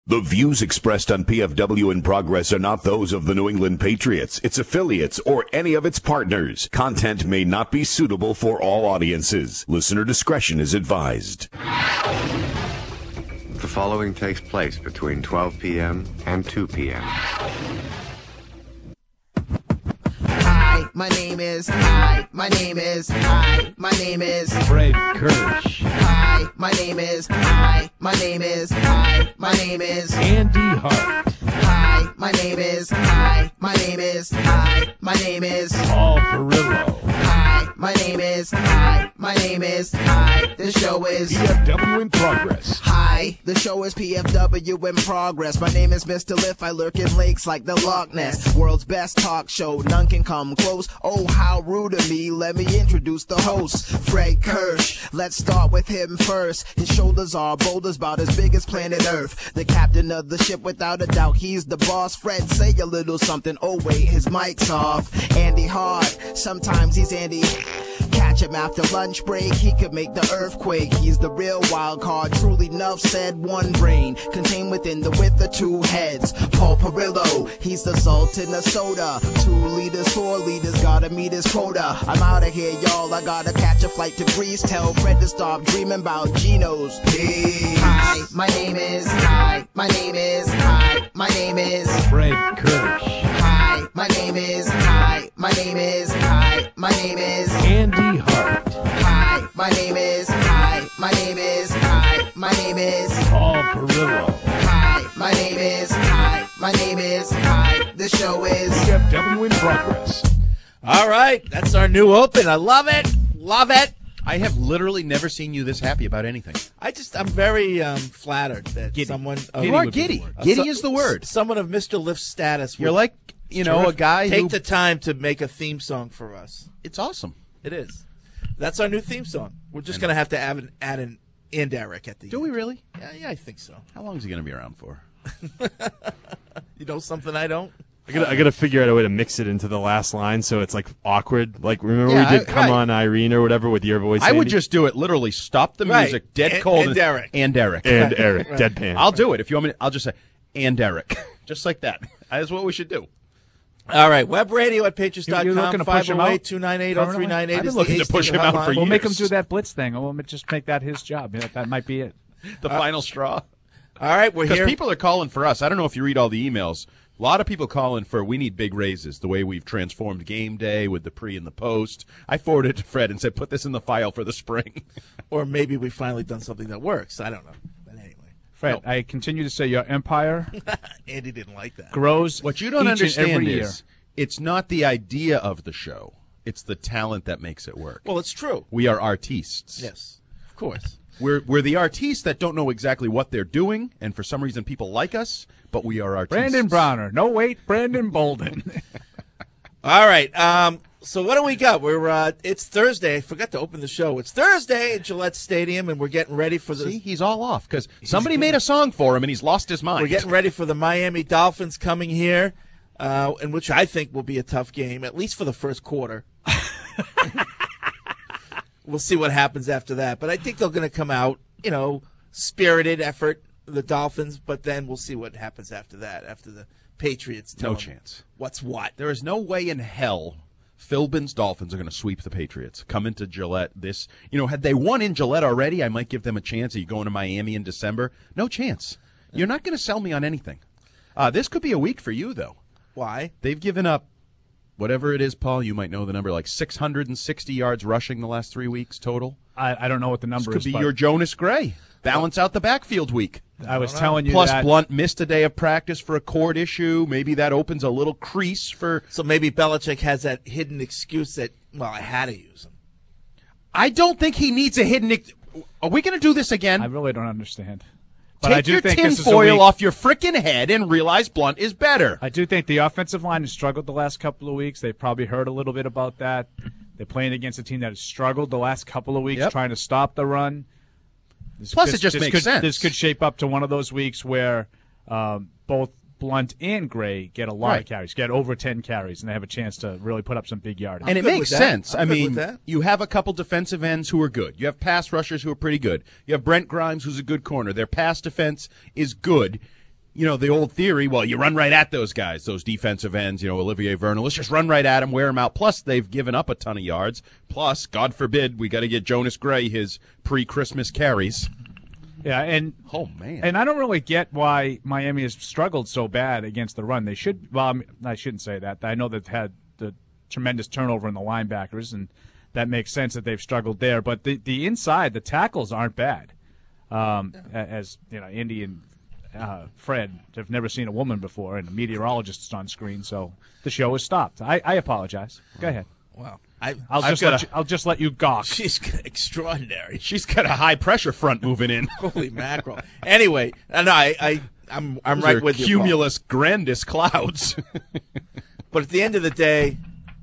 The views expressed on PFW in Progress are not those of the New England Patriots, its affiliates, or any of its partners. Content may not be suitable for all audiences. Listener discretion is advised. The following takes place between 12 p.m. and 2 p.m. My name is Fred Kirsch. My name is Andy Hart. My name is Paul Perillo. My name is the show is PFW in Progress. The show is PFW in Progress. My name is Mr. Liff. I lurk in lakes like the Loch Ness. World's best talk show, none can come close. Oh, how rude of me. Let me introduce the host, Fred Kirsch. Let's start with him first. His shoulders are boulders about as big as planet Earth. The captain of the ship, without a doubt, he's the boss. Fred, say a little something. Oh wait, his mic's off. Andy Hart, sometimes he's Andy. Catch him after lunch break, he could make the earthquake. He's the real wild card, truly enough said. One brain contained within the width of two heads. Paul Perillo, he's the Sultan of soda. 2 liters, 4 liters, gotta meet his quota. I'm out of here, y'all, I gotta catch a flight to Greece. Tell Fred to stop dreaming about Geno's peace. My name is Fred Kirsch. My name is Andy Hart. My name is Paul Perillo. My name is the show is PFW in Progress. All right, that's our new open. I love it. Love it. I have literally never seen you this happy about anything. I'm very flattered that someone. You are giddy. Giddy is the word. Someone of Mr. Lift's status. You're like, a guy Take who... the time to make a theme song for us. It's awesome. It is. That's our new theme song. We're just going to have to add an indirect at the end. Do we really? Yeah, I think so. How long is he going to be around for? You know something I don't? I gotta figure out a way to mix it into the last line so it's like awkward. Like remember we did "Come On Irene" or whatever with your voice. I would Andy? just do it. Literally, stop the music, dead cold, and Derek, and Eric, deadpan. I'll do it if you want me. I'll just say and Eric, just like that. That's what we should do. All right, web radio at patriots.com. You're looking to push him out? 508-298-0398. I've been looking to push him out for years. We'll make him do that blitz thing. We'll just make that his job. That might be it. The final straw. All right, we're here. Because people are calling for us. I don't know if you read all the emails. A lot of people calling for we need big raises, the way we've transformed game day with the pre and the post. I forwarded it to Fred and said, put this in the file for the spring. Or maybe we've finally done something that works. I don't know. But anyway. Fred, I continue to say your empire Andy didn't like that. grows. What you don't each and understand every is it's not the idea of the show. It's the talent that makes it work. Well, it's true. We are artistes. Yes, of course. We're the artistes that don't know exactly what they're doing, and for some reason people like us, but we are artistes. Brandon Browner. No, wait, Brandon Bolden. All right. So what do we got? It's Thursday. I forgot to open the show. It's Thursday at Gillette Stadium, and we're getting ready for the... See, he's all off because somebody made a song for him, and he's lost his mind. We're getting ready for the Miami Dolphins coming here, in which I think will be a tough game, at least for the first quarter. We'll see what happens after that. But I think they're going to come out, spirited effort, the Dolphins, but then we'll see what happens after that, after the Patriots tell No them chance. what's what. There is no way in hell Philbin's Dolphins are going to sweep the Patriots. Come into Gillette. Had they won in Gillette already, I might give them a chance. Are you going to Miami in December? No chance. You're not going to sell me on anything. This could be a week for you, though. Why? They've given up whatever it is, Paul. You might know the number, like 660 yards rushing the last 3 weeks total. I don't know what the number This is. could be your Jonas Gray. Balance out the backfield week. I was telling you Plus, that. Blunt missed a day of practice for a cord issue. Maybe that opens a little crease for... So maybe Belichick has that hidden excuse that, I had to use him. I don't think he needs a hidden... Are we going to do this again? I really don't understand. But Take I do your think this is a tinfoil week. off your frickin' head and realize Blunt is better. I do think the offensive line has struggled the last couple of weeks. They've probably heard a little bit about that. They're playing against a team that has struggled the last couple of weeks trying to stop the run. Plus, it just makes sense. This could shape up to one of those weeks where both Blunt and Gray get a lot of carries, get over 10 carries, and they have a chance to really put up some big yardage. And it makes sense. I mean, that. you have a couple defensive ends who are good. You have pass rushers who are pretty good. You have Brent Grimes, who's a good corner. Their pass defense is good. the old theory, well, you run right at those guys, those defensive ends, Olivier Vernon. Let's just run right at them, wear them out. Plus, they've given up a ton of yards. Plus, God forbid, we got to get Jonas Gray his pre-Christmas carries. Yeah, and I don't really get why Miami has struggled so bad against the run. They should. Well, I shouldn't say that. I know they've had the tremendous turnover in the linebackers, and that makes sense that they've struggled there. But the inside, the tackles aren't bad. As Indy and Fred have never seen a woman before, and a meteorologist is on screen, so the show is stopped. I apologize. Go ahead. Wow. I'll just let you gawk. She's extraordinary. She's got a high pressure front moving in. Holy mackerel. Anyway, I'm right with you. Cumulus grandis clouds. But at the end of the day,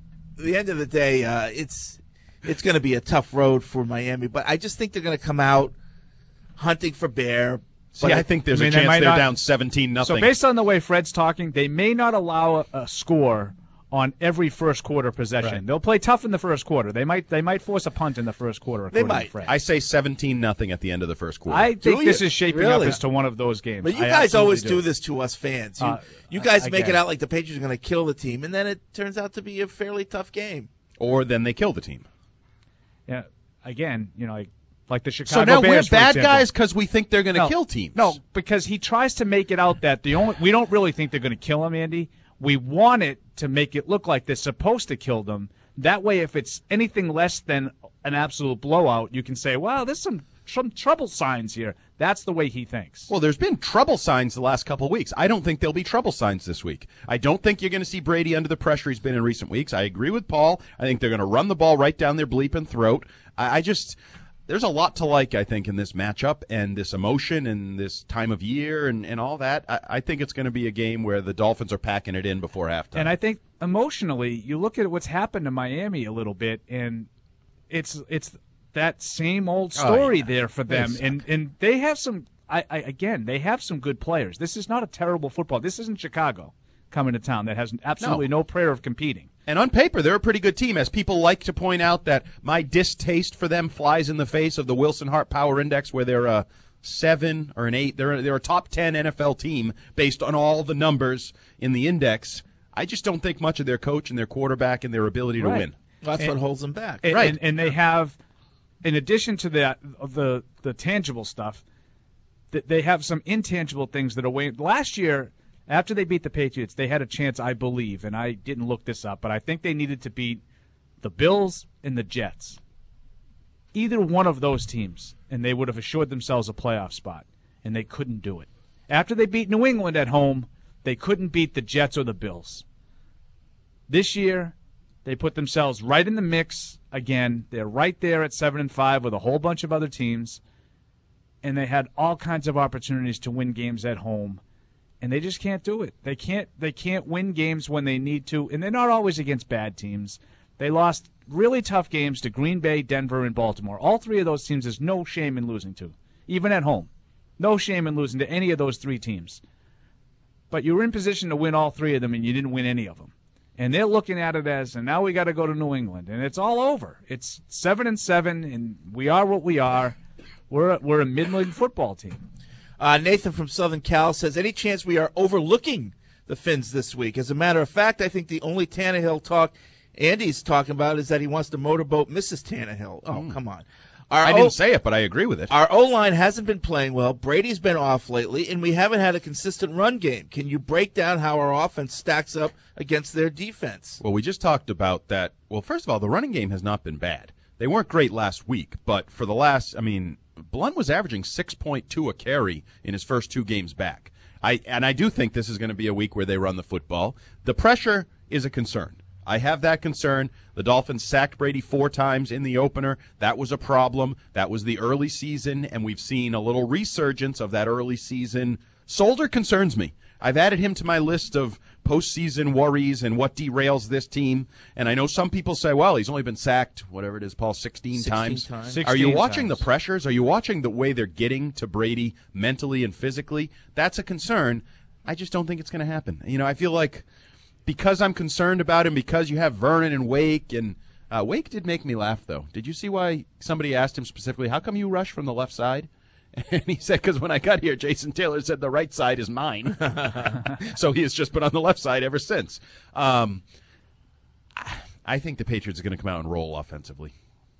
it's going to be a tough road for Miami. But I just think they're going to come out hunting for bear. See, I think there's a chance they're down 17-0. So based on the way Fred's talking, they may not allow a score on every first quarter possession. Right. They'll play tough in the first quarter. They might force a punt in the first quarter. They might. I say 17-0 at the end of the first quarter. I think this is shaping up as to one of those games. But you guys always do this to us fans. You guys make it out like the Patriots are going to kill the team, and then it turns out to be a fairly tough game. Or then they kill the team. Yeah. Again, like the Chicago Bears. So now Bears, we're bad guys because we think they're going to kill teams. No, because he tries to make it out that we don't really think they're going to kill him, Andy. We want it to make it look like they're supposed to kill them. That way, if it's anything less than an absolute blowout, you can say, well, there's some trouble signs here. That's the way he thinks. Well, there's been trouble signs the last couple of weeks. I don't think there'll be trouble signs this week. I don't think you're going to see Brady under the pressure he's been in recent weeks. I agree with Paul. I think they're going to run the ball right down their bleeping throat. There's a lot to like, I think, in this matchup and this emotion and this time of year and all that. I think it's going to be a game where the Dolphins are packing it in before halftime. And I think emotionally, you look at what's happened to Miami a little bit, and it's that same old story there for them. And they have some they have some good players. This is not a terrible football. This isn't Chicago coming to town that has absolutely no prayer of competing. And on paper, they're a pretty good team, as people like to point out that my distaste for them flies in the face of the Wilson Hart Power Index, where they're a 7 or an 8. They're a top 10 NFL team based on all the numbers in the index. I just don't think much of their coach and their quarterback and their ability to win. That's what holds them back. And they have, in addition to that, the tangible stuff, they have some intangible things that are weighing. Last year, after they beat the Patriots, they had a chance, I believe, and I didn't look this up, but I think they needed to beat the Bills and the Jets. Either one of those teams, and they would have assured themselves a playoff spot, and they couldn't do it. After they beat New England at home, they couldn't beat the Jets or the Bills. This year, they put themselves right in the mix again. They're right there at 7-5 with a whole bunch of other teams, and they had all kinds of opportunities to win games at home. And they just can't do it. They can't win games when they need to, and they're not always against bad teams. They lost really tough games to Green Bay, Denver, and Baltimore. All three of those teams there's no shame in losing to, even at home. No shame in losing to any of those three teams. But you were in position to win all three of them, and you didn't win any of them. And they're looking at it as, and now we got to go to New England, and it's all over. It's 7-7, and we are what we are. We're a mid-league football team. Nathan from Southern Cal says, any chance we are overlooking the Finns this week? As a matter of fact, I think the only Tannehill talk Andy's talking about is that he wants to motorboat Mrs. Tannehill. Oh, come on. I didn't say it, but I agree with it. Our O-line hasn't been playing well. Brady's been off lately, and we haven't had a consistent run game. Can you break down how our offense stacks up against their defense? Well, we just talked about that. Well, first of all, the running game has not been bad. They weren't great last week, but for the last, Blunt was averaging 6.2 a carry in his first 2 games back. I do think this is going to be a week where they run the football. The pressure is a concern. I have that concern. The Dolphins sacked Brady 4 times in the opener. That was a problem. That was the early season, and we've seen a little resurgence of that early season. Solder concerns me. I've added him to my list of postseason worries and what derails this team. And I know some people say, well, he's only been sacked, whatever it is, Paul, 16 times. 16 Are you watching the pressures? Are you watching the way they're getting to Brady mentally and physically? That's a concern. I just don't think it's going to happen. I feel like because I'm concerned about him, because you have Vernon and Wake, and Wake did make me laugh, though. Did you see why somebody asked him specifically, how come you rush from the left side? And he said, because when I got here, Jason Taylor said the right side is mine. So he has just been on the left side ever since. I think the Patriots are going to come out and roll offensively.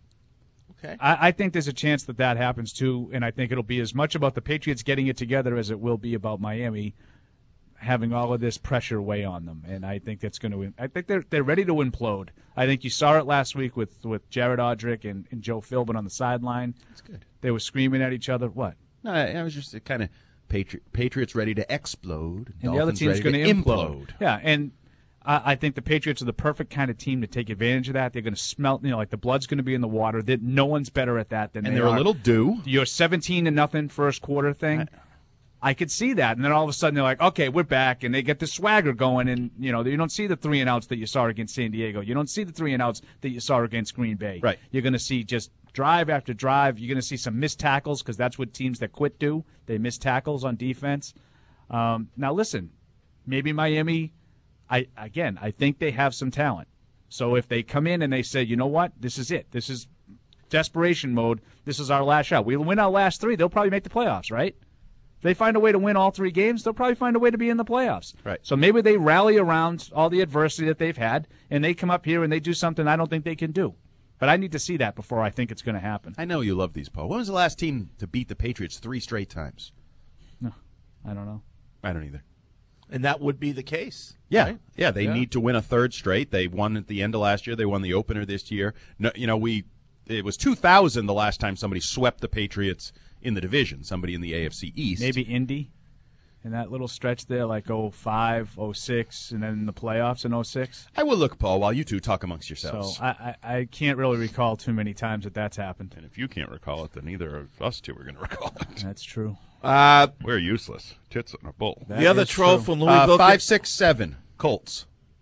Okay. I think there's a chance that happens too, and I think it'll be as much about the Patriots getting it together as it will be about Miami having all of this pressure weigh on them. And I think that's going to. I think they're ready to implode. I think you saw it last week with Jared Odrick and Joe Philbin on the sideline. That's good. They were screaming at each other. What? No, I was just kind of Patriots ready to explode, and the other team's going to implode. Yeah, and I think the Patriots are the perfect kind of team to take advantage of that. They're going to smelt, like the blood's going to be in the water. That no one's better at that than they are. And they're a little due. Your 17-0 first quarter thing. I could see that, and then all of a sudden they're like, "Okay, we're back," and they get the swagger going, and you don't see the 3-and-outs that you saw against San Diego. You don't see the 3-and-outs that you saw against Green Bay. Right. You're going to see just drive after drive. You're going to see some missed tackles because that's what teams that quit do. They miss tackles on defense. Now listen, maybe Miami. I think they have some talent. So if they come in and they say, you know what, this is it. This is desperation mode. This is our last shot. We'll win our last 3. They'll probably make the playoffs, right? If they find a way to win all 3 games, they'll probably find a way to be in the playoffs. Right. So maybe they rally around all the adversity that they've had, and they come up here and they do something I don't think they can do. But I need to see that before I think it's going to happen. I know you love these, Paul. When was the last team to beat the Patriots 3 straight times? No, I don't know. I don't either. And that would be the case. Yeah, right? yeah. They need to win a 3rd straight. They won at the end of last year. They won the opener this year. No, it was 2000 the last time somebody swept the Patriots in the division. Somebody in the AFC East. Maybe Indy in that little stretch there, like 05, 06, and then in the playoffs in 06. I will look, Paul, while you two talk amongst yourselves. So I can't really recall too many times that's happened. And if you can't recall it, then neither of us two are going to recall it. That's true. We're useless. Tits in a bowl. The other troll from Louisville. 5, 6, 7. Colts.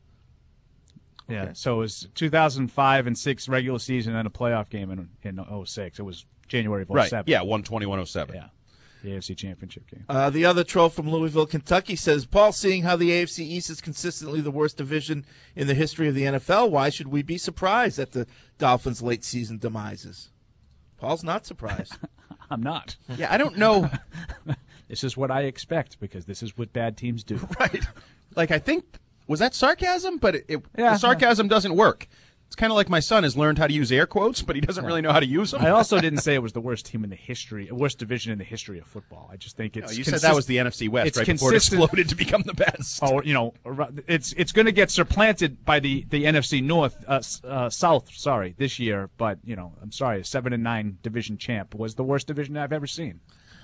Yeah, Okay. so it was 2005 and 6 regular season and then a playoff game in 06. It was January of 07. Right. Yeah, 121-07. Yeah, the AFC Championship game. The other troll from Louisville, Kentucky says, Paul, seeing how the AFC East is consistently the worst division in the history of the NFL, why should we be surprised at the Dolphins' late season demises? Paul's not surprised. I'm not. Yeah, I don't know. This is what I expect because this is what bad teams do. Right. Like, I think, was that sarcasm? But the Yeah. sarcasm doesn't work. It's kind of like my son has learned how to use air quotes, but he doesn't really know how to use them. I also didn't say it was the worst team in the history, worst division in the history of football. I just think it's. You said that was the NFC West, it's right before it consistent- exploded to become the best. Oh, it's going to get supplanted by the NFC North, South. Sorry, this year, but I'm sorry, a 7-9 division champ was the worst division I've ever seen.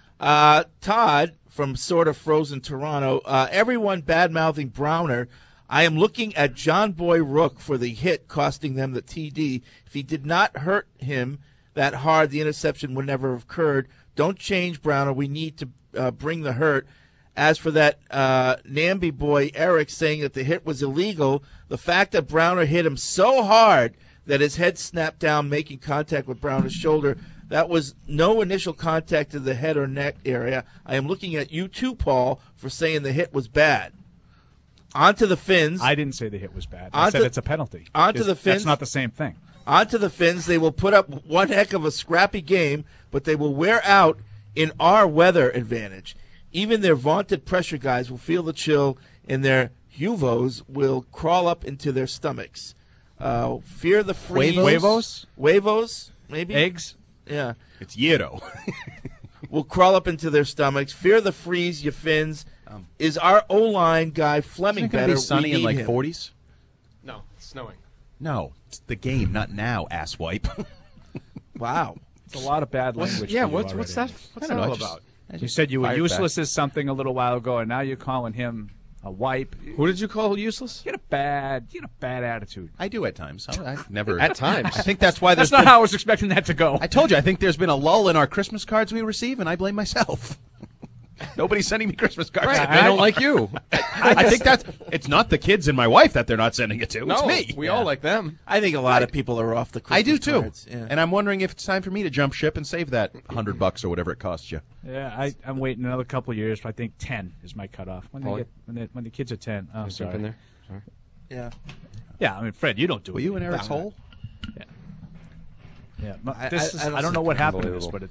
Todd from sort of frozen Toronto. Everyone bad-mouthing Browner. I am looking at John Boy Rook for the hit costing them the TD. If he did not hurt him that hard, the interception would never have occurred. Don't change Browner. We need to bring the hurt. As for that Namby boy, Eric, saying that the hit was illegal, the fact that Browner hit him so hard that his head snapped down, making contact with Browner's shoulder, that was no initial contact to the head or neck area. I am looking at you too, Paul, for saying the hit was bad. On to the Finns. I didn't say the hit was bad. I said it's a penalty. On to the Finns. That's not the same thing. On to the Finns. They will put up one heck of a scrappy game, but they will wear out in our weather advantage. Even their vaunted pressure guys will feel the chill, and their Huvos will crawl up into their stomachs. Fear the freeze. Huevos? Huevos, maybe? Eggs? Yeah. It's Yero. Will crawl up into their stomachs. Fear the freeze, you Finns. Is our O-line guy Fleming Isn't it going better? to be sunny We in like need him. 40s? No, it's snowing. No, it's the game, not now, asswipe. Wow. It's a lot of bad language. Yeah, for you what's already. that? What's that all about? You said you were Fired useless back. as something a little while ago, and now you're calling him a wipe. Who did you call useless? You had a bad attitude. I do at times. I never. At times. I think that's why there's That's not been, how I was expecting that to go. I told you, I think there's been a lull in our Christmas cards we receive, and I blame myself. Nobody's sending me Christmas cards. Right, I don't like you. I think it's not the kids and my wife that they're not sending it to. No, it's me. we all like them. I think a lot of people are off the Christmas I do too. cards. Yeah. And I'm wondering if it's time for me to jump ship and save that $100 or whatever it costs you. Yeah, I'm waiting another couple of years. But I think 10 is my cutoff. When Paulie? when the kids are 10. Oh, Jump sorry. in there. Sorry. Yeah. Yeah, I mean, Fred, you don't do Were it. you in Eric's hole? Yeah. I I don't don't know what happened to this, Unbelievable. but it's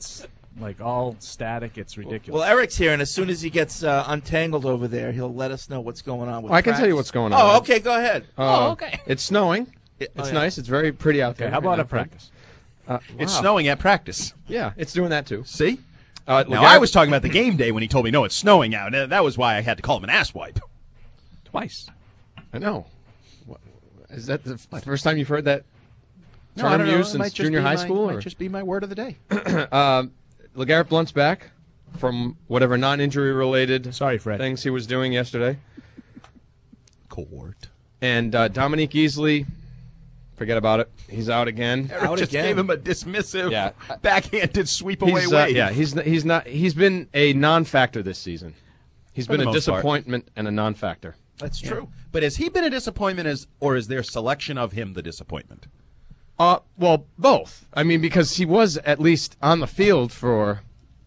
like all static. It's ridiculous. Well, Eric's here, and as soon as he gets untangled over there, he'll let us know what's going on with Well, I can tell you practice. what's going on. Oh, okay, go ahead. Okay. It's snowing. It's yeah. nice. It's very pretty out there. okay, how about right a now. practice? It's Wow. snowing at practice. Yeah, it's doing that too. See? Now, Now, I was talking about the game day when he told me, no, it's snowing out. That was why I had to call him an asswipe. Twice. I know. Is that the first time you've heard that No, term I don't know. used It might since just junior be high my- school? might Or? just be my word of the day. LeGarrette Blount's back from whatever non-injury related Sorry, Fred. things he was doing yesterday. Court. And Dominique Easley, forget about it. He's out again. Out just again. gave him a dismissive, Yeah. backhanded sweep away He's, wave. yeah, he's not. He's been a non-factor this season. He's For been the a most part. disappointment and a non-factor. That's true. But has he been a disappointment, or is their selection of him the disappointment? Well, both. I mean, because he was at least on the field for,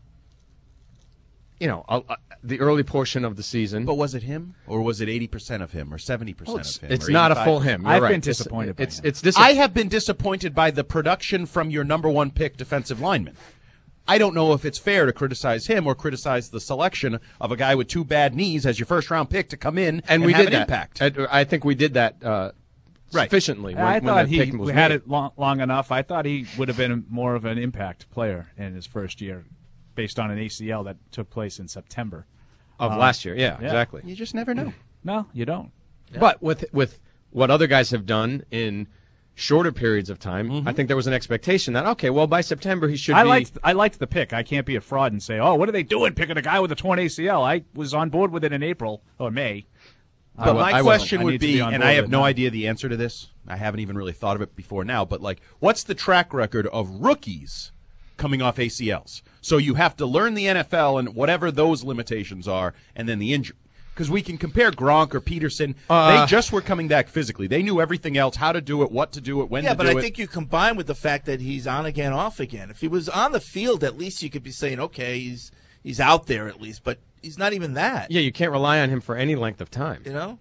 the early portion of the season. But was it him, or was it 80% of him, or 70% it's of him? it's or not a 85%? full him. You're I've right. been disappointed by It's him. it's disappointing. I have been disappointed by the production from your number one pick defensive lineman. I don't know if it's fair to criticize him or criticize the selection of a guy with two bad knees as your first round pick to come in and we have did an that. impact. I think we did that sufficiently. I when thought the pick was we had made. it long enough. I thought he would have been more of an impact player in his first year based on an ACL that took place in September. of last year. Yeah, exactly. You just never know. No, you don't. But with what other guys have done in shorter periods of time, I think there was an expectation that by September he should I be. liked the pick. I can't be a fraud and say, "Oh, what are they doing picking a guy with a torn ACL?" I was on board with it in April or May. But my I wasn't. question I would need to be, be on and board I have with no that. idea the answer to this. I haven't even really thought of it before now. But what's the track record of rookies coming off ACLs? So you have to learn the NFL and whatever those limitations are, and then the injury. Because we can compare Gronk or Peterson. They just were coming back physically. They knew everything else, how to do it, what to do it, when Yeah, to but do I it. think you combine with the fact that he's on again, off again. If he was on the field, at least you could be saying, okay, he's out there at least. But he's not even that. Yeah, you can't rely on him for any length of time. You know?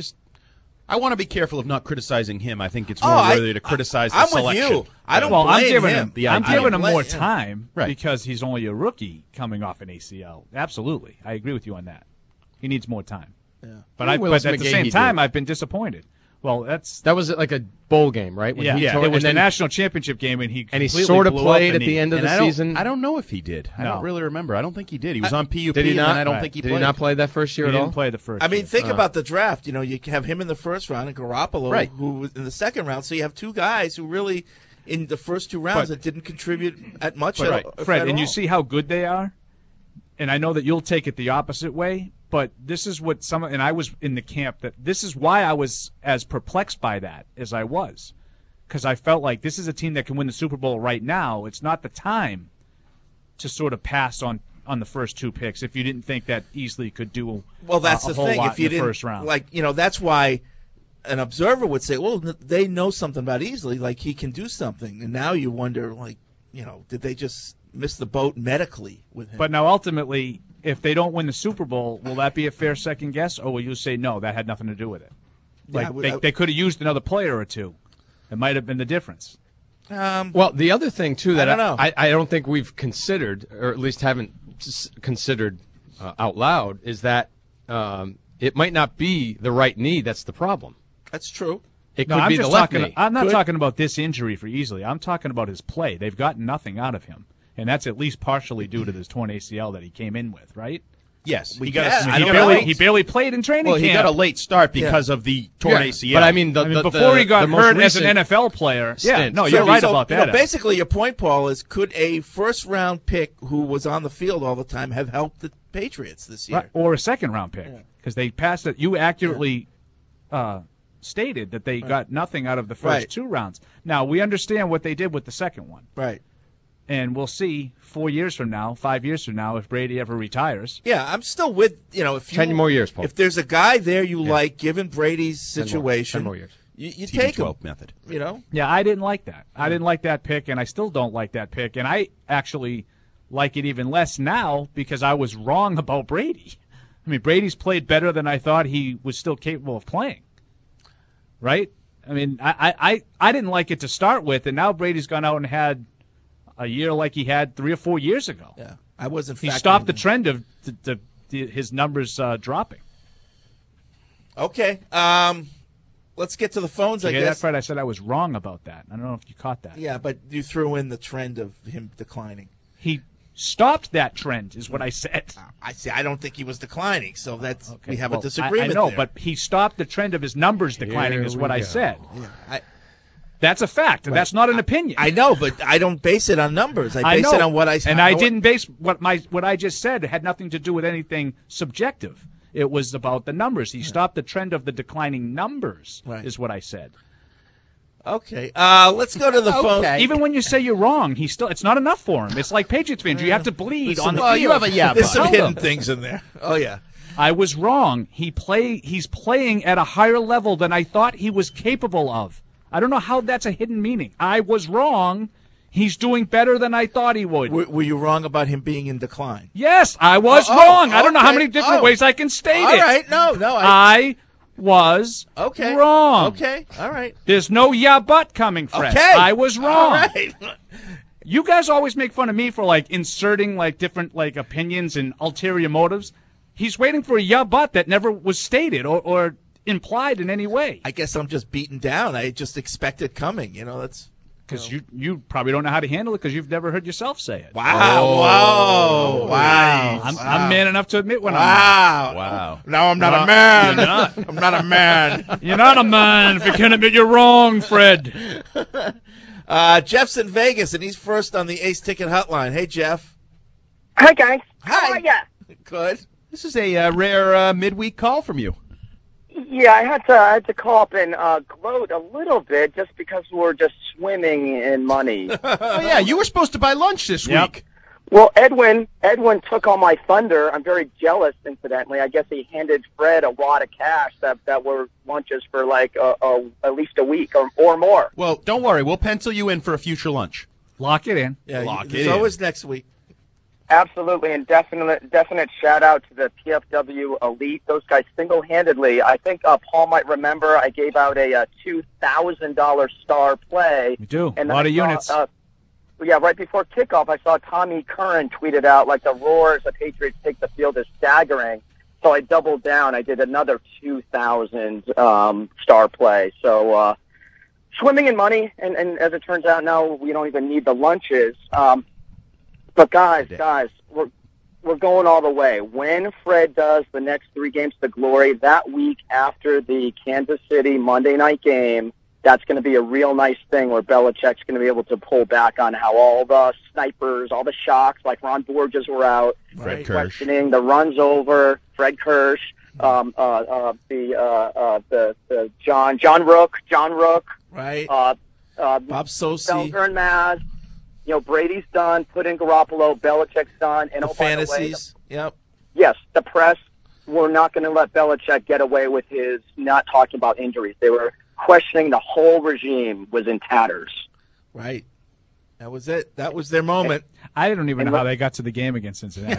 I want to be careful of not criticizing him. I think it's Oh, more I- worthy to criticize the I'm selection. with you. I don't Well, I'm blame giving him. him. The I'm idea. giving him blame more him. time Right. because he's only a rookie coming off an ACL. Absolutely, I agree with you on that. He needs more time. Yeah. But Willis at the McGahee same did. time, I've been disappointed. Well, that's That was like a bowl game, right? When he tore- It was and the then- national championship game, and he and he completely sort of blew up played the at knee. the end of And the I don't- season. I don't know if he did. I No. don't really remember. I don't think he did. He was on PUP, Did he not? and I don't Right. think he Did played. he not play that first year He at all? didn't play the first. I mean, year. think about the draft. You know, you have him in the first round and Garoppolo, Right. who was in the second round. So you have two guys who really, in the first two rounds, But- that didn't contribute at much. But, if Fred, at and you all. see how good they are. And I know that you'll take it the opposite way, but this is what and I was in the camp that this is why I was as perplexed by that as I was. Because I felt like this is a team that can win the Super Bowl right now. It's not the time to sort of pass on the first two picks if you didn't think that Easley could do Well, that's a the whole thing. lot If you in the didn't, first round. that's why an observer would say, well, they know something about Easley, like he can do something. And now you wonder, did they just miss the boat medically with him? But now ultimately, if they don't win the Super Bowl, will that be a fair second guess, or will you say no, that had nothing to do with it? Yeah, Like they could have used another player or two. It might have been the difference. Well, the other thing too that I don't know. I don't think we've considered, or at least haven't considered out loud, is that it might not be the right knee that's the problem. That's true. It No, could I'm be the just left talking. knee. I'm not talking about this injury for Easley. I'm talking about his play. They've gotten nothing out of him, and that's at least partially due to this torn ACL that he came in with, right? Yes, We he got. guess. A, I he, don't got a know. late, He barely played in training well, camp. he got a late start because of the torn ACL. But I mean, before he got the most hurt as an recent NFL player. Yeah, stint. no, you're right about that. Basically, your point, Paul, is could a first-round pick who was on the field all the time have helped the Patriots this year? Right, or a second-round pick because they passed it. You accurately stated that they got nothing out of the first Right. two rounds. Now we understand what they did with the second one, Right. and we'll see 4 years from now, 5 years from now, if Brady ever retires. Yeah, I'm still with, if you, 10 more years, Paul. If there's a guy there you like, given Brady's 10 situation, more years. you take him. TB12 method. Yeah, I didn't like that. I didn't like that pick, and I still don't like that pick. And I actually like it even less now because I was wrong about Brady. I mean, Brady's played better than I thought he was still capable of playing. Right? I mean, I didn't like it to start with, and now Brady's gone out and had a year like he had 3 or 4 years ago. Yeah, I wasn't. He stopped the trend of his numbers dropping. Okay. Let's get to the phones, Did you I hear guess. that, Fred? I said I was wrong about that. I don't know if you caught that. Yeah, but you threw in the trend of him declining. He stopped that trend, is what I said. I see. I don't think he was declining, so that's Okay, we have well, a disagreement I know, there. but he stopped the trend of his numbers declining, is what I said. Yeah, That's a fact, and that's not an opinion. I know, but I don't base it on numbers. I base know. it on what I and I didn't base what I just said. It had nothing to do with anything subjective. It was about the numbers. He stopped the trend of the declining numbers, is what I said. Okay, let's go to the phone. Even when you say you're wrong, it's not enough for him. It's like Patriots fans. You have to bleed on the field. You have there's some hidden things in there. Oh, yeah. I was wrong. He's playing at a higher level than I thought he was capable of. I don't know how that's a hidden meaning. I was wrong. He's doing better than I thought he would. Were you wrong about him being in decline? Yes, I was wrong. I don't know how many different ways I can state it. All right, no. I was wrong. Okay, all right. There's no yeah but coming, Fred. Okay. I was wrong. All right. You guys always make fun of me for inserting different opinions and ulterior motives. He's waiting for a yeah but that never was stated or implied in any way. I guess I'm just beaten down. I just expect it coming. That's because you probably don't know how to handle it because you've never heard yourself say it. Wow! Whoa! Wow! I'm man enough to admit when Wow! Now I'm not a man. You're not. I'm not a man. You're not a man if you can't admit you're wrong, Fred. Jeff's in Vegas and he's first on the Ace Ticket Hotline. Hey, Jeff. Hi, guys. Hi. How are ya? Good. This is a rare midweek call from you. Yeah, I had to call up and gloat a little bit just because we're just swimming in money. Oh, yeah, you were supposed to buy lunch this week. Well, Edwin took all my thunder. I'm very jealous, incidentally. I guess he handed Fred a wad of cash that were lunches for at least a week or more. Well, don't worry. We'll pencil you in for a future lunch. Lock it in. Yeah, Lock it it's in. always next week. Absolutely, and definite shout out to the PFW Elite. Those guys single-handedly. I think Paul might remember I gave out a $2,000 star play. You do. And a lot of units. Yeah, right before kickoff, I saw Tommy Curran tweeted out the roar as the Patriots take the field is staggering. So I doubled down. I did another 2,000 star play. So swimming in money, and as it turns out now, we don't even need the lunches. But guys, we're going all the way. When Fred does the next 3 games to glory, that week after the Kansas City Monday night game, that's going to be a real nice thing where Belichick's going to be able to pull back on how all the snipers, all the shocks, like Ron Borges were out, Fred Kirsch. questioning the runs over, Fred Kirsch, John Rook, right? Bob Sosi, Belger and Maz. Brady's done. Put in Garoppolo. Belichick's done. And the fantasies. Yep. Yes, the press were not going to let Belichick get away with his not talking about injuries. They were questioning the whole regime was in tatters. Right. That was it. That was their moment. I don't even know how they got to the game against Cincinnati.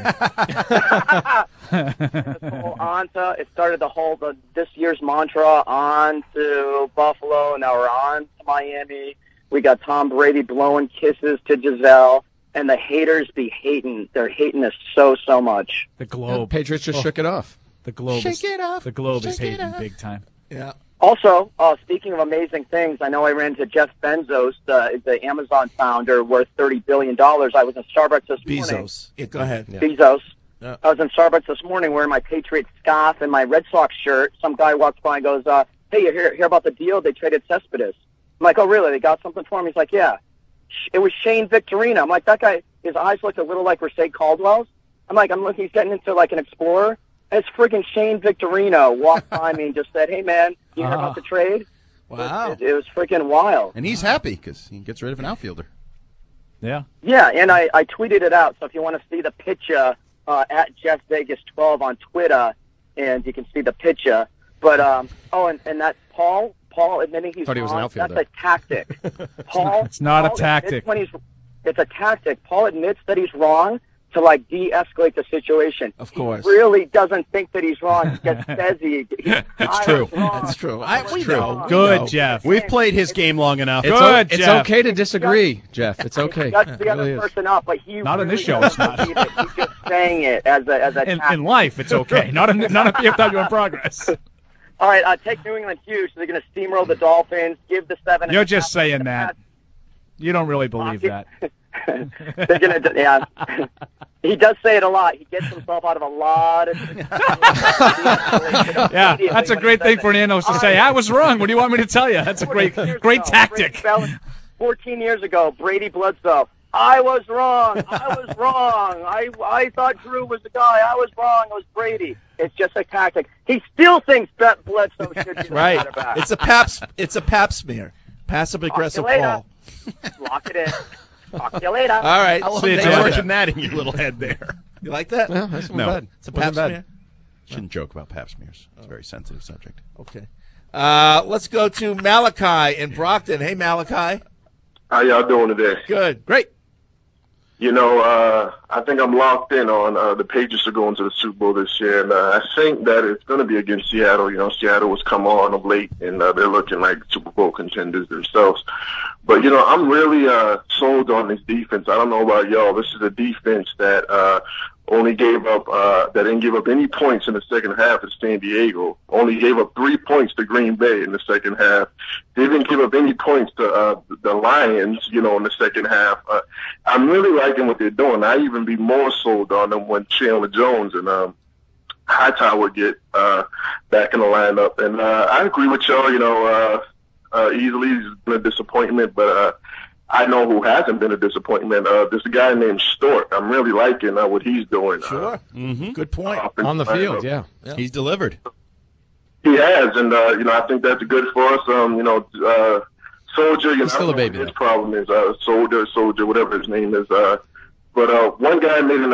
It started this year's mantra on to Buffalo. Now we're on to Miami. We got Tom Brady blowing kisses to Giselle, and the haters be hating. They're hating us so much. The Globe. Patriots just shook it off. The Globe. Shake it off. The Globe is Shake it hating off. big time. Yeah. Also, speaking of amazing things, I know I ran into Jeff Bezos, the Amazon founder, worth $30 billion. I was in Starbucks this morning. Bezos. Yeah, go ahead. Yeah. Bezos. Yeah. I was in Starbucks this morning wearing my Patriots scarf and my Red Sox shirt. Some guy walks by and goes, hey, you hear about the deal? They traded Cespedes. I'm like, oh, really? They got something for him? He's like, yeah. It was Shane Victorino. I'm like, that guy, his eyes looked a little like Rashae Caldwell's. I'm looking, he's getting into an Explorer. And it's freaking Shane Victorino walked by me and just said, hey, man, you heard about the trade? Wow. It was freaking wild. And he's happy because he gets rid of an outfielder. Yeah. Yeah, and I tweeted it out. So if you want to see the picture, at JeffVegas12 on Twitter, and you can see the picture. But, and that Paul admitting he's Thought he was an wrong, outfielder. that's a tactic. Paul, It's not a Paul tactic. it's a tactic. Paul admits that he's wrong to like de-escalate the situation. Of course. He really doesn't think that he's wrong. He just says That's true. That's true. We know. Good, Jeff. We've played his game long enough. It's Jeff. okay to disagree, Jeff. It's okay. He shuts the It other really is. person up, but he Not on really this show, doesn't it's not. believe it. He's just saying it as a In life, it's okay. Not a PFW in progress. All right, take New England huge. They're going to steamroll the Dolphins. Give the 7. You're just saying that. You don't really believe that. They're going to, yeah. He does say it a lot. He gets himself out of a lot of. Yeah, that's a great thing for an analyst to say. I was wrong. What do you want me to tell you? That's a great tactic. 14 years ago, Brady Bledsoe. I was wrong. I thought Drew was the guy. I was wrong. It was Brady. It's just a tactic. He still thinks that Bledsoe should be the Right. quarterback. It's a pap smear. Passive aggressive call. Lock it in. Talk to you later. All right. I'll See you, imagine that in your little head there. You like that? Yeah, that's not No. bad. It's a pap smear. Shouldn't joke about pap smears. It's a very sensitive subject. Okay. Let's go to Malachi in Brockton. Hey, Malachi. How y'all doing today? Good. Great. You know, I think I'm locked in on the Patriots are going to the Super Bowl this year, and I think that it's going to be against Seattle. You know, Seattle has come on of late, and they're looking like Super Bowl contenders themselves. But, you know, I'm really sold on this defense. I don't know about y'all. This is a defense that only gave up that didn't give up any points in the second half at San Diego. Only gave up 3 points to Green Bay in the second half. Didn't give up any points to the Lions, you know, in the second half. I'm really liking what they're doing. I even be more sold on them when Chandler Jones and Hightower get back in the lineup. And I agree with y'all. You know, easily he's been a disappointment, but I know who hasn't been a disappointment. There's a guy named Stork. I'm really liking what he's doing. Sure. Good point. On the field, yeah. He's delivered. He has, and you know, I think that's good for us. You know, Soldier. You know, He's still a baby, His though. problem is Soldier, whatever his name is. But one guy made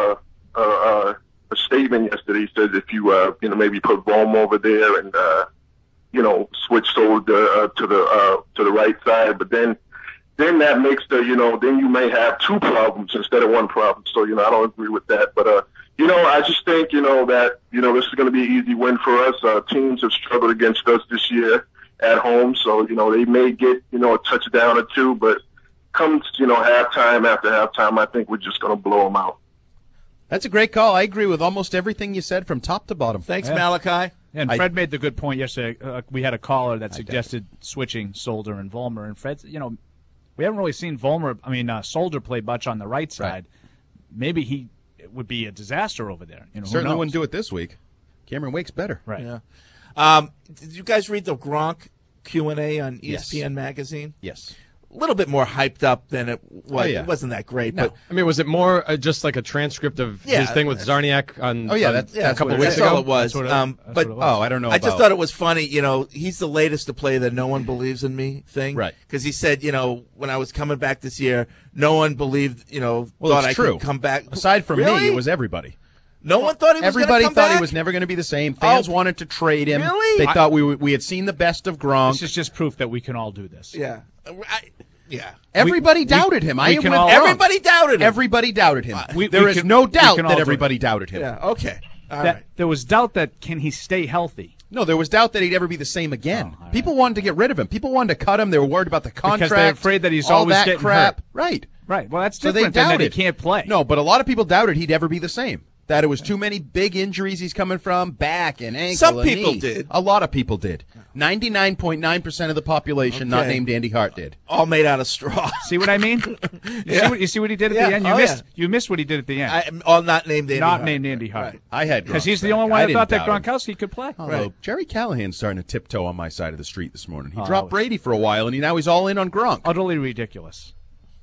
a statement yesterday. He says if you you know, maybe put Bohm over there and you know, switch Soldier to the right side, but then that makes then you may have two problems instead of one problem. So, you know, I don't agree with that. But, you know, I just think, you know, that, you know, this is going to be an easy win for us. Teams have struggled against us this year at home. So, you know, they may get, you know, a touchdown or two, but comes, you know, halftime after halftime, I think we're just going to blow them out. That's a great call. I agree with almost everything you said from top to bottom. Thanks, Yeah. Malachi. And Fred made the good point yesterday. We had a caller that suggested switching Soldier and Vollmer, and Fred, you know, we haven't really seen Soldier play much on the right side. Maybe it would be a disaster over there. You know, Certainly wouldn't do it this week. Cameron Wake's better. Right. Yeah. Did you guys read the Gronk Q&A on ESPN Yes. magazine? Yes. A little bit more hyped up than it was. Oh, yeah. It wasn't that great, No. but I mean, was it more just like a transcript of his thing with Zarniak on? Oh, yeah, on that's a couple what of it weeks is. that's all ago? it was. That's But what it was. I don't know. I just thought it was funny. You know, he's the latest to play the "No one believes in me" thing, Right. Because he said, you know, when I was coming back this year, no one believed, you know, Well, thought it's I true. could come back. Aside from Really? me, it was everybody. No one thought he was gonna Everybody come thought back? he was never going to be the same. Fans Oh. wanted to trade him. Really? They thought we had seen the best of Gronk. This is just proof that we can all do this. Yeah. Yeah. Everybody doubted him. we can all- Everybody doubted him. Everybody doubted him. We There is can- no we doubt can all that do everybody doubted him. Yeah. Okay. All right. There was doubt that can he stay healthy? No, there was doubt that he'd ever be the same again. all right. People wanted to get rid of him. People wanted to cut him. They were worried about the contract. they're afraid that he's all always that getting crap. hurt. Right. Right. Well, that's So they different than that he doubted. can't play. No, but a lot of people doubted he'd ever be the same. That it was too many big injuries he's coming from, back and ankle. Some and people knee. did. A lot of people did. 99.9% of the population, not Okay. named Andy Hart, did. All made out of straw. See what I mean? You see what he did at Yeah. the end? Oh, You missed what he did at the end. All not named Andy Not Hart. named Andy Hart. Right. I had Because Gronk he's the back. only one I that didn't thought that doubt him. Gronkowski could play. Although Jerry Callahan's starting to tiptoe on my side of the street this morning. He Oh, dropped that was- Brady for a while, and now he's all in on Gronk. Utterly ridiculous.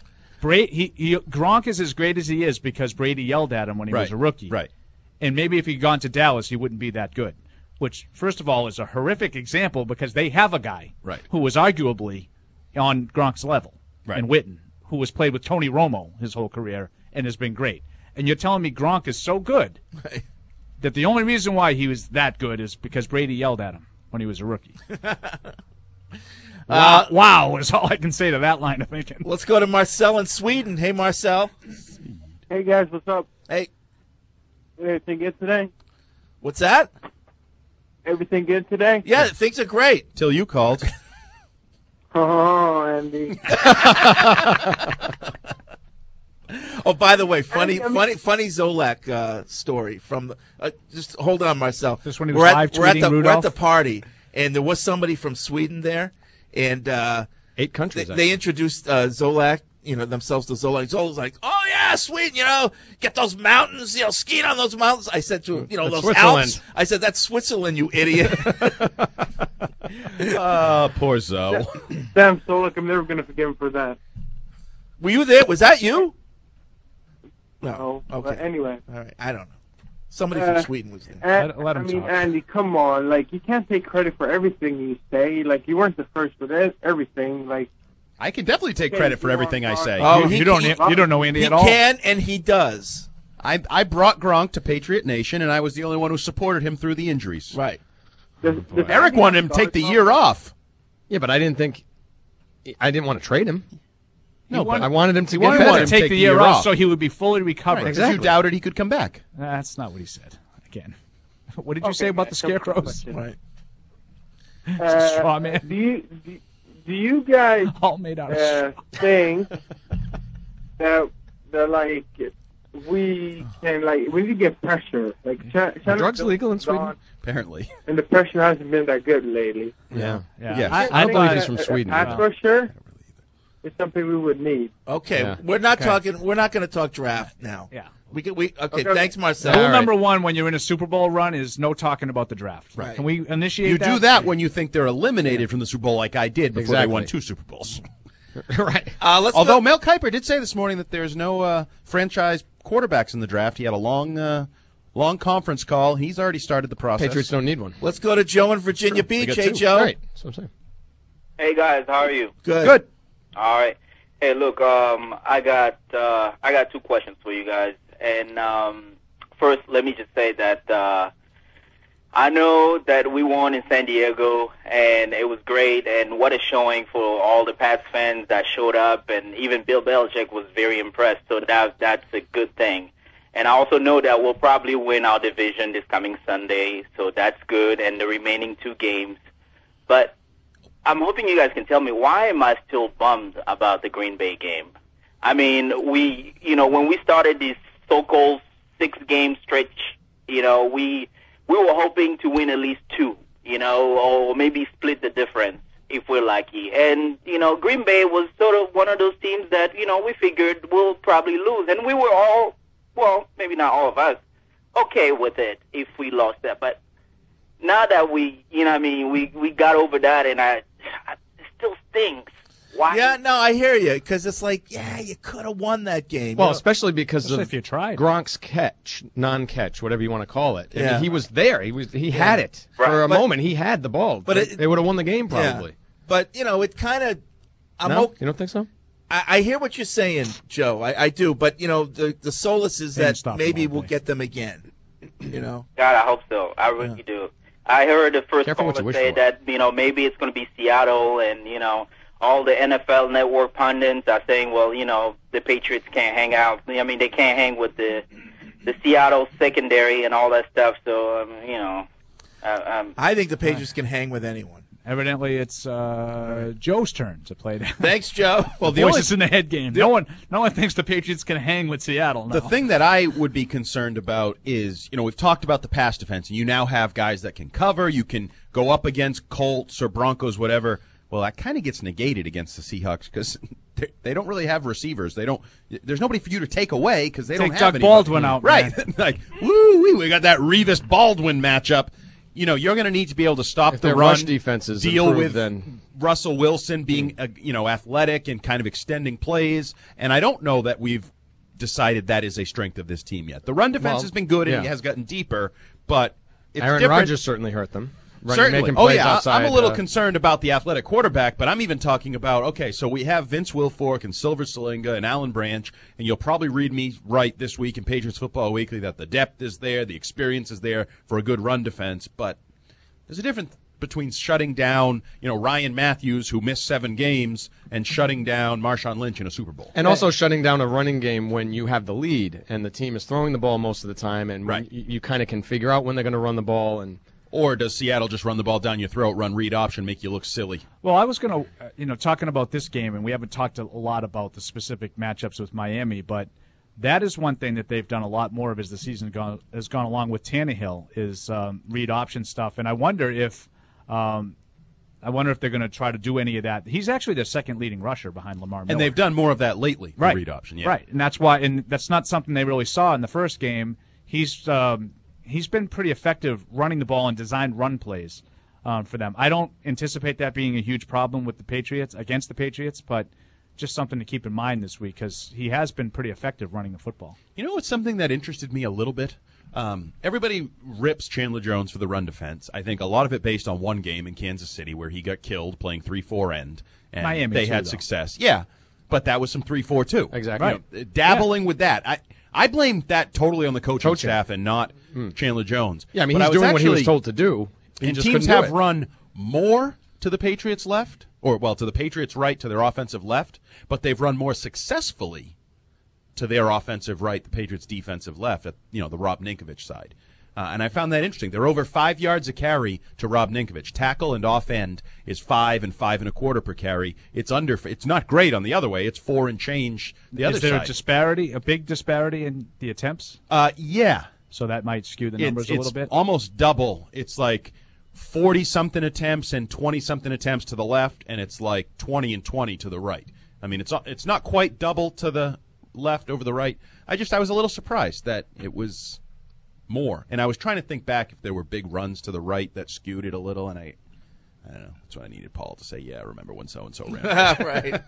Gronk is as great as he is because Brady yelled at him when he was a rookie. Right. And maybe if he'd gone to Dallas, he wouldn't be that good. Which, first of all, is a horrific example because they have a guy who was arguably on Gronk's level, and Witten, who has played with Tony Romo his whole career and has been great. And you're telling me Gronk is so good that the only reason why he was that good is because Brady yelled at him when he was a rookie. Wow is all I can say to that line of thinking. Let's go to Marcel in Sweden. Hey, Marcel. Hey guys, what's up? Hey. Everything good today? What's that? Everything good today? Yeah, things are great. Till you called. Oh, Andy. Oh, by the way, funny Zolak story from just hold on, Marcel. Just when he was live tweeting we're at Rudolph? the party, and there was somebody from Sweden there, and 8 countries. they introduced Zolak, themselves to Zolak. Zolak's like, "Oh yeah, Sweden, get those mountains, skiing on those mountains." I said to him, those Alps. I said, "That's Switzerland, you idiot." Poor Zoe. Damn, Solik, I'm never going to forgive him for that. Were you there? Was that you? No. Okay. But anyway. All right. I don't know. Somebody from Sweden was there. Let him talk. Andy, come on. Like, you can't take credit for everything you say. Like, you weren't the first with everything. Like, I can definitely take credit for everything I say. Oh, you don't know Andy he at all. He can, and he does. I brought Gronk to Patriot Nation, and I was the only one who supported him through the injuries. Right. Eric wanted him to take the year off. Yeah, but I didn't want to trade him. No, but I wanted him to He get wanted better. to take the year off so he would be fully recovered. Right, because you doubted he could come back. That's not what he said. Again, what did you say about the Scarecrows? Right. Straw man. Do you guys all made out of think that like we can we need to get pressure? Like, drugs legal in Sweden? Apparently. And the pressure hasn't been that good lately. Yeah. I don't believe he's from Sweden. Pass rusher is something we would need. Okay, Yeah. we're not talking. We're not going to talk draft now. Yeah. Okay. Thanks, Marcel. Rule All right. number 1 when you're in a Super Bowl run is no talking about the draft. Right. Can we initiate You that? do that when you think they're eliminated from the Super Bowl, like I did before they Exactly. won 2 Super Bowls. Right. Although Mel Kiper did say this morning that there's no franchise quarterbacks in the draft. He had a long conference call. He's already started the process. Patriots don't need one. Let's go to Joe in Virginia They Beach. got Hey, 2. Joe. Right. That's what I'm saying. Hey guys, how are you? Good. All right. Hey, look, I got 2 questions for you guys. And first, let me just say that I know that we won in San Diego, and it was great. And what a showing for all the Pats fans that showed up, and even Bill Belichick was very impressed. So that's a good thing. And I also know that we'll probably win our division this coming Sunday, so that's good. And the remaining 2 games, but I'm hoping you guys can tell me, why am I still bummed about the Green Bay game? I mean, when we started this so-called 6-game stretch, we were hoping to win at least 2, or maybe split the difference if we're lucky. And, Green Bay was sort of one of those teams that, we figured we'll probably lose. And we were all, well, maybe not all of us, okay with it if we lost that. But now that we got over that, and it still stinks. Why? Yeah, no, I hear you, because it's like, you could have won that game. Well, especially because Especially of if you tried. Gronk's catch, non-catch, whatever you want to call it. I Yeah. mean, he was there. He had it for a But- moment. He had the ball. but They would have won the game probably. But it kind of. No? You don't think so? I hear what you're saying, Joe. I do, but the solace is Didn't that stop maybe them all we'll day. get them again. God, I hope so. I really do. I heard the first Careful what you caller wish say for. that maybe it's going to be Seattle, and all the NFL Network pundits are saying, well, the Patriots can't hang out. I mean, they can't hang with the Seattle secondary and all that stuff. So I think the Patriots can hang with anyone. Evidently, it's Joe's turn to play that. Thanks, Joe. Well, the voices in the head game. No one thinks the Patriots can hang with Seattle. No. The thing that I would be concerned about is, we've talked about the pass defense, and you now have guys that can cover. You can go up against Colts or Broncos, whatever. Well, that kind of gets negated against the Seahawks because they don't really have receivers. There's nobody for you to take away because they don't have Doug anybody. Baldwin out, right? man. Like, woo, we got that Revis Baldwin matchup. You're going to need to be able to stop If the their run, rush defense is deal improved, with then Russell Wilson being athletic and kind of extending plays. And I don't know that we've decided that is a strength of this team yet. The run defense has been good and yeah. has gotten deeper, but it's Aaron different. Rodgers certainly hurt them. Certainly. Making Oh, plays yeah. outside, I'm a little concerned about the athletic quarterback, but I'm even talking about, okay, so we have Vince Wilfork and Silver Salinga and Alan Branch, and you'll probably read me right this week in Patriots Football Weekly that the depth is there, the experience is there for a good run defense, but there's a difference between shutting down, Ryan Matthews, who missed 7 games, and shutting down Marshawn Lynch in a Super Bowl. And also shutting down a running game when you have the lead and the team is throwing the ball most of the time, and right. you kind of can figure out when they're going to run the ball. Or does Seattle just run the ball down your throat, run read option, make you look silly? Well, I was going to, talking about this game, and we haven't talked a lot about the specific matchups with Miami, but that is one thing that they've done a lot more of as the season has gone along with Tannehill is read option stuff. And I wonder if they're going to try to do any of that. He's actually their second leading rusher behind Lamar Miller. And they've done more of that lately, right. The read option. Yeah. Right, and that's why, and that's not something they really saw in the first game. He's been pretty effective running the ball and designed run plays for them. I don't anticipate that being a huge problem with the Patriots, against the Patriots, but just something to keep in mind this week because he has been pretty effective running the football. You know what's something that interested me a little bit? Everybody rips Chandler Jones for the run defense. I think a lot of it based on one game in Kansas City where he got killed playing 3-4 end, and Miami they too, had though. success. Yeah, but that was some 3-4 too. Exactly. Right. Dabbling with that. I blame that totally on the coaching staff and not Chandler Jones. Yeah, I mean, But he's doing what he was told to do. And just teams couldn't do have it. run more to the Patriots' left, to the Patriots' right, to their offensive left, but they've run more successfully to their offensive right, the Patriots' defensive left, at the Rob Ninkovich side. And I found that interesting. They're over 5 yards a carry to Rob Ninkovich. Tackle and off end is 5 and 5 1/4 per carry. It's not great on the other way. It's 4 and change the other side. Is there a disparity, a big disparity in the attempts? Yeah. So that might skew the numbers a little bit? It's almost double. It's like 40-something attempts and 20-something attempts to the left, and it's like 20 and 20 to the right. I mean, it's not quite double to the left over the right. I was a little surprised that it was more. And I was trying to think back if there were big runs to the right that skewed it a little, and I don't know. That's what I needed Paul to say, yeah, I remember when so-and-so ran. Right.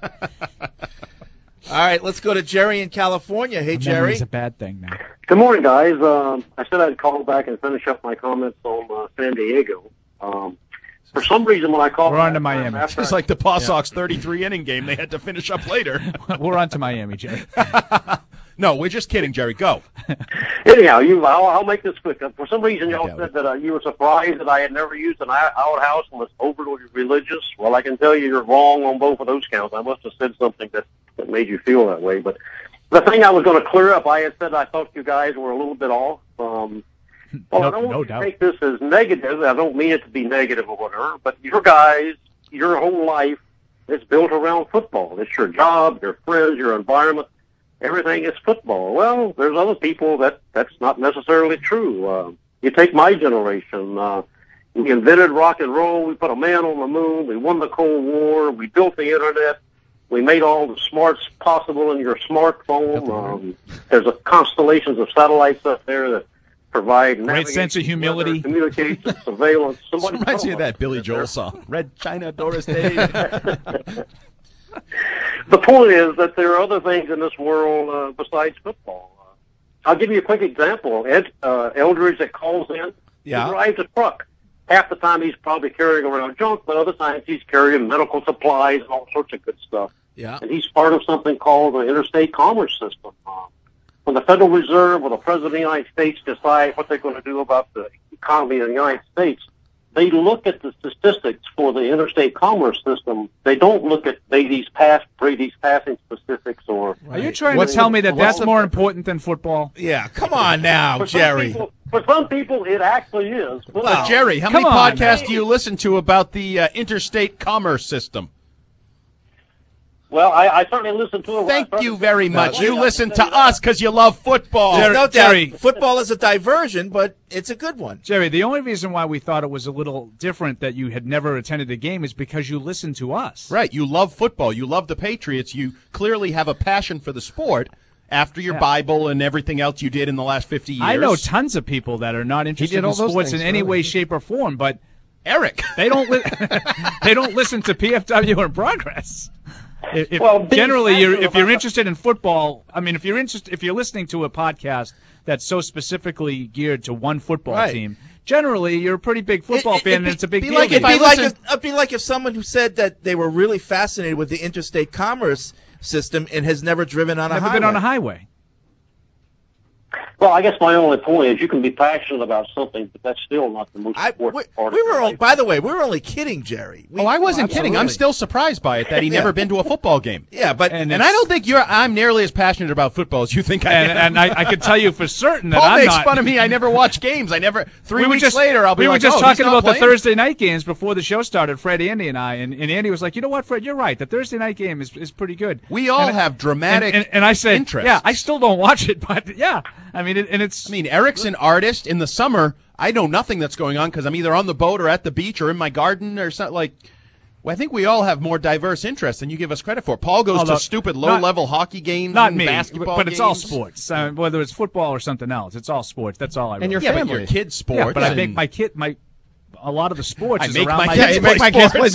All right, let's go to Jerry in California. Hey, Jerry. It's a bad thing now. Good morning, guys. I said I'd call back and finish up my comments on San Diego. For some reason, when I called, we're on to Miami. It's like the Paw Sox 33-inning game they had to finish up later. We're on to Miami, Jerry. No, we're just kidding, Jerry. Go. Anyhow, I'll make this quick. For some reason, y'all said that you were surprised that I had never used an outhouse and was overly religious. Well, I can tell you you're wrong on both of those counts. I must have said something that made you feel that way. But the thing I was going to clear up, I had said I thought you guys were a little bit off. I don't want you to take this as negative. I don't mean it to be negative or whatever, but your guys, your whole life is built around football. It's your job, your friends, your environment. Everything is football. Well, there's other people that's not necessarily true. You take my generation. We invented rock and roll. We put a man on the moon. We won the Cold War. We built the Internet. We made all the smarts possible in your smartphone. There's constellations of satellites up there that provide great sense of humility, communication, surveillance. Somebody reminds me of that Billy Joel song, Red China, Doris Day. The point is that there are other things in this world besides football. I'll give you a quick example. Eldridge that calls in, he drives a truck. Half the time he's probably carrying around junk, but other times he's carrying medical supplies and all sorts of good stuff. Yeah. And he's part of something called the interstate commerce system. When the Federal Reserve or the President of the United States decide what they're going to do about the economy of the United States, they look at the statistics for the interstate commerce system. They don't look at these passing statistics or. Are you trying to tell me that that's more important than football? Yeah, come on now, Jerry. For some people, it actually is. Well, Jerry, how many podcasts do you listen to about the interstate commerce system? Well, I certainly listen to it. Thank you very much. You listen to us because you love football. There's no doubt football is a diversion, but it's a good one. Jerry, the only reason why we thought it was a little different that you had never attended a game is because you listened to us. Right. You love football. You love the Patriots. You clearly have a passion for the sport after your Bible and everything else you did in the last 50 years. I know tons of people that are not interested in sports in any way, shape, or form, but Eric, they don't listen to PFW in Progress. If you're interested in football, I mean, if you're listening to a podcast that's so specifically geared to one football team, generally you're a pretty big football fan, and it's a big deal. It'd be like if someone who said that they were really fascinated with the interstate commerce system and has never driven on a highway. Never been on a highway. Well, I guess my only point is you can be passionate about something, but that's still not the most important part of your life. By the way, we were only kidding, Jerry. I wasn't kidding. I'm still surprised by it that he never been to a football game. Yeah, but and I don't think I'm nearly as passionate about football as you think I am. And I can tell you for certain that Paul I'm makes not. fun of me. I never watch games. I never. Three weeks later, I'll be we like, were just oh, talking he's not about the playing? Thursday night games before the show started, Fred, Andy, and I. And Andy was like, you know what, Fred, you're right. The Thursday night game is pretty good. We all have dramatic and I said, interests. yeah, I still don't watch it, but yeah. I mean, Eric's an artist. In the summer, I know nothing that's going on because I'm either on the boat or at the beach or in my garden or something like. Well, I think we all have more diverse interests than you give us credit for. Paul goes to stupid low-level hockey games, not and me, basketball but games. it's all sports. Whether it's football or something else, it's all sports. That's all I. And your really family, but your kids' sports. Yeah, but I make a lot of the sports. I is make around my kids kids play play sports.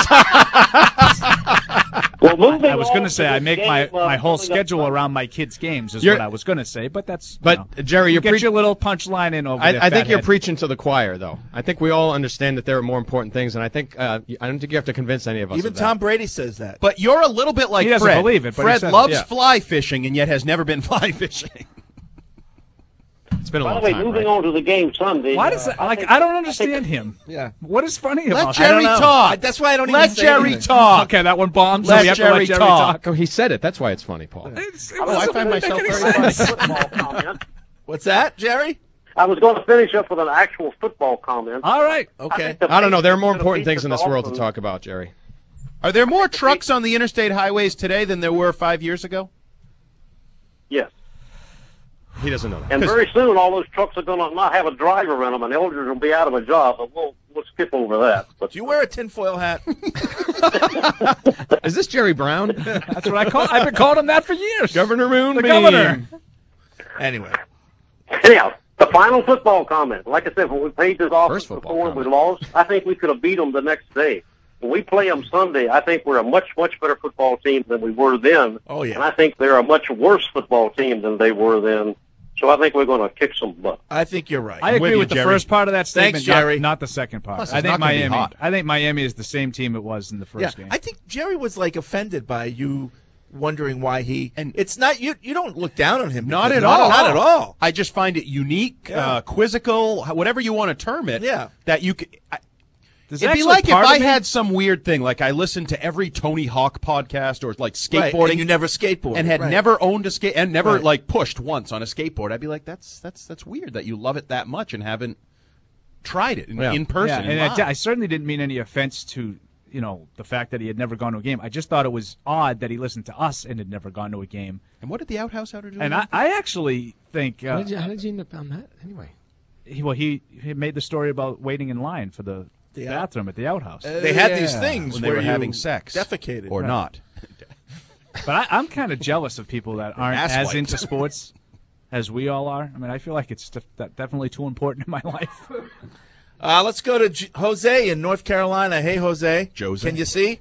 Well, moving I was going to say I make my whole coming up schedule around my kids' games is You're- what I was going to say, but that's. Jerry, you you're get your little punchline in over there. I think you're fathead. preaching to the choir, though. I think we all understand that there are more important things, and I think I don't think you have to convince any of us. Even of that. Tom Brady says that. But you're a little bit like He doesn't Fred. believe it, but he Fred says it. loves Yeah. fly fishing and yet has never been fly fishing. It's been a By long the way, time. moving right? on to the game Sunday. Why does that? I don't understand him. Yeah. What is funny Let about Jerry that? talk. That's why I don't Let even say Jerry anything. talk. Okay, that one bombed. So Let we have to Jerry let Jerry talk. talk. Oh, he said it. That's why it's funny, Paul. It I doesn't find make myself any very sense. football comment. What's that, Jerry? I was going to finish up with an actual football comment. All right. Okay. I don't know. There are more important things in this world to talk about, Jerry. Are there more trucks on the interstate highways today than there were 5 years ago? Yes. He doesn't know that. And very soon, all those trucks are going to not have a driver in them, and elders will be out of a job. But we'll skip over that. But Do you wear a tinfoil hat? Is this Jerry Brown? That's what I call. I've been calling him that for years. Governor Moonbeam. The governor. Anyway. anyhow, the final football comment. Like I said, when we played this offense First football before and we comment. lost, I think we could have beat them the next day. When we play them Sunday, I think we're a much, much better football team than we were then. Oh, yeah. And I think they're a much worse football team than they were then. So I think we're going to kick some butt. I think you're right. I agree with with you, the Jerry. first part of that statement, Thanks, Jerry. not the second part. Plus, I it's think not gonna be Miami. hot. I think Miami is the same team it was in the first game. I think Jerry was like offended by you wondering why he. And it's not you. You don't look down on him. Not because- at all. Not at all. I just find it unique, Yeah. quizzical, whatever you want to term it. Yeah. That you could. Does It'd be actually like if part of I me- had some weird thing, like I listened to every Tony Hawk podcast or like Right, skateboarding, and you never skateboarded, and had right. never owned a skate and never Right. like pushed once on a skateboard. I'd be like, that's weird that you love it that much and haven't tried it in person. Yeah, and I certainly didn't mean any offense to the fact that he had never gone to a game. I just thought it was odd that he listened to us and had never gone to a game. And what did the Outhouse have to do? And with it? I actually think How did you end up on that anyway? he made the story about waiting in line for the bathroom at the outhouse. They had these things when they where were you having sex, defecated or Right. not. But I'm kind of jealous of people that aren't Ass as wiped. into sports as we all are. I mean, I feel like it's definitely too important in my life. Let's go to Jose in North Carolina. Hey, Jose. Jose. Can you see?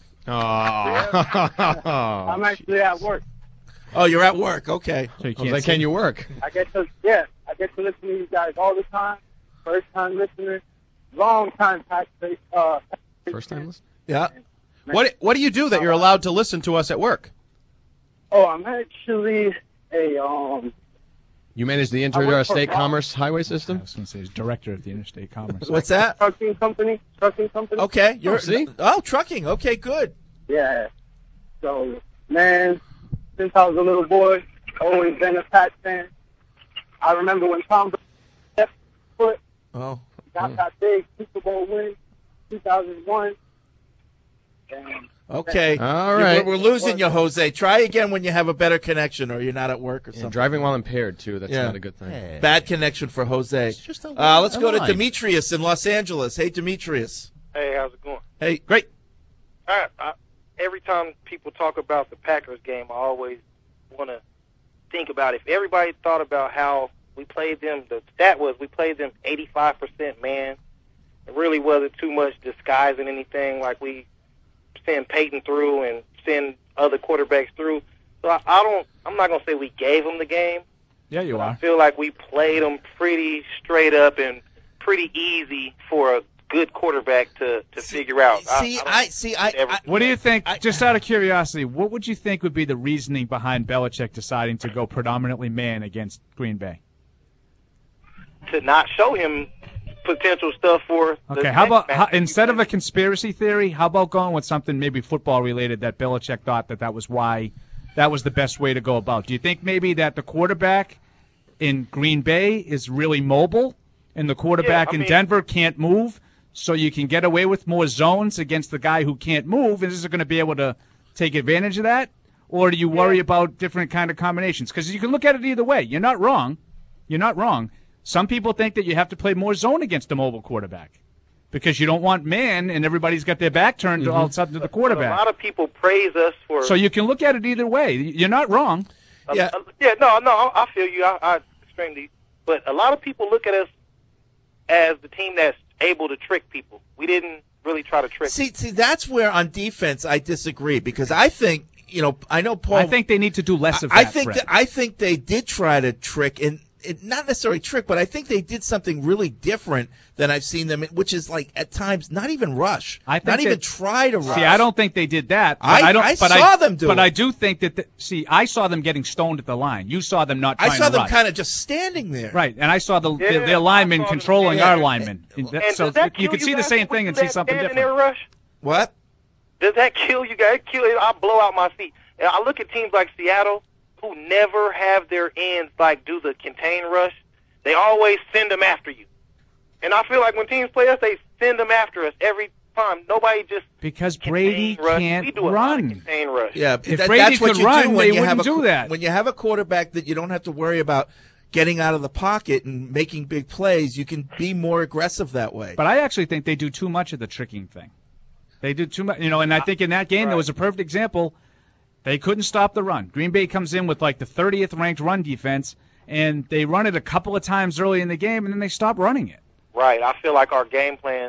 I'm actually at work. Oh, you're at work. Okay. So you Jose, can you work? I get to listen to you guys all the time. First time listener, long time taxpayer. First time listen? Yeah. What do you do that you're allowed to listen to us at work? Oh, I'm actually a You manage the I work for interstate Bob. commerce highway system? I was going to say he's director of the Interstate Commerce. What's that? trucking company. Okay. You're see? Oh, trucking. Okay, good. Yeah. So, man, since I was a little boy, always been a Pats fan. I remember when Tom Brady stepped foot, Oh. got that big Super Bowl win, 2001. And Okay. All right. We're losing you, Jose. Try again when you have a better connection or you're not at work or Yeah, something. driving while impaired, too. That's Yeah. not a good thing. Bad connection for Jose. just Let's go to line. Demetrius in Los Angeles. Hey, Demetrius. Hey, how's it going? Hey, great. All right. Every time people talk about the Packers game, I always want to think about if everybody thought about how we played them. The stat was we played them 85% man. It really wasn't too much disguising anything. Like we send Peyton through and send other quarterbacks through. So I'm not gonna say we gave them the game. Yeah, you I are. feel like we played them pretty straight up and pretty easy for a good quarterback to figure out. What do you think? Just out of curiosity, what would you think would be the reasoning behind Belichick deciding to go predominantly man against Green Bay? to not show him potential stuff for. Okay, instead of a conspiracy theory, how about going with something maybe football related that Belichick thought that was why that was the best way to go about? Do you think maybe that the quarterback in Green Bay is really mobile and the quarterback in Denver can't move, so you can get away with more zones against the guy who can't move? And is it going to be able to take advantage of that? Or do you worry about different kind of combinations? Because you can look at it either way. You're not wrong. You're not wrong. Some people think that you have to play more zone against a mobile quarterback because you don't want man and everybody's got their back turned all of a sudden to the quarterback. A lot of people praise us for. So you can look at it either way. You're not wrong. No, I feel you. I extremely. But a lot of people look at us as the team that's able to trick people. We didn't really try to trick. See, that's where on defense I disagree because I think I know Paul. I think they need to do less of that. I think they did try to trick and. Not necessarily trick, but I think they did something really different than I've seen them, which is like at times not even rush, not even try to rush. See, I don't think they did that. I saw them do it. But I do think that, I saw them getting stoned at the line. You saw them not trying to rush. I saw them kind of just standing there. Right, and I saw their linemen controlling our linemen. So you could see the same thing and see something different. Rush? What? Does that kill you guys? I'll blow out my seat. And I look at teams like Seattle, who never have their ends do the contain rush. They always send them after you. And I feel like when teams play us, they send them after us every time. Nobody just because Brady can't run. Contain rush. Yeah, if Brady could run, they wouldn't do that. When you have a quarterback that you don't have to worry about getting out of the pocket and making big plays, you can be more aggressive that way. But I actually think they do too much of the tricking thing. They do too much, and I think in that game there was a perfect example. They couldn't stop the run. Green Bay comes in with the 30th ranked run defense, and they run it a couple of times early in the game, and then they stop running it. Right. I feel like our game plan.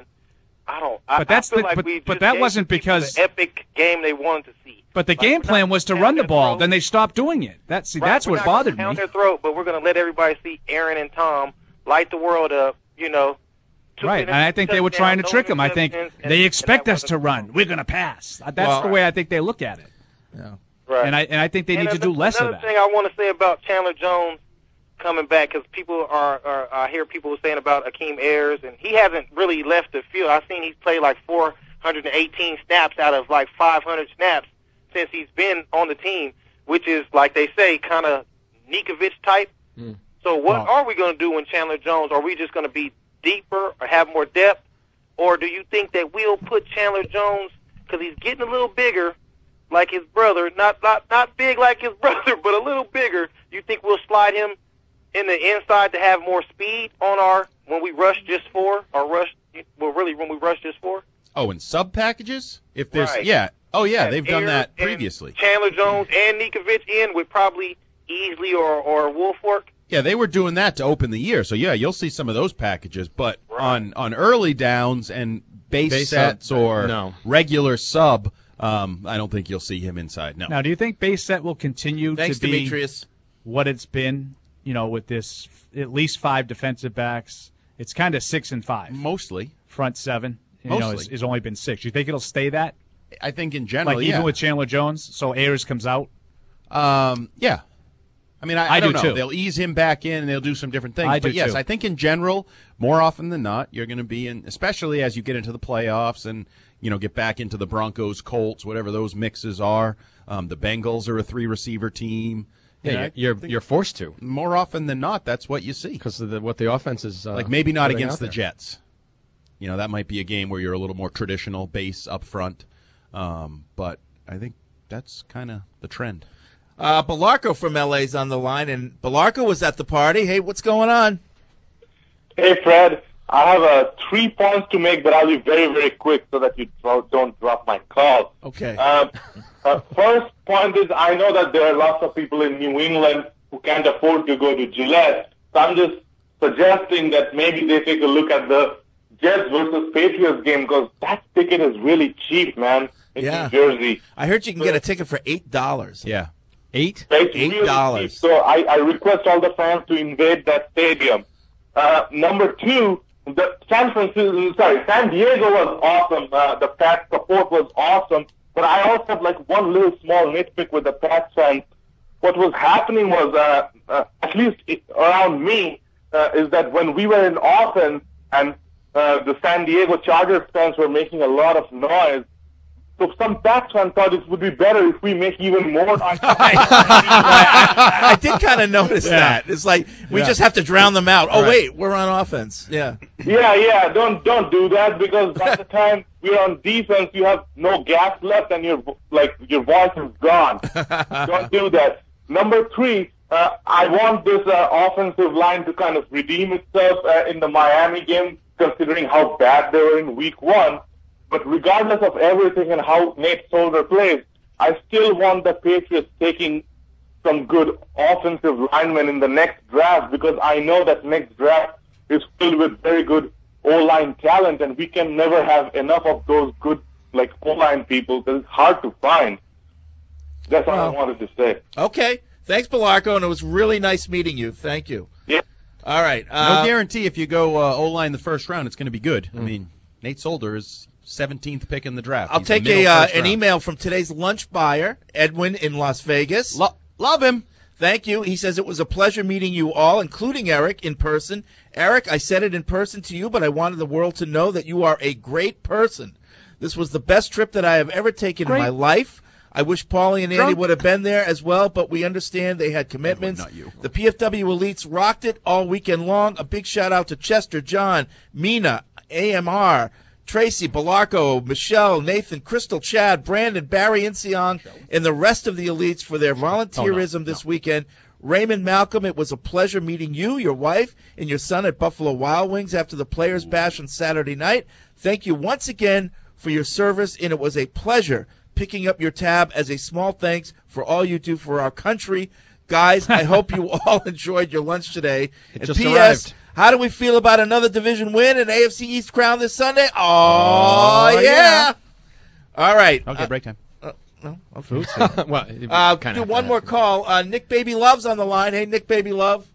But that wasn't because the epic game they wanted to see. But the game plan was to run the ball. Then they stopped doing it. That's what bothered me. Down their throat, but we're going to let everybody see Aaron and Tom light the world up. Right, and I think they were trying to trick them. I think they expect us to run. We're going to pass. That's the way I think they look at it. Yeah. Right. And I think they need to do less of that. Another thing I want to say about Chandler Jones coming back, because people I hear people saying about Akeem Ayers, and he hasn't really left the field. I've seen he's played 418 snaps out of 500 snaps since he's been on the team, which is, like they say, kind of Nikovic type. So what are we going to do when Chandler Jones? Are we just going to be deeper or have more depth? Or do you think that we'll put Chandler Jones, because he's getting a little bigger, like his brother, not big like his brother, but a little bigger. You think we'll slide him in the inside to have more speed on when we rush just four, or when we rush just four? Oh, in sub packages? If there's right. They've done that previously. Chandler Jones and Nikovic in with probably Easley or Wolfwork. Yeah, they were doing that to open the year. So you'll see some of those packages, but on early downs and base sets or regular sub. I don't think you'll see him inside. No. Now, do you think base set will continue to be Demetrius. What it's been? With this at least 5 defensive backs, it's kind of 6 and 5 mostly. Front 7, mostly is only been 6. You think it'll stay that? I think in general, even with Chandler Jones, so Ayers comes out. Yeah. I mean, I do don't know. too. They'll ease him back in and they'll do some different things. But yes, too. I think in general, more often than not, you're going to be in, especially as you get into the playoffs and get back into the Broncos, Colts, whatever those mixes are. The Bengals are a 3-receiver team. Yeah, you're forced to. More often than not, that's what you see. Because of what the offense is. Maybe not against the Jets. That might be a game where you're a little more traditional base up front. But I think that's kind of the trend. Belarco from LA is on the line, and Belarco was at the party. Hey, what's going on? Hey, Fred. I have 3 points to make, but I'll be very, very quick so that you don't drop my call. Okay. First point is I know that there are lots of people in New England who can't afford to go to Gillette, so I'm just suggesting that maybe they take a look at the Jets versus Patriots game because that ticket is really cheap, man, in New Jersey. I heard you can get a ticket for $8. Yeah. $8? $8. So I request all the fans to invade that stadium. Number 2, San Diego was awesome. The Pats support was awesome. But I also have one little small nitpick with the Pats fans. What was happening was, at least around me, is that when we were in offense and the San Diego Chargers fans were making a lot of noise, so some Pats fans thought it would be better if we make even more noise. I did kind of notice that. It's like we just have to drown them out. Oh, wait, we're on offense. Yeah. Yeah. Don't do that, because by the time we're on defense, you have no gas left and your voice is gone. Don't do that. Number 3, I want this offensive line to kind of redeem itself in the Miami game, considering how bad they were in week 1. But regardless of everything and how Nate Solder plays, I still want the Patriots taking some good offensive linemen in the next draft, because I know that next draft is filled with very good O-line talent, and we can never have enough of those good O-line people, because it's hard to find. That's all I wanted to say. Okay. Thanks, Belarco, and it was really nice meeting you. Thank you. Yeah. All right. No guarantee if you go O-line the first round, it's going to be good. I mean, Nate Solder is 17th pick in the draft. I'll take an email from today's lunch buyer, Edwin in Las Vegas. Love him. Thank you. He says, it was a pleasure meeting you all, including Eric, in person. Eric, I said it in person to you, but I wanted the world to know that you are a great person. This was the best trip that I have ever taken in my life. I wish Paulie and Andy would have been there as well, but we understand they had commitments. Not you. The PFW Elites rocked it all weekend long. A big shout out to Chester, John, Mina, AMR, Tracy, Belarco, Michelle, Nathan, Crystal, Chad, Brandon, Barry, Inseong, and the rest of the Elites for their volunteerism this weekend. Raymond Malcolm, it was a pleasure meeting you, your wife, and your son at Buffalo Wild Wings after the Players Bash on Saturday night. Thank you once again for your service, and it was a pleasure picking up your tab as a small thanks for all you do for our country. Guys, I hope you all enjoyed your lunch today. And just P.S., arrived. how do we feel about another division win and AFC East crown this Sunday? Oh, yeah. All right. Okay, break time. No, Food. Well, do one more call. Nick Baby Love's on the line. Hey, Nick Baby Love.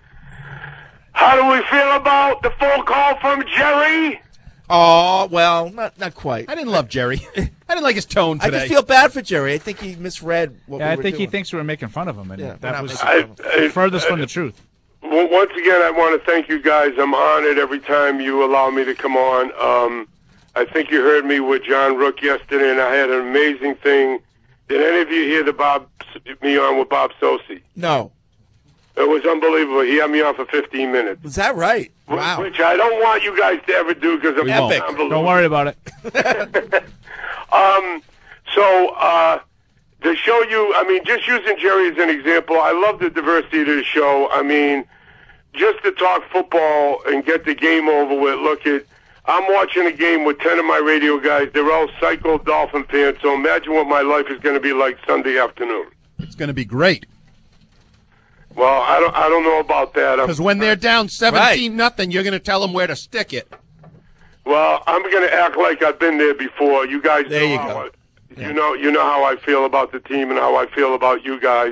How do we feel about the phone call from Jerry? Oh, well, not quite. I didn't love Jerry. I didn't like his tone today. I just feel bad for Jerry. I think he misread what we were I think doing. he thinks we were making fun of him, and that was I- furthest from the truth. Well, once again, I want to thank you guys. I'm honored every time you allow me to come on. I think you heard me with John Rook yesterday, and I had an amazing thing. Did any of you hear me on with Bob Sosi? No. It was unbelievable. He had me on for 15 minutes. Is that right? Wow. Which I don't want you guys to ever do, because I'm Epic. unbelievable. Don't worry about it. To show you, I mean, just using Jerry as an example, I love the diversity of the show. I mean, just to talk football and get the game over with. I'm watching a game with 10 of my radio guys. They're all psycho Dolphin fans, so imagine what my life is going to be like Sunday afternoon. It's going to be great. Well, I don't know about that. Because when they're down 17-0, you're going to tell them where to stick it. Well, I'm going to act like I've been there before. You guys There know you how go. You know how I feel about the team and how I feel about you guys.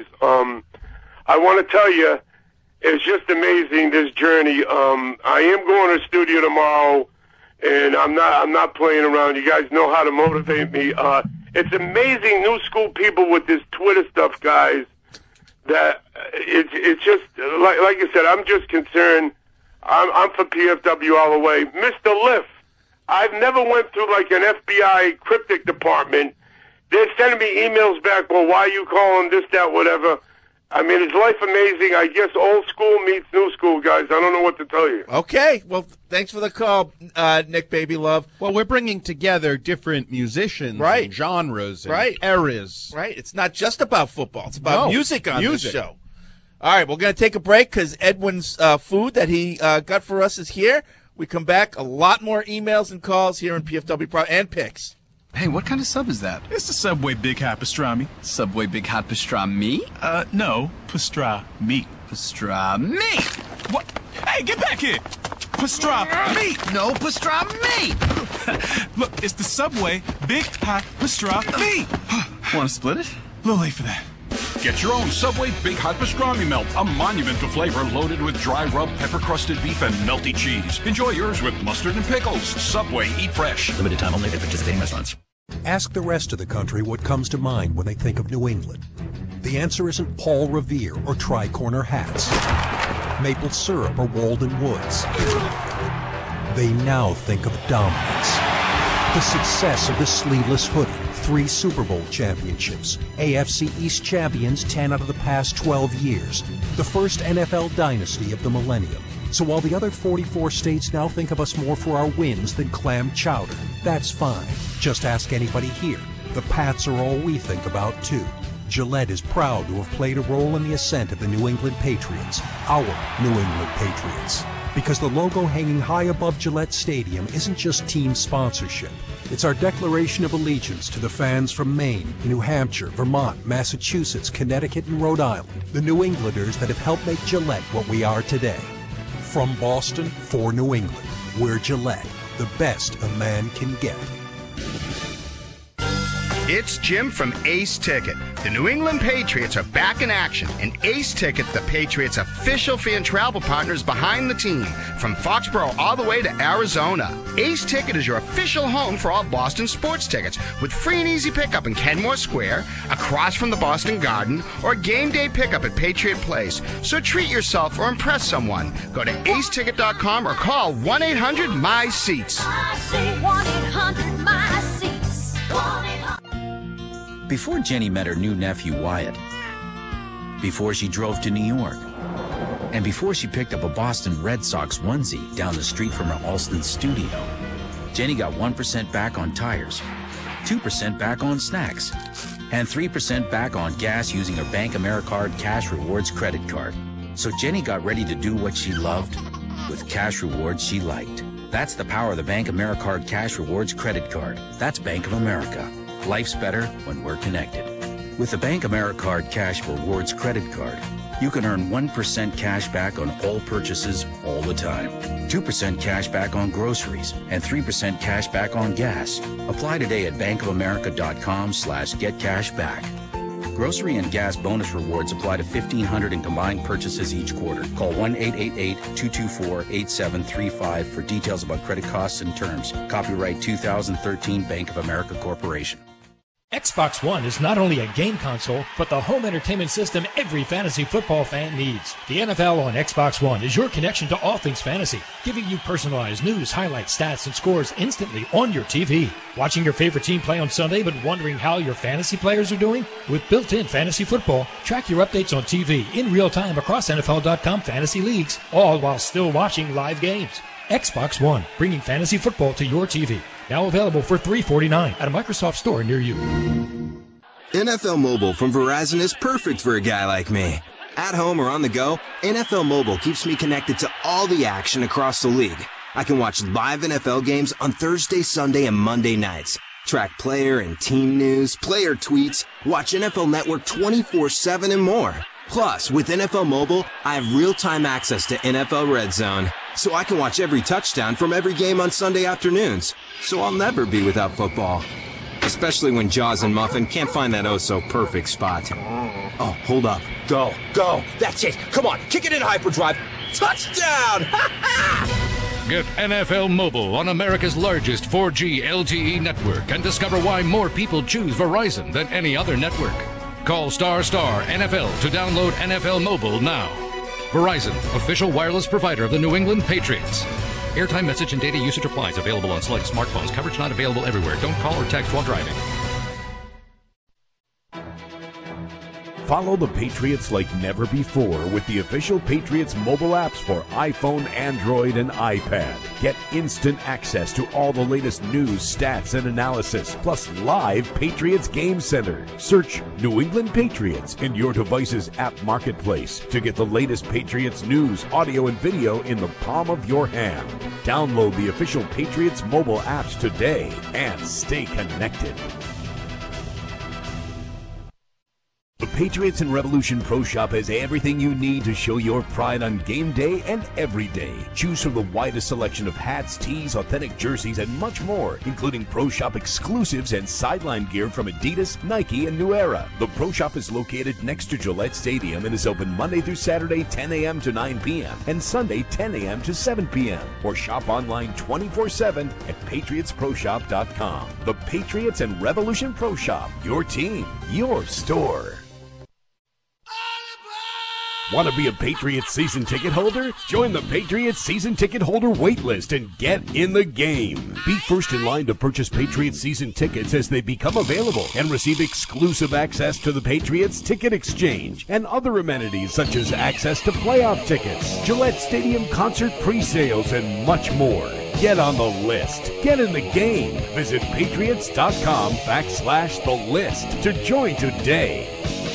I want to tell you, it's just amazing, this journey. I am going to the studio tomorrow, and I'm not playing around. You guys know how to motivate me. It's amazing, new school people with this Twitter stuff, guys. That it's just like I said. I'm just concerned. I'm for PFW all the way, Mr. Liff. I've never went through like an FBI cryptic department. They're sending me emails back. Well, why are you calling this, that, whatever? I mean, is life amazing? I guess old school meets new school, guys. I don't know what to tell you. Okay. Well, thanks for the call, Nick Baby Love. Well, we're bringing together different musicians, and genres, and eras. Right. It's not just about football. It's about music on this show. All right. We're going to take a break because Edwin's food that he got for us is here. We come back. A lot more emails and calls here in PFW Pro and picks. Hey, what kind of sub is that? It's the Subway Big Hot Pastrami. Subway Big Hot Pastrami? No, pastrami. Pastrami? What? Hey, get back here! Pastrami! No, pastrami! Look, it's the Subway Big Hot Pastrami. Want to split it? A little late for that. Get your own Subway Big Hot Pastrami Melt, a monument of flavor loaded with dry rub, pepper-crusted beef, and melty cheese. Enjoy yours with mustard and pickles. Subway, eat fresh. Limited time only at participating restaurants. Ask the rest of the country what comes to mind when they think of New England. The answer isn't Paul Revere or tri-corner hats. maple syrup, or Walden Woods. They now think of dominance. The success of the sleeveless hoodie, 3 Super Bowl championships, AFC East champions 10 out of the past 12 years, the first NFL dynasty of the millennium. So while the other 44 states now think of us more for our wins than clam chowder, that's fine. Just ask anybody here. The Pats are all we think about, too. Gillette is proud to have played a role in the ascent of the New England Patriots, our New England Patriots. Because the logo hanging high above Gillette Stadium isn't just team sponsorship. It's our declaration of allegiance to the fans from Maine, New Hampshire, Vermont, Massachusetts, Connecticut, and Rhode Island, the New Englanders that have helped make Gillette what we are today. From Boston for New England, we're Gillette, the best a man can get. It's Jim from Ace Ticket. The New England Patriots are back in action, and Ace Ticket, the Patriots' official fan travel partner, is behind the team from Foxborough all the way to Arizona. Ace Ticket is your official home for all Boston sports tickets, with free and easy pickup in Kenmore Square, across from the Boston Garden, or game day pickup at Patriot Place. So treat yourself or impress someone. Go to aceticket.com or call 1-800-MY-SEATS. I say 1-800-MY-SEATS. 1-800. Before Jenny met her new nephew Wyatt, before she drove to New York, and before she picked up a Boston Red Sox onesie down the street from her Alston studio, Jenny got 1% back on tires, 2% back on snacks, and 3% back on gas using her Bank AmeriCard Cash Rewards credit card. So Jenny got ready to do what she loved with cash rewards she liked. That's the power of the Bank AmeriCard Cash Rewards credit card. That's Bank of America. Life's better when we're connected. With the Bank AmeriCard Cash Rewards credit card, you can earn 1% cash back on all purchases all the time, 2% cash back on groceries, and 3% cash back on gas. Apply today at bankofamerica.com/getcashback. Grocery and gas bonus rewards apply to 1,500 in combined purchases each quarter. Call 1-888-224-8735 for details about credit costs and terms. Copyright 2013 Bank of America Corporation. Xbox One is not only a game console, but the home entertainment system every fantasy football fan needs. The NFL on Xbox One is your connection to all things fantasy, giving you personalized news, highlights, stats, and scores instantly on your TV. Watching your favorite team play on Sunday but wondering how your fantasy players are doing? With built-in fantasy football, track your updates on TV in real time across NFL.com fantasy leagues, all while still watching live games. Xbox One, bringing fantasy football to your TV. Now available for $349 at a Microsoft store near you. NFL Mobile from Verizon is perfect for a guy like me. At home or on the go, NFL Mobile keeps me connected to all the action across the league. I can watch live NFL games on Thursday, Sunday, and Monday nights. Track player and team news, player tweets, watch NFL Network 24/7 and more. Plus, with NFL Mobile, I have real-time access to NFL Red Zone, so I can watch every touchdown from every game on Sunday afternoons. So I'll never be without football. Especially when Jaws and Muffin can't find that oh-so-perfect spot. Oh, hold up. Go. That's it. Come on, kick it in hyperdrive. Touchdown! Get NFL Mobile on America's largest 4G LTE network and discover why more people choose Verizon than any other network. Call ** NFL to download NFL Mobile now. Verizon, official wireless provider of the New England Patriots. Airtime, message, and data usage applies. Available on select smartphones. Coverage not available everywhere. Don't call or text while driving. Follow the Patriots like never before with the official Patriots mobile apps for iPhone, Android, and iPad. Get instant access to all the latest news, stats, and analysis, plus live Patriots Game Center. Search New England Patriots in your device's app marketplace to get the latest Patriots news, audio, and video in the palm of your hand. Download the official Patriots mobile apps today and stay connected. The Patriots and Revolution Pro Shop has everything you need to show your pride on game day and every day. Choose from the widest selection of hats, tees, authentic jerseys, and much more, including Pro Shop exclusives and sideline gear from Adidas, Nike, and New Era. The Pro Shop is located next to Gillette Stadium and is open Monday through Saturday, 10 a.m. to 9 p.m. and Sunday, 10 a.m. to 7 p.m. Or shop online 24/7 at patriotsproshop.com. The Patriots and Revolution Pro Shop. Your team, your store. Want to be a Patriots season ticket holder? Join the Patriots season ticket holder wait list and get in the game. Be first in line to purchase Patriots season tickets as they become available and receive exclusive access to the Patriots Ticket Exchange and other amenities such as access to playoff tickets, Gillette Stadium concert pre-sales, and much more. Get on the list. Get in the game. Visit patriots.com/the list to join today.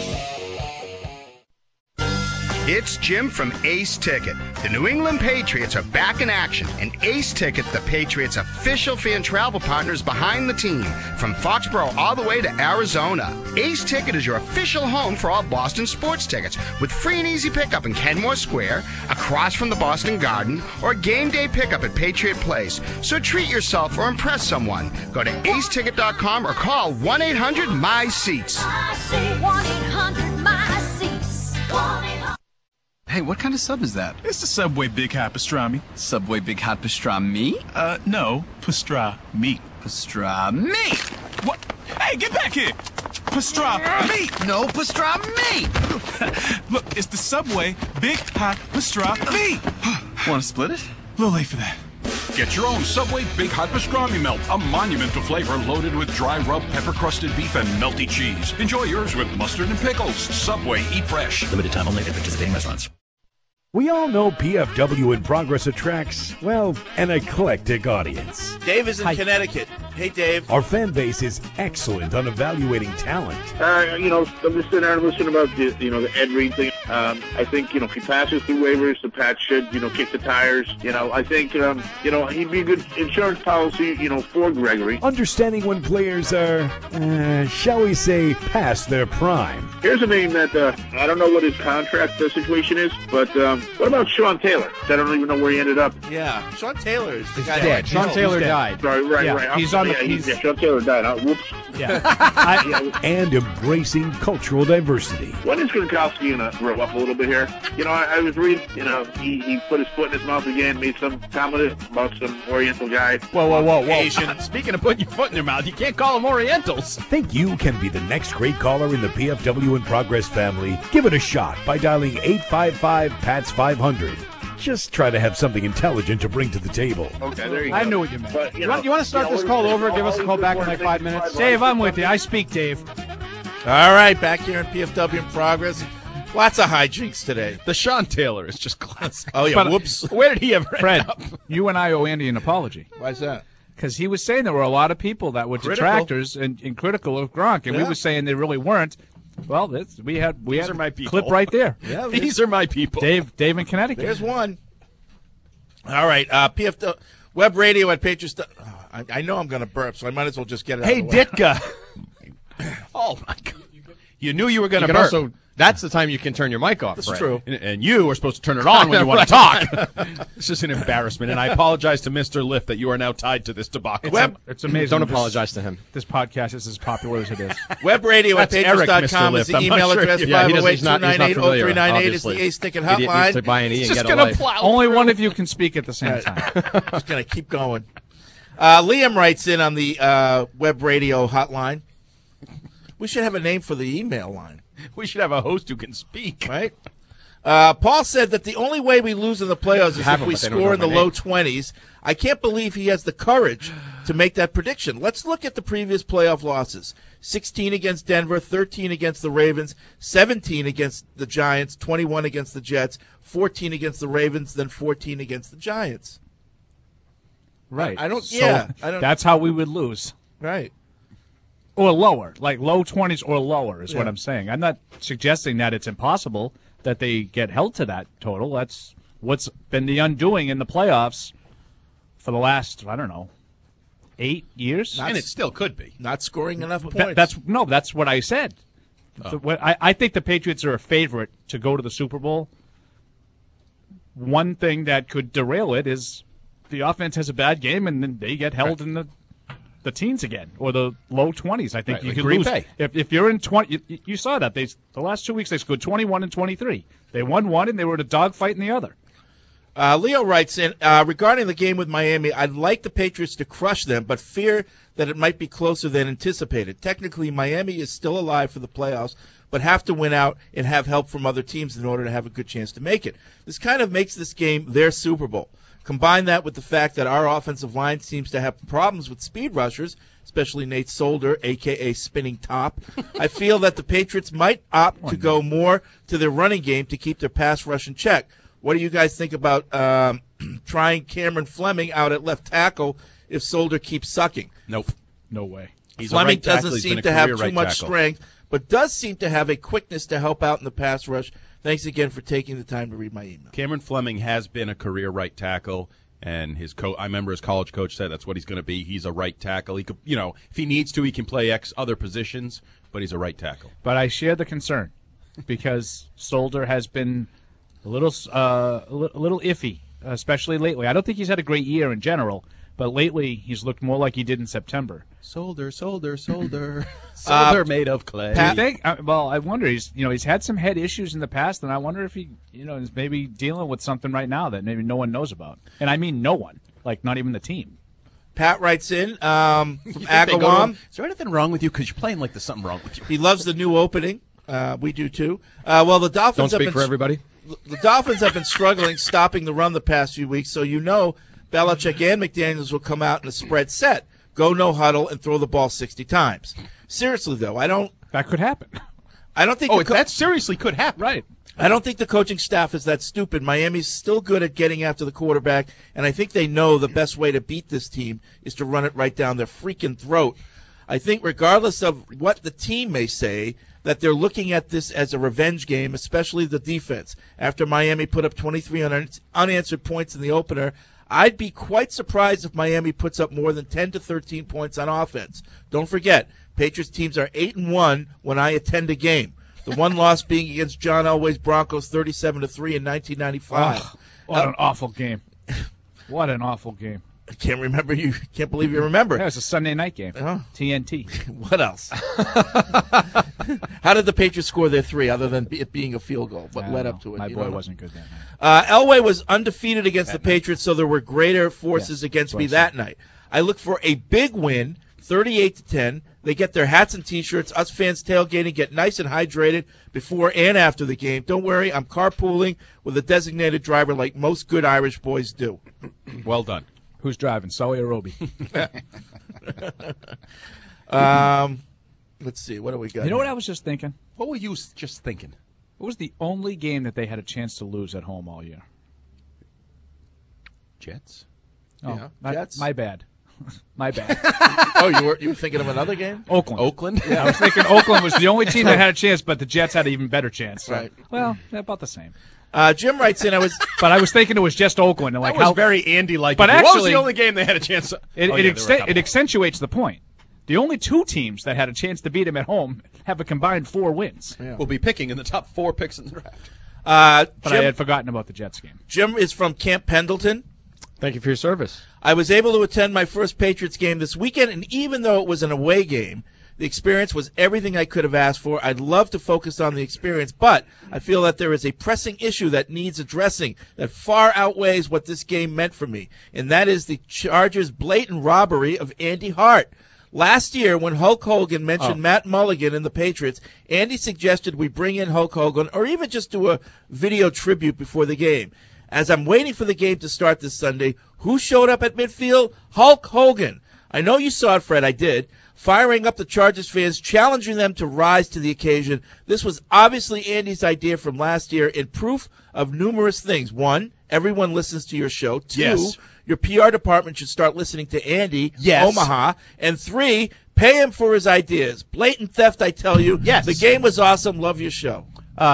It's Jim from Ace Ticket. The New England Patriots are back in action, and Ace Ticket, the Patriots' official fan travel partners behind the team, from Foxborough all the way to Arizona. Ace Ticket is your official home for all Boston sports tickets, with free and easy pickup in Kenmore Square, across from the Boston Garden, or game day pickup at Patriot Place. So treat yourself or impress someone. Go to aceticket.com or call 1-800-MY-SEATS. I say 1-800-MY-SEATS. 1-800. Hey, what kind of sub is that? It's the Subway Big Hot Pastrami. Subway Big Hot Pastrami? No, pastrami. Pastrami! What? Hey, get back here! Pastrami! No, pastrami! Look, it's the Subway Big Hot Pastrami! Want to split it? A little late for that. Get your own Subway Big Hot Pastrami Melt, a monument of flavor loaded with dry rub, pepper-crusted beef, and melty cheese. Enjoy yours with mustard and pickles. Subway, eat fresh. Limited time only at participating restaurants. We all know PFW in Progress attracts, well, an eclectic audience. Dave is in Connecticut. Hey, Dave. Our fan base is excellent on evaluating talent. I'm just sitting there and listening about the Ed Reed thing. I think, if he passes through waivers, the Pats should, kick the tires. I think, he'd be a good insurance policy, for Gregory. Understanding when players are, shall we say, past their prime. Here's a name that, I don't know what his contract situation is, but what about Sean Taylor? I don't even know where he ended up. Yeah, Sean Taylor is the guy. Dead. Sean Taylor died. Sorry, right. He's on the. Sean Taylor died. Whoops. Yeah. And embracing cultural diversity. When is Gronkowski going to grow up a little bit here? I was reading, he put his foot in his mouth again, made some comment about some Oriental guy. Whoa. Asian. Speaking of putting your foot in your mouth, you can't call them Orientals. Think you can be the next great caller in the PFW in Progress family? Give it a shot by dialing 855-PATS-500. Just try to have something intelligent to bring to the table. Okay, there you go. I knew what you meant. But, you want to start this call over? Give us a call back in like 5 minutes. Dave, I'm with you. I speak, Dave. All right, back here in PFW in Progress. Lots of hijinks today. The Sean Taylor is just classic. Oh, yeah, But, whoops. Where did he ever Fred, end up? you and I owe Andy an apology. Why's that? Because he was saying there were a lot of people that were Critical. detractors and critical of Gronk, and we Yeah. were saying they really weren't. Well, we had are my a people. clip right there. Yeah, These are my people. Dave in Connecticut. There's one. All right, PFW web radio at Patriots. I know I'm going to burp, so I might as well just get it out Hey, of the way. Ditka. Oh, my God. You knew you were going You to can burp. also, that's the time you can turn your mic off, That's Fred. true. And you are supposed to turn it on when you want to talk. It's just an embarrassment, and I apologize to Mr. Lift that you are now tied to this debacle. It's amazing. Don't apologize to him. This podcast is as popular as it is. Web radio at That's Eric, Patriots.com Mr. is the Lift. I'm email not sure address. if- Yeah, he doesn't- he's not- he's not familiar, 508-0398 is the obviously. Ace Ticket Idiot needs hotline. to buy an E and Just get a gonna life. plow. Only one of you can speak at the same time. Just going to keep going. Liam writes in on the web radio hotline. We should have a name for the email line. We should have a host who can speak. Right? Paul said that the only way we lose in the playoffs is if we score in the low 20s. I can't believe he has the courage to make that prediction. Let's look at the previous playoff losses. 16 against Denver, 13 against the Ravens, 17 against the Giants, 21 against the Jets, 14 against the Ravens, then 14 against the Giants. Right. I don't. So Yeah, I don't. that's how we would lose. Right. Or lower, like low 20s or lower is what Yeah. I'm saying. I'm not suggesting that it's impossible that they get held to that total. That's what's been the undoing in the playoffs for the last, 8 years. And it still could be. Not scoring enough points. That's what I said. I think the Patriots are a favorite to go to the Super Bowl. One thing that could derail it is the offense has a bad game and then they get held in the teens again, or the low 20s. I think Right, you like could Green lose. Bay. If you're in 20, you saw that. The last 2 weeks they scored 21 and 23. They won one and they were in a dogfight in the other. Leo writes in, regarding the game with Miami, I'd like the Patriots to crush them, but fear that it might be closer than anticipated. Technically, Miami is still alive for the playoffs, but have to win out and have help from other teams in order to have a good chance to make it. This kind of makes this game their Super Bowl. Combine that with the fact that our offensive line seems to have problems with speed rushers, especially Nate Solder, a.k.a. Spinning Top. I feel that the Patriots might opt to go more to their running game to keep their pass rush in check. What do you guys think about trying Cameron Fleming out at left tackle if Solder keeps sucking? Nope. No way. Fleming doesn't seem to have too much strength, but does seem to have a quickness to help out in the pass rush. Thanks again for taking the time to read my email. Cameron Fleming has been a career right tackle, and I remember his college coach said that's what he's going to be. He's a right tackle. He could, if he needs to, he can play other positions, but he's a right tackle. But I share the concern because Solder has been a little iffy, especially lately. I don't think he's had a great year in general, but lately he's looked more like he did in September. Solder made of clay. I think. Well, I wonder. He's had some head issues in the past, and I wonder if he, is maybe dealing with something right now that maybe no one knows about. And I mean, no one, like not even the team. Pat writes in from Agawam. Is there anything wrong with you? Because you're playing like there's something wrong with you. He loves the new opening. We do too. Well, the Dolphins don't speak for everybody. The Dolphins have been struggling stopping the run the past few weeks, so Belichick and McDaniels will come out in a spread set, go no huddle, and throw the ball 60 times. Seriously, though, that could happen. I don't think that seriously could happen. Right. I don't think the coaching staff is that stupid. Miami's still good at getting after the quarterback, and I think they know the best way to beat this team is to run it right down their freaking throat. I think regardless of what the team may say, that they're looking at this as a revenge game, especially the defense. After Miami put up 23 unanswered points in the opener, I'd be quite surprised if Miami puts up more than 10 to 13 points on offense. Don't forget, Patriots teams are 8-1 when I attend a game. The one loss being against John Elway's Broncos 37-3 in 1995. Oh, what an awful game. What an awful game. I can't believe you remember. That was a Sunday night game. TNT. What else? How did the Patriots score their 3 other than it being a field goal? What led up to it? My boy wasn't good that night. Elway was undefeated against the Patriots, so there were greater forces against me that night. I look for a big win, 38-10. They get their hats and T-shirts. Us fans tailgating, get nice and hydrated before and after the game. Don't worry, I'm carpooling with a designated driver like most good Irish boys do. Well done. Who's driving, Sully or Roby? Let's see. What do we got? You know what I was just thinking? What were you just thinking? What was the only game that they had a chance to lose at home all year? Jets? Oh, Yeah, Jets. My bad. My bad. Oh, you were thinking of another game? Oakland? Yeah, I was thinking Oakland was the only team that had a chance, but the Jets had an even better chance. So. Right. Well, they're about the same. Jim writes in, but I was thinking it was just Oakland. And like that was very Andy-like. But actually, actually, what was the only game they had a chance? It accentuates the point. The only 2 teams that had a chance to beat him at home have a combined 4 wins. Yeah. We'll be picking in the top 4 picks in the draft. But I had forgotten about the Jets game. Jim is from Camp Pendleton. Thank you for your service. I was able to attend my first Patriots game this weekend, and even though it was an away game, the experience was everything I could have asked for. I'd love to focus on the experience, but I feel that there is a pressing issue that needs addressing that far outweighs what this game meant for me, and that is the Chargers' blatant robbery of Andy Hart. Last year, when Hulk Hogan mentioned Matt Mulligan and the Patriots, Andy suggested we bring in Hulk Hogan or even just do a video tribute before the game. As I'm waiting for the game to start this Sunday, who showed up at midfield? Hulk Hogan. I know you saw it, Fred. I did. Firing up the Chargers fans, challenging them to rise to the occasion. This was obviously Andy's idea from last year in proof of numerous things. 1, everyone listens to your show. 2, yes. Your PR department should start listening to Andy, yes. Omaha. And 3, pay him for his ideas. Blatant theft, I tell you. Yes. The game was awesome. Love your show.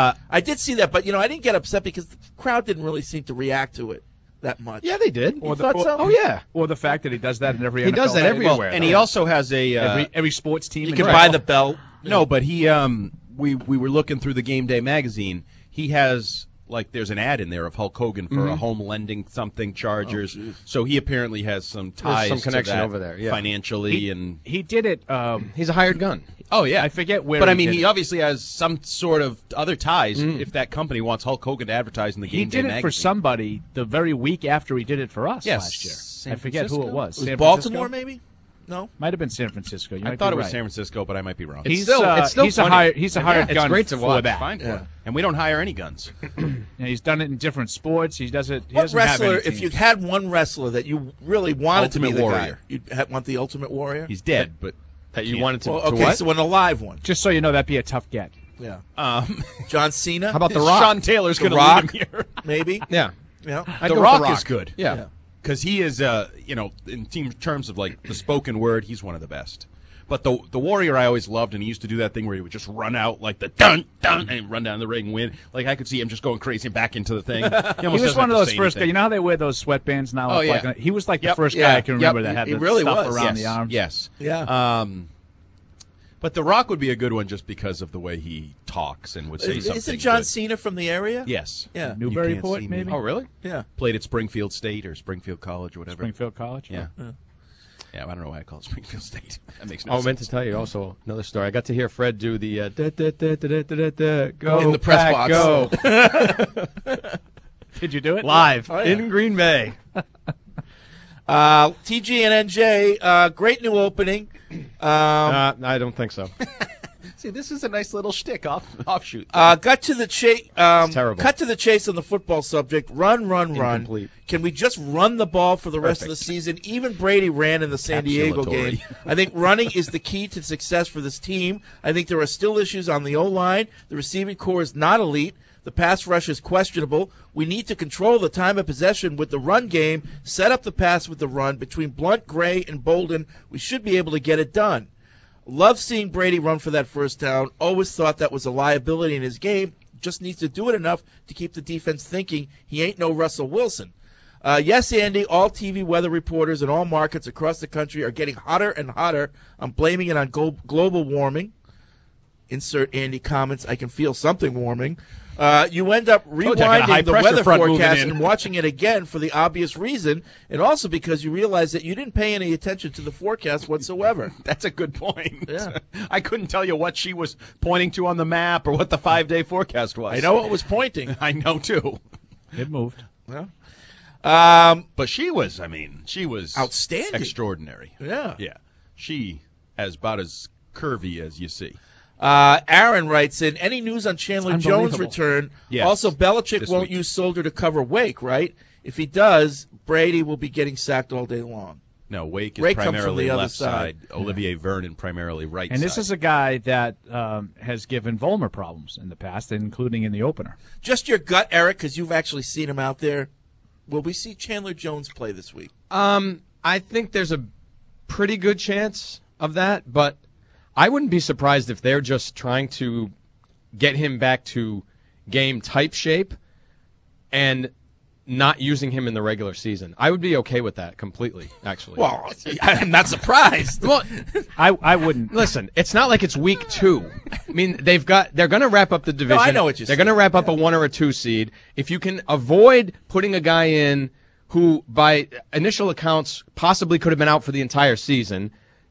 I did see that, but, I didn't get upset because the crowd didn't really seem to react to it that much. Yeah, they did. Oh, yeah. Or the fact that he does that in every He NFL does that game. everywhere. Well, and he also has a every sports team. You can buy the belt. No, but he we were looking through the Game Day magazine. He has there's an ad in there of Hulk Hogan for a home lending something Chargers. So he apparently has some ties, some connection to that over there, yeah. financially, and he did it. He's a hired gun. Oh yeah, I forget where. But he I mean, did he it. obviously has some sort of other ties. If that company wants Hulk Hogan to advertise in the Game Day He did it magazine. for somebody the very week after he did it for us Yes. last year. San I forget Francisco? who it was. It was San Baltimore, Francisco? maybe? No, might have been San Francisco. You I might thought be it was right. San Francisco, but I might be wrong. He's still funny. He's a hired gun. It's great to for watch. that. Fine for Yeah. it. And we don't hire any guns. Yeah, he's done it in different sports. He does it. He What doesn't have wrestler, any if you teams. had one wrestler that you really wanted to be Ultimate the Warrior. guy, you'd want the Ultimate Warrior? He's dead, but That you wanted to, Well, to okay, what? so an alive one. Just so you know, that'd be a tough get. Yeah. Um, John Cena? How about The Rock? Sean Taylor's The going to lead Rock, him here. maybe? Yeah. Yeah. I'd The go with Rock The is good. Yeah. Because he is, in terms of like the spoken word, he's one of the best. But the Warrior I always loved, and he used to do that thing where he would just run out like the dun dun and run down the ring and win. Like I could see him just going crazy and back into the thing. He was one of those first guys. You know how they wear those sweatbands now? Oh, yeah. He was like the Yep. first Yeah. guy I can remember Yep. that had He the really stuff was. around Yes. the arms. Yes. Yeah. But The Rock would be a good one just because of the way he talks and would say something. Isn't John good. Cena from the area? Yes. Yeah. You Newburyport, can't see me. maybe? Oh, really? Yeah. Played at Springfield State or Springfield College or whatever. Springfield College? Yeah. Yeah. Yeah, I don't know why I call it Springfield State. That makes no Oh, I sense. meant to tell you also another story. I got to hear Fred do the go In the press Pack, box. go Did you do it? live Oh, yeah. in Green Bay. TG and NJ, great new opening. I don't think so. See, this is a nice little shtick offshoot. Got to the chase. terrible. Cut to the chase on the football subject. Run. Incomplete. Can we just run the ball for the rest of the season? Even Brady ran in the San Diego game. I think running is the key to success for this team. I think there are still issues on the O-line. The receiving core is not elite. The pass rush is questionable. We need to control the time of possession with the run game, set up the pass with the run. Between Blunt, Gray, and Bolden, we should be able to get it done. Love seeing Brady run for that first down. Always thought that was a liability in his game. Just needs to do it enough to keep the defense thinking he ain't no Russell Wilson. Yes, Andy, all TV weather reporters in all markets across the country are getting hotter and hotter. I'm blaming it on global warming. Insert Andy comments, I can feel something warming. You end up you, I got a high rewinding the pressure weather front moving forecast in. and watching it again for the obvious reason, and also because you realize that you didn't pay any attention to the forecast whatsoever. That's a good point. Yeah. I couldn't tell you what she was pointing to on the map or what the 5-day forecast was. I know it was pointing. I know, too. It moved. Yeah. But she was Outstanding. extraordinary. Yeah. Yeah. She is about as curvy as you see. Aaron writes in, any news on Chandler Jones' unbelievable. return? Yes, Also, Belichick this won't week. use Soldier to cover Wake, right? If he does, Brady will be getting sacked all day long. No, Wake is Ray comes from primarily the other left side. side. Olivier Vernon primarily right And side. this is a guy that has given Vollmer problems in the past, including in the opener. Just your gut, Eric, because you've actually seen him out there. Will we see Chandler Jones play this week? I think there's a pretty good chance of that, but I wouldn't be surprised if they're just trying to get him back to game type shape and not using him in the regular season. I would be okay with that completely, actually. Well, I'm not surprised. Well, I wouldn't. listen, it's not like it's week 2. I mean, they're going to wrap up the division. I know what you're They're saying. going to wrap up a 1 or a 2 seed. If you can avoid putting a guy in who, by initial accounts, possibly could have been out for the entire season,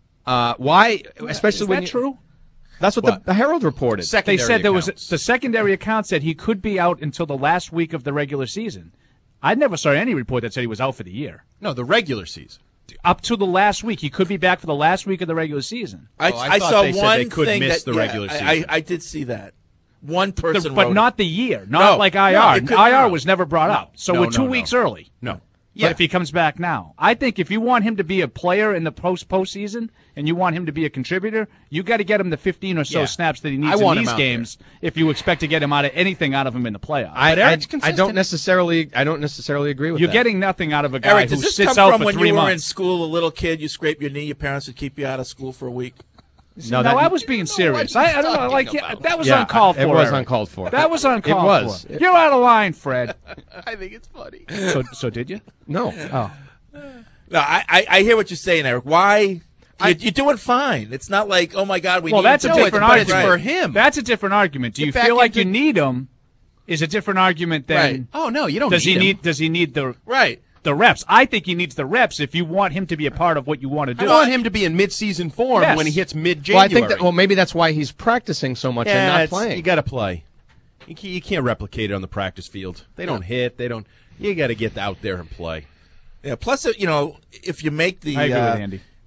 why? Especially Is when that true? That's what the Herald reported. They said there was accounts. the secondary account said he could be out until the last week of the regular season. I never saw any report that said he was out for the year. No, the regular season. Up to the last week, he could be back for the last week of the regular season. I I thought saw they said one they could thing miss that, the regular I season. did see that. One person But wrote not it. the year, not like IR. No, it could- IR no. was never brought up, so No, we're 2 no. weeks early. No. But if he comes back now, I think if you want him to be a player in the postseason and you want him to be a contributor, you got to get him the 15 or so Yeah. snaps that he I needs in want him these out games if you expect to get him anything out of him in the playoffs. I Eric's don't consistent. necessarily agree with You're that. getting nothing out of a guy Eric, who does this sits come out from for when 3 you were in months. school, a little kid, you scrape your knee, your parents would keep you out of school for a week? No, I was being serious. I don't know. Like that was uncalled for. It was Eric. uncalled for. That was uncalled It was. for. You're out of line, Fred. I think it's funny. So did you? No. Oh. No, I hear what you're saying, Eric. Why? You're doing fine. It's not like, oh, my God, we Well, need that's a to different but argument. it's for him. That's a different argument. Do you Get back feel like into- you need him? Is a different argument than Right. Oh, no, you don't does need he him. need? Does he need the Right. the reps? I think he needs the reps if you want him to be a part of what you want to do. I want him to be in mid-season form Yes. when he hits Well, mid-January. I think that. Well, maybe that's why he's practicing so much and not playing. You got to play. You can't replicate it on the practice field. They don't hit. They don't. You got to get out there and play. Yeah. Plus, if you make the I agree with Andy.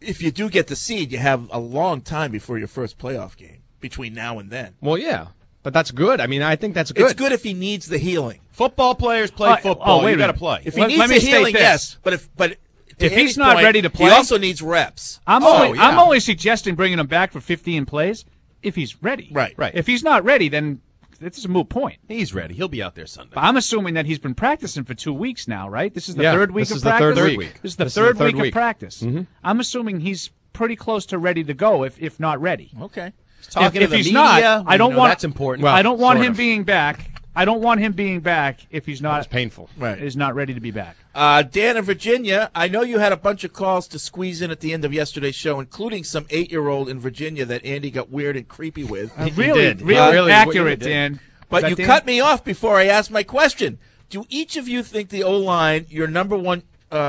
if you do get the seed, you have a long time before your first playoff game between now and then. Well, yeah, but that's good. I mean, I think that's good. It's good if he needs the healing. Football players play football. You got to play. If he needs the healing, yes. But if he's not ready to play, he also needs reps. I'm only suggesting bringing him back for 15 plays if he's ready. Right. If he's not ready, then it's a moot point. He's ready. He'll be out there Sunday. But I'm assuming that he's been practicing for 2 weeks now, right? This is the third week of practice? This is the third week. This is the third week of practice. Mm-hmm. I'm assuming he's pretty close to ready to go, if not ready. Okay. Talking if to the he's media, not, I don't want. That's important. Well, I don't want him being back. I don't want him being back if he's not. It's painful. Right. Is not ready to be back. Dan in Virginia, I know you had a bunch of calls to squeeze in at the end of yesterday's show, including some 8-year-old in Virginia that Andy got weird and creepy with. Really accurate, Dan. But you cut me off before I asked my question. Do each of you think the O-line, your number one,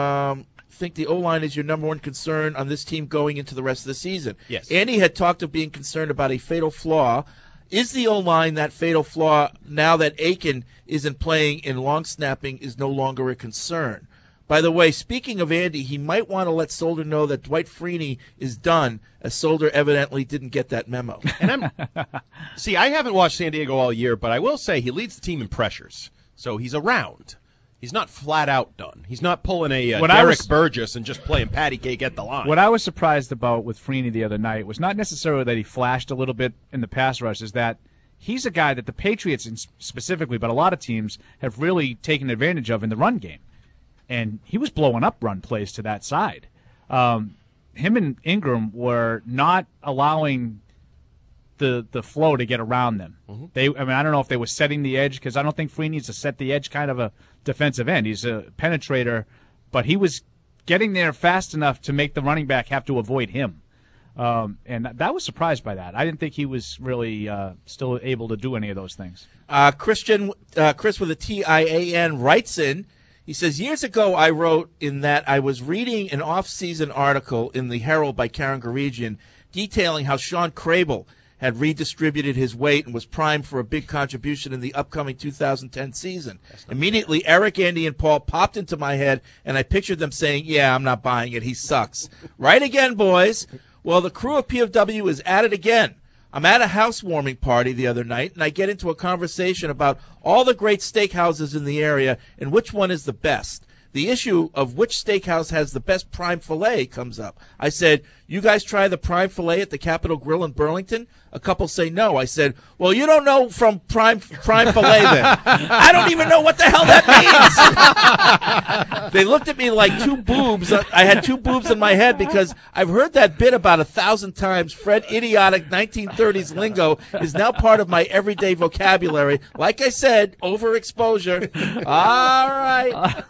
think the O-line is your number one concern on this team going into the rest of the season? Yes. Andy had talked of being concerned about a fatal flaw. Is the O-line that fatal flaw now that Aiken isn't playing in long snapping is no longer a concern? By the way, speaking of Andy, he might want to let Solder know that Dwight Freeney is done, as Solder evidently didn't get that memo. And see, I haven't watched San Diego all year, but I will say he leads the team in pressures. So he's around. He's not flat out done. He's not pulling a Derek Burgess and just playing patty cake at the line. What I was surprised about with Freeney the other night was not necessarily that he flashed a little bit in the pass rush, is that he's a guy that the Patriots specifically, but a lot of teams, have really taken advantage of in the run game. And he was blowing up run plays to that side. Him and Ingram were not allowing the flow to get around them. Mm-hmm. I don't know if they were setting the edge, because I don't think Freeney's a set the edge kind of a defensive end. He's a penetrator, but he was getting there fast enough to make the running back have to avoid him. And I was surprised by that. I didn't think he was really still able to do any of those things. Chris with a TIAN writes in, he says, years ago I wrote in that I was reading an off-season article in the Herald by Karen Garigian detailing how Sean Crable had redistributed his weight and was primed for a big contribution in the upcoming 2010 season. Immediately, Eric, Andy, and Paul popped into my head, and I pictured them saying, yeah, I'm not buying it. He sucks. Right again, boys. Well, the crew of PFW is at it again. I'm at a housewarming party the other night, and I get into a conversation about all the great steakhouses in the area and which one is the best. The issue of which steakhouse has the best prime filet comes up. I said, you guys try the prime filet at the Capitol Grill in Burlington? A couple say no. I said, well, you don't know from prime filet then. I don't even know what the hell that means. They looked at me like two boobs. I had two boobs in my head because I've heard that bit about 1,000 times. Fred idiotic 1930s lingo is now part of my everyday vocabulary. Like I said, overexposure. All right.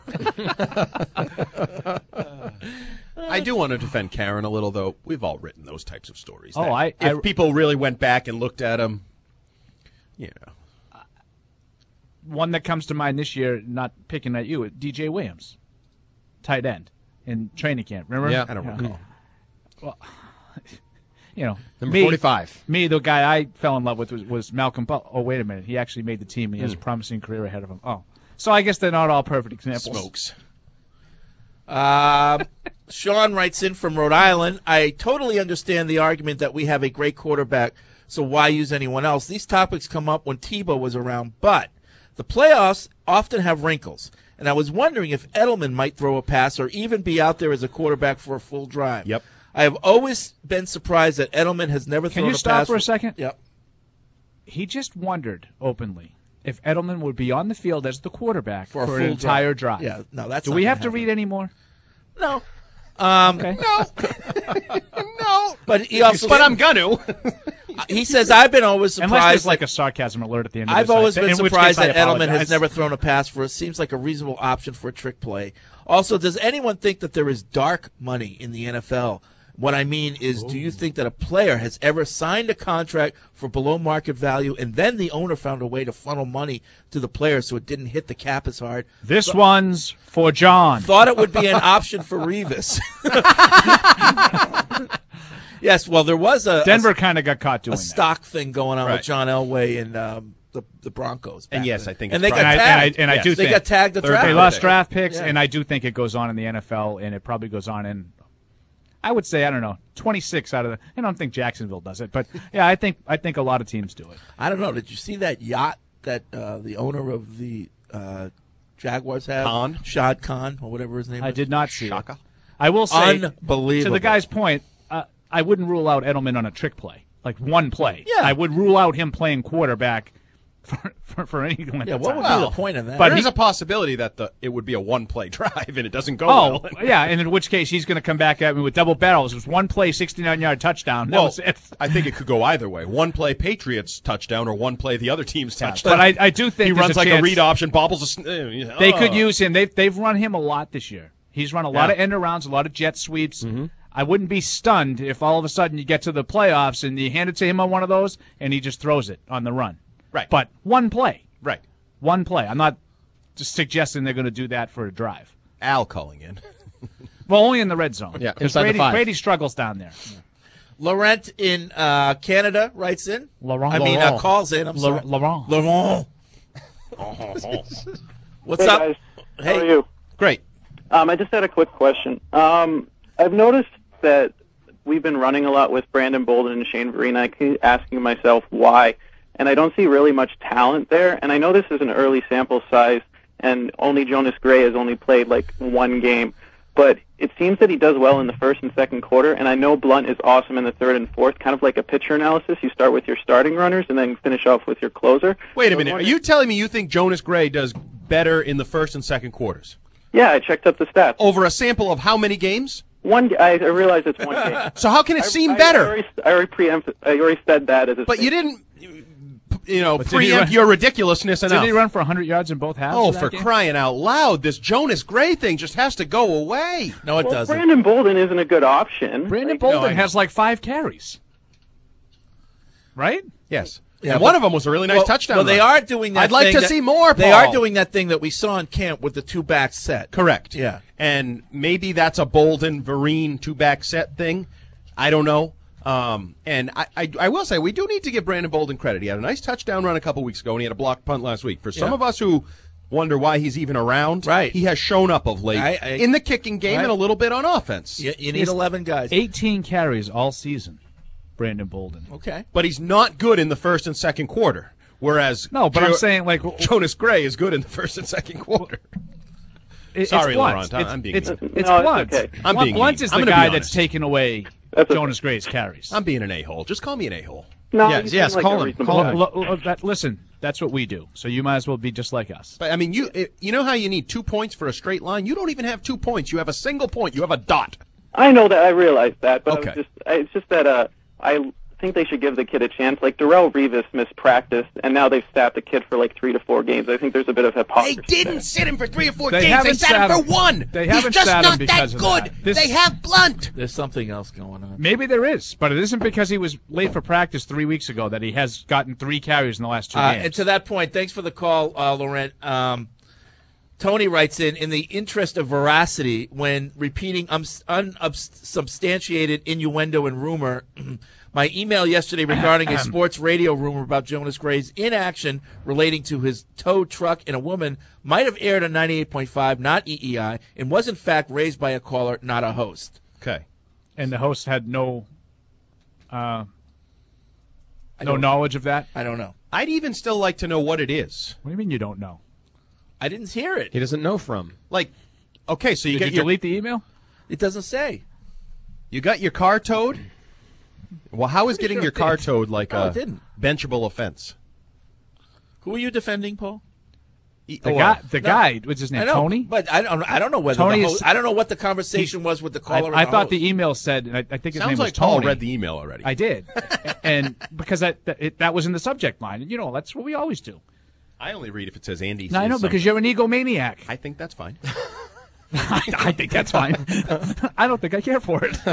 I do want to defend Karen a little, though. We've all written those types of stories. Oh, if people really went back and looked at them, you know. One that comes to mind this year, not picking at you, DJ Williams, tight end in training camp. Remember? Yeah, I don't recall. Well, you know, number 45. Me, the guy I fell in love with was Malcolm Butler. Oh, wait a minute. He actually made the team, and he has a promising career ahead of him. Oh. So I guess they're not all perfect examples. Smokes. Sean writes in from Rhode Island, I totally understand the argument that we have a great quarterback, so why use anyone else? These topics come up when Tebow was around, but the playoffs often have wrinkles, and I was wondering if Edelman might throw a pass or even be out there as a quarterback for a full drive. Yep. I have always been surprised that Edelman has never thrown a pass. Can you stop for a second? Yep. He just wondered openly if Edelman would be on the field as the quarterback for a an entire drive. Yeah, no, that's Do not we gonna have to happen. read any more? No. Okay. No. But he also But I'm gonna. He says, I've been always Unless surprised. there's like a sarcasm alert at the end of I've this. always been in which surprised case I that Edelman has apologize. never thrown a pass for it. Seems like a reasonable option for a trick play. Also, does anyone think that there is dark money in the NFL? What I mean is, do you think that a player has ever signed a contract for below market value and then the owner found a way to funnel money to the player so it didn't hit the cap as hard? This one's for John. Thought it would be an option for Revis. Yes, well, there was Denver kind of got caught doing a stock thing going on with John Elway and the Broncos. And yes, I think and it's they got probably- tagged. And I do they think got tagged the draft. They lost pick. draft picks, Yeah. and I do think it goes on in the NFL, and it probably goes on in I would say, I don't know, 26 out of the. I don't think Jacksonville does it, but yeah, I think a lot of teams do it. I don't know. Did you see that yacht that the owner of the Jaguars have? Khan? Shad Khan, or whatever his name is. I did not see Shaka. it. I will say, unbelievable. to the guy's point, I wouldn't rule out Edelman on a trick play, like one play. Yeah. I would rule out him playing quarterback for any length Yeah, of what time. would be the point of that? But there's a possibility that it would be a one-play drive and it doesn't go well. Yeah, and in which case he's going to come back at me with double barrels. It was one play, 69-yard touchdown. That Well, was it. I think it could go either way. One play Patriots touchdown or one play the other team's touchdown. But I do think he there's runs a like chance a read option, bobbles they could use him. They've run him a lot this year. He's run a lot of end arounds, a lot of jet sweeps. Mm-hmm. I wouldn't be stunned if all of a sudden you get to the playoffs and you hand it to him on one of those and he just throws it on the run. Right. But one play. Right. One play. I'm not just suggesting they're going to do that for a drive. Al calling in. Well, only in the red zone. Yeah, 'Cause inside the 5. Brady struggles down there. Laurent in Canada writes in. Laurent. Calls in. I'm sorry. Laurent. Laurent. What's Hey, up? guys. Hey. How are you? Great. I just had a quick question. I've noticed that we've been running a lot with Brandon Bolden and Shane Vereen. I keep asking myself why, and I don't see really much talent there. And I know this is an early sample size, and only Jonas Gray has only played like one game. But it seems that he does well in the first and second quarter, and I know Blunt is awesome in the third and fourth, kind of like a pitcher analysis. You start with your starting runners and then finish off with your closer. Wait a minute. Are you telling me you think Jonas Gray does better in the first and second quarters? Yeah, I checked up the stats. Over a sample of how many games? I realize it's one game. So how can it seem better? I already said that as a But you didn't, But did he preempt run- your ridiculousness enough. Did he run for 100 yards in both halves? Oh, of that for game? crying out loud. This Jonas Gray thing just has to go away. No, it doesn't. Brandon Bolden isn't a good option. Brandon Bolden has like 5 carries. Right? Yes. Yeah, and one of them was a really nice touchdown. Well, they run. are doing that. I'd like thing to that- see more, They Paul. are doing that thing that we saw in camp with the two-back set. Correct. Yeah. And maybe that's a Bolden, Vereen, two-back set thing. I don't know. And I will say, we do need to give Brandon Bolden credit. He had a nice touchdown run a couple weeks ago, and he had a blocked punt last week. For some of us who wonder why he's even around, he has shown up of late in the kicking game and a little bit on offense. You need 11 guys. 18 carries all season, Brandon Bolden. Okay. But he's not good in the first and second quarter. Whereas No, but I'm saying, like, Jonas Gray is good in the first and second quarter. Sorry, it's Blunt. Laurent. I'm being it's mean. Blunt. okay. I'm being Blunt mean. is I'm the gonna be guy honest. that's taken away Jonas Gray's carries. I'm being an a-hole. Just call me an a-hole. No, Yes, you seem yes, like call a him. reasonable Call guy. him. Listen, that's what we do. So you might as well be just like us. But I mean, you know how you need 2 points for a straight line? You don't even have 2 points. You have a single point. You have a dot. I know that. I realize that, but Okay. it's just that I think they should give the kid a chance. Like Darrelle Revis missed practice, and now they've staffed the kid for like 3 to 4 games. I think there's a bit of hypocrisy. They didn't sit him for 3 or 4 They games. They haven't sat sat him him. for 1. They He's haven't just sat him not because that of good. that. This- They have Blunt. There's something else going on. Maybe there is, but it isn't because he was late for practice 3 weeks ago that he has gotten 3 carries in the last 2 games. And to that point, thanks for the call, Laurent. Tony writes in the interest of veracity, when repeating unsubstantiated innuendo and rumor, my email yesterday regarding a sports radio rumor about Jonas Gray's inaction relating to his tow truck and a woman might have aired on 98.5, not EEI, and was in fact raised by a caller, not a host. Okay. And the host had no knowledge of that? I don't know. I'd even still like to know what it is. What do you mean you don't know? I didn't hear it. He doesn't know from. Like, okay, so you Did get you your delete the email? It doesn't say. you got your car towed. Well, how is getting sure your it car did. towed like No, a it didn't. benchable offense? Who are you defending, Paul? The guy, what's his I name? know, Tony? but I don't know whether Tony the is- host, I don't know what the conversation was with the caller. I and the thought host. the email said, and I think his Sounds name like was Paul Tony. read the email already. I did, and because that was in the subject line, and you know that's what we always do. I only read if it says Andy. No, I know says because something. you're an egomaniac. I think that's fine. I think that's fine. I don't think I care for it.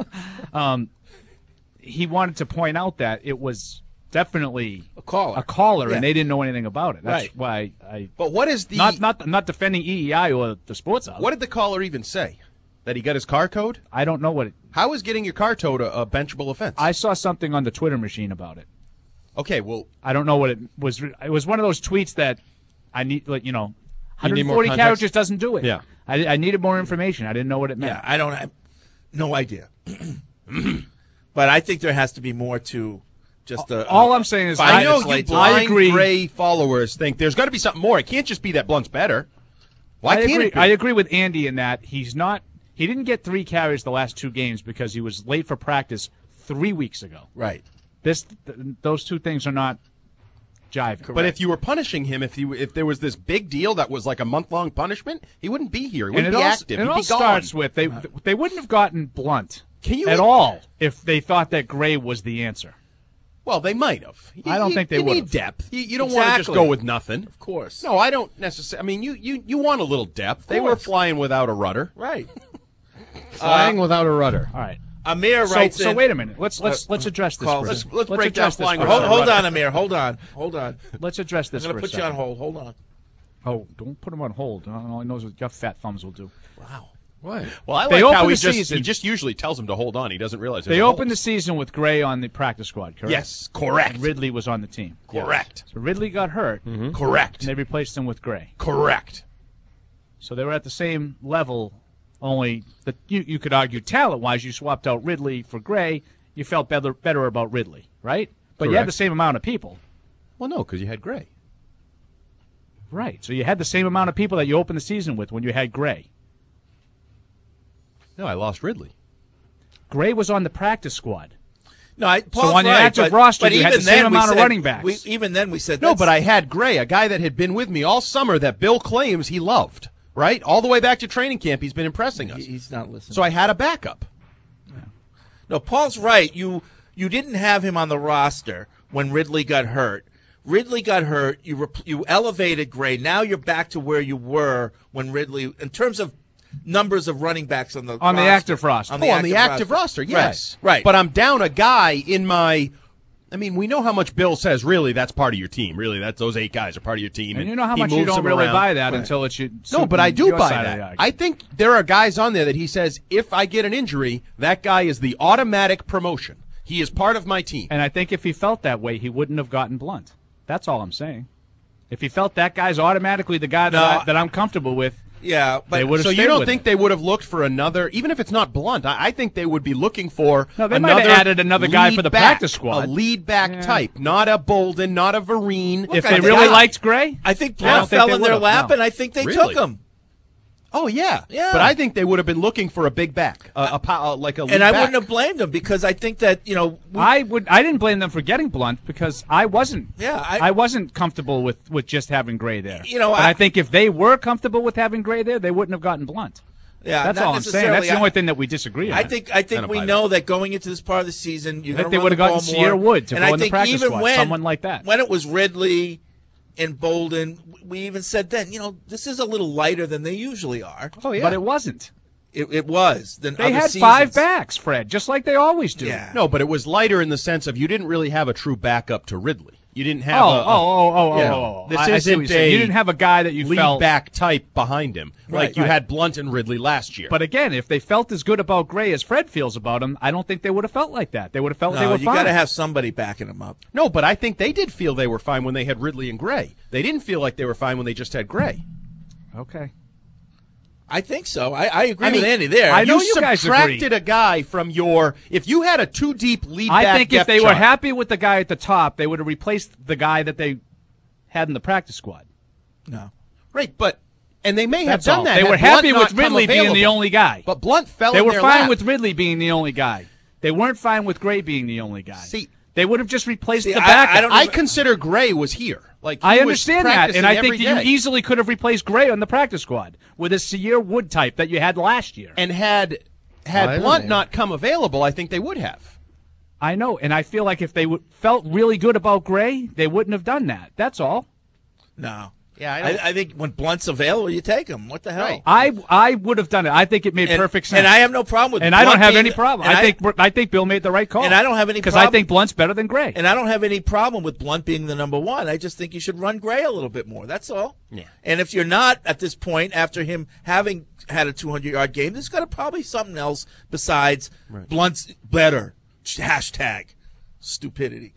He wanted to point out that it was definitely a caller, and Yeah. they didn't know anything about it. That's Right. why I. But what is the not defending EEI or the sports hub. What did the caller even say? That he got his car towed? I don't know what it. How is getting your car towed a benchable offense? I saw something on the Twitter machine about it. Okay, well, I don't know what it was. It was one of those tweets that I need, like, you know, You need more 140 context? characters doesn't do it. Yeah. I needed more information. I didn't know what it meant. Yeah, I don't have. No idea. But I think there has to be more to just all I'm saying is I know you blind agree. Gray followers think there's got to be something more. It can't just be that Blunt's better. Why can't it be? I agree with Andy in that he didn't get 3 carries the last 2 games because he was late for practice 3 weeks ago. Right. Those 2 things are not jiving. Correct. But if you were punishing him, if there was this big deal that was like a month-long punishment, he wouldn't be here. He wouldn't be active. He'd be gone. Starts with they wouldn't have gotten Blunt at all if they thought that Gray was the answer. Well, they might have. I don't think they would. You need depth. You don't want to just go with nothing. Of course. No, I don't necessarily. I mean, you want a little depth. They were flying without a rudder. Right. Flying without a rudder. All right. Amir writes So wait a minute. Let's address this. Let's break down flying without a Hold rudder. on, Amir. Hold on. Let's address this. I'm going to put you on hold. Hold on. Oh, don't put him on hold. All he knows what your fat thumbs will do. Wow. What? Well, I They like how open he the just season- usually tells him to hold on. He doesn't realize They opened the season with Gray on the practice squad, correct? Yes, correct. And Ridley was on the team. Correct. So Ridley got hurt. Correct. And they replaced him with Gray. Correct. So they were at the same level, only that you could argue talent-wise, you swapped out Ridley for Gray. You felt better about Ridley, right? But you had Correct. the same amount of people. Well, no, because you had Gray. Right. So you had the same amount of people that you opened the season with when you had Gray. No, I lost Ridley. Gray was on the practice squad. No, so on the active roster, you had the same amount of running backs. Even then, we said No, but I had Gray, a guy that had been with me all summer that Bill claims he loved, right? All the way back to training camp, he's been impressing us. He's not listening. So I had a backup. No, Paul's right. You didn't have him on the roster when Ridley got hurt. Ridley got hurt. You elevated Gray. Now you're back to where you were when Ridley, in terms of numbers of running backs on the active roster. On the active roster, yes. Right. But I'm down a guy in my. I mean, we know how much Bill says. Really, that's part of your team. Really, those 8 guys are part of your team. And you know how much you don't really buy that until it's you. No, but I do buy that. I think there are guys on there that he says, if I get an injury, that guy is the automatic promotion. He is part of my team. And I think if he felt that way, he wouldn't have gotten Blunt. That's all I'm saying. If he felt that guy's automatically the guy that I'm comfortable with. Yeah, but so you don't think they would have looked for another, even if it's not Blunt? I think they would be looking for. No, they might have added another guy for the practice squad, a lead back type, not a Bolden, not a Vereen. If they really liked Gray, I think Blunt fell in their lap, and I think they took him. Oh yeah, yeah. But I think they would have been looking for a big back, like a lead and I back. wouldn't have blamed them because I think that I didn't blame them for getting Blunt because I wasn't. Yeah, I wasn't comfortable with just having Gray there. But I think if they were comfortable with having Gray there, they wouldn't have gotten Blunt. Yeah, that's all I'm saying. That's the only thing that we disagree on. I think we know that going into this part of the season, you're they would have gotten Sierra Wood to go in the practice squad, someone like that. When it was Ridley and Bolden, we even said then, this is a little lighter than they usually are. Oh yeah, but it wasn't. It was. They had 5 backs, Fred, just like they always do. Yeah. No, but it was lighter in the sense of you didn't really have a true backup to Ridley. You didn't have This isn't you didn't have a guy that you lead felt back type behind him like you had Blunt and Ridley last year. But again, if they felt as good about Gray as Fred feels about him, I don't think they would have felt like that. They would have felt they were fine. You got to have somebody backing them up. No, but I think they did feel they were fine when they had Ridley and Gray. They didn't feel like they were fine when they just had Gray. Okay. I think so. I agree with Andy there. I know you guys subtracted a guy from your. If you had a too deep lead back, I think if they depth were chart, happy with the guy at the top, they would have replaced the guy that they had in the practice squad. No, right, and they may have That's done all. that. They had were Blunt happy not with come Ridley being the available. only guy. But Blunt fell. They in were their fine lap. with Ridley being the only guy. They weren't fine with Gray being the only guy. See, they would have just replaced the backup. I consider Gray was here. Like I he understand was that, and I practicing think every that you day. easily could have replaced Gray on the practice squad with a Sierra Wood type that you had last year. And had Blunt not come available, I think they would have. I know, and I feel like if they felt really good about Gray, they wouldn't have done that. That's all. No. Yeah, I think when Blunt's available, you take him. What the hell? Right. I would have done it. I think it made perfect sense. And I have no problem with And Blunt I don't have being- any problem. and I think Bill made the right call. And I don't have any because problem. I think Blunt's better than Gray. And I don't have any problem with Blunt being the number 1. I just think you should run Gray a little bit more. That's all. Yeah. And if you're not at this point, after him having had a 200-yard game, there's got to probably something else besides Blunt's better. Hashtag stupidity.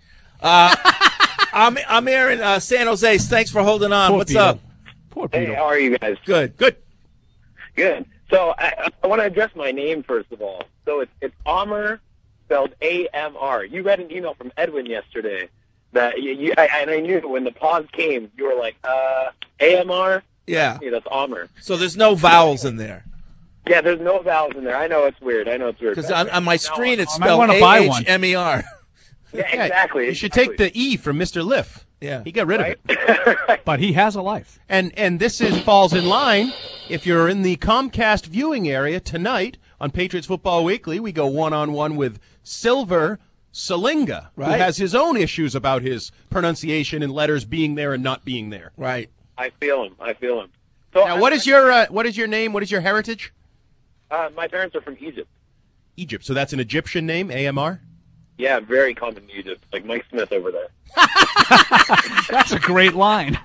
I'm here in San Jose. Thanks for holding on. Poor What's Peter. up? Poor Peter. Hey, how are you guys? Good. Good. So I want to address my name first of all. So it's Amr, spelled A-M-R. You read an email from Edwin yesterday that and I knew when the pause came, you were like, A-M-R? Yeah. That's Amr. So there's no vowels in there. Yeah, there's no vowels in there. I know it's weird. Because on my screen it's I might spelled wanna buy one. A-H-M-E-R. Yeah, exactly. You should take the E from Mr. Liff. Yeah. He got rid of it. But he has a life. And this falls in line. If you're in the Comcast viewing area tonight on Patriots Football Weekly, we go one-on-one with Silver Salinga, who Right. has his own issues about his pronunciation and letters being there and not being there. Right. I feel him. So Now, what is your name? What is your heritage? my parents are from Egypt. Egypt. So that's an Egyptian name, AMR? Yeah, very common in Egypt, like Mike Smith over there. That's a great line.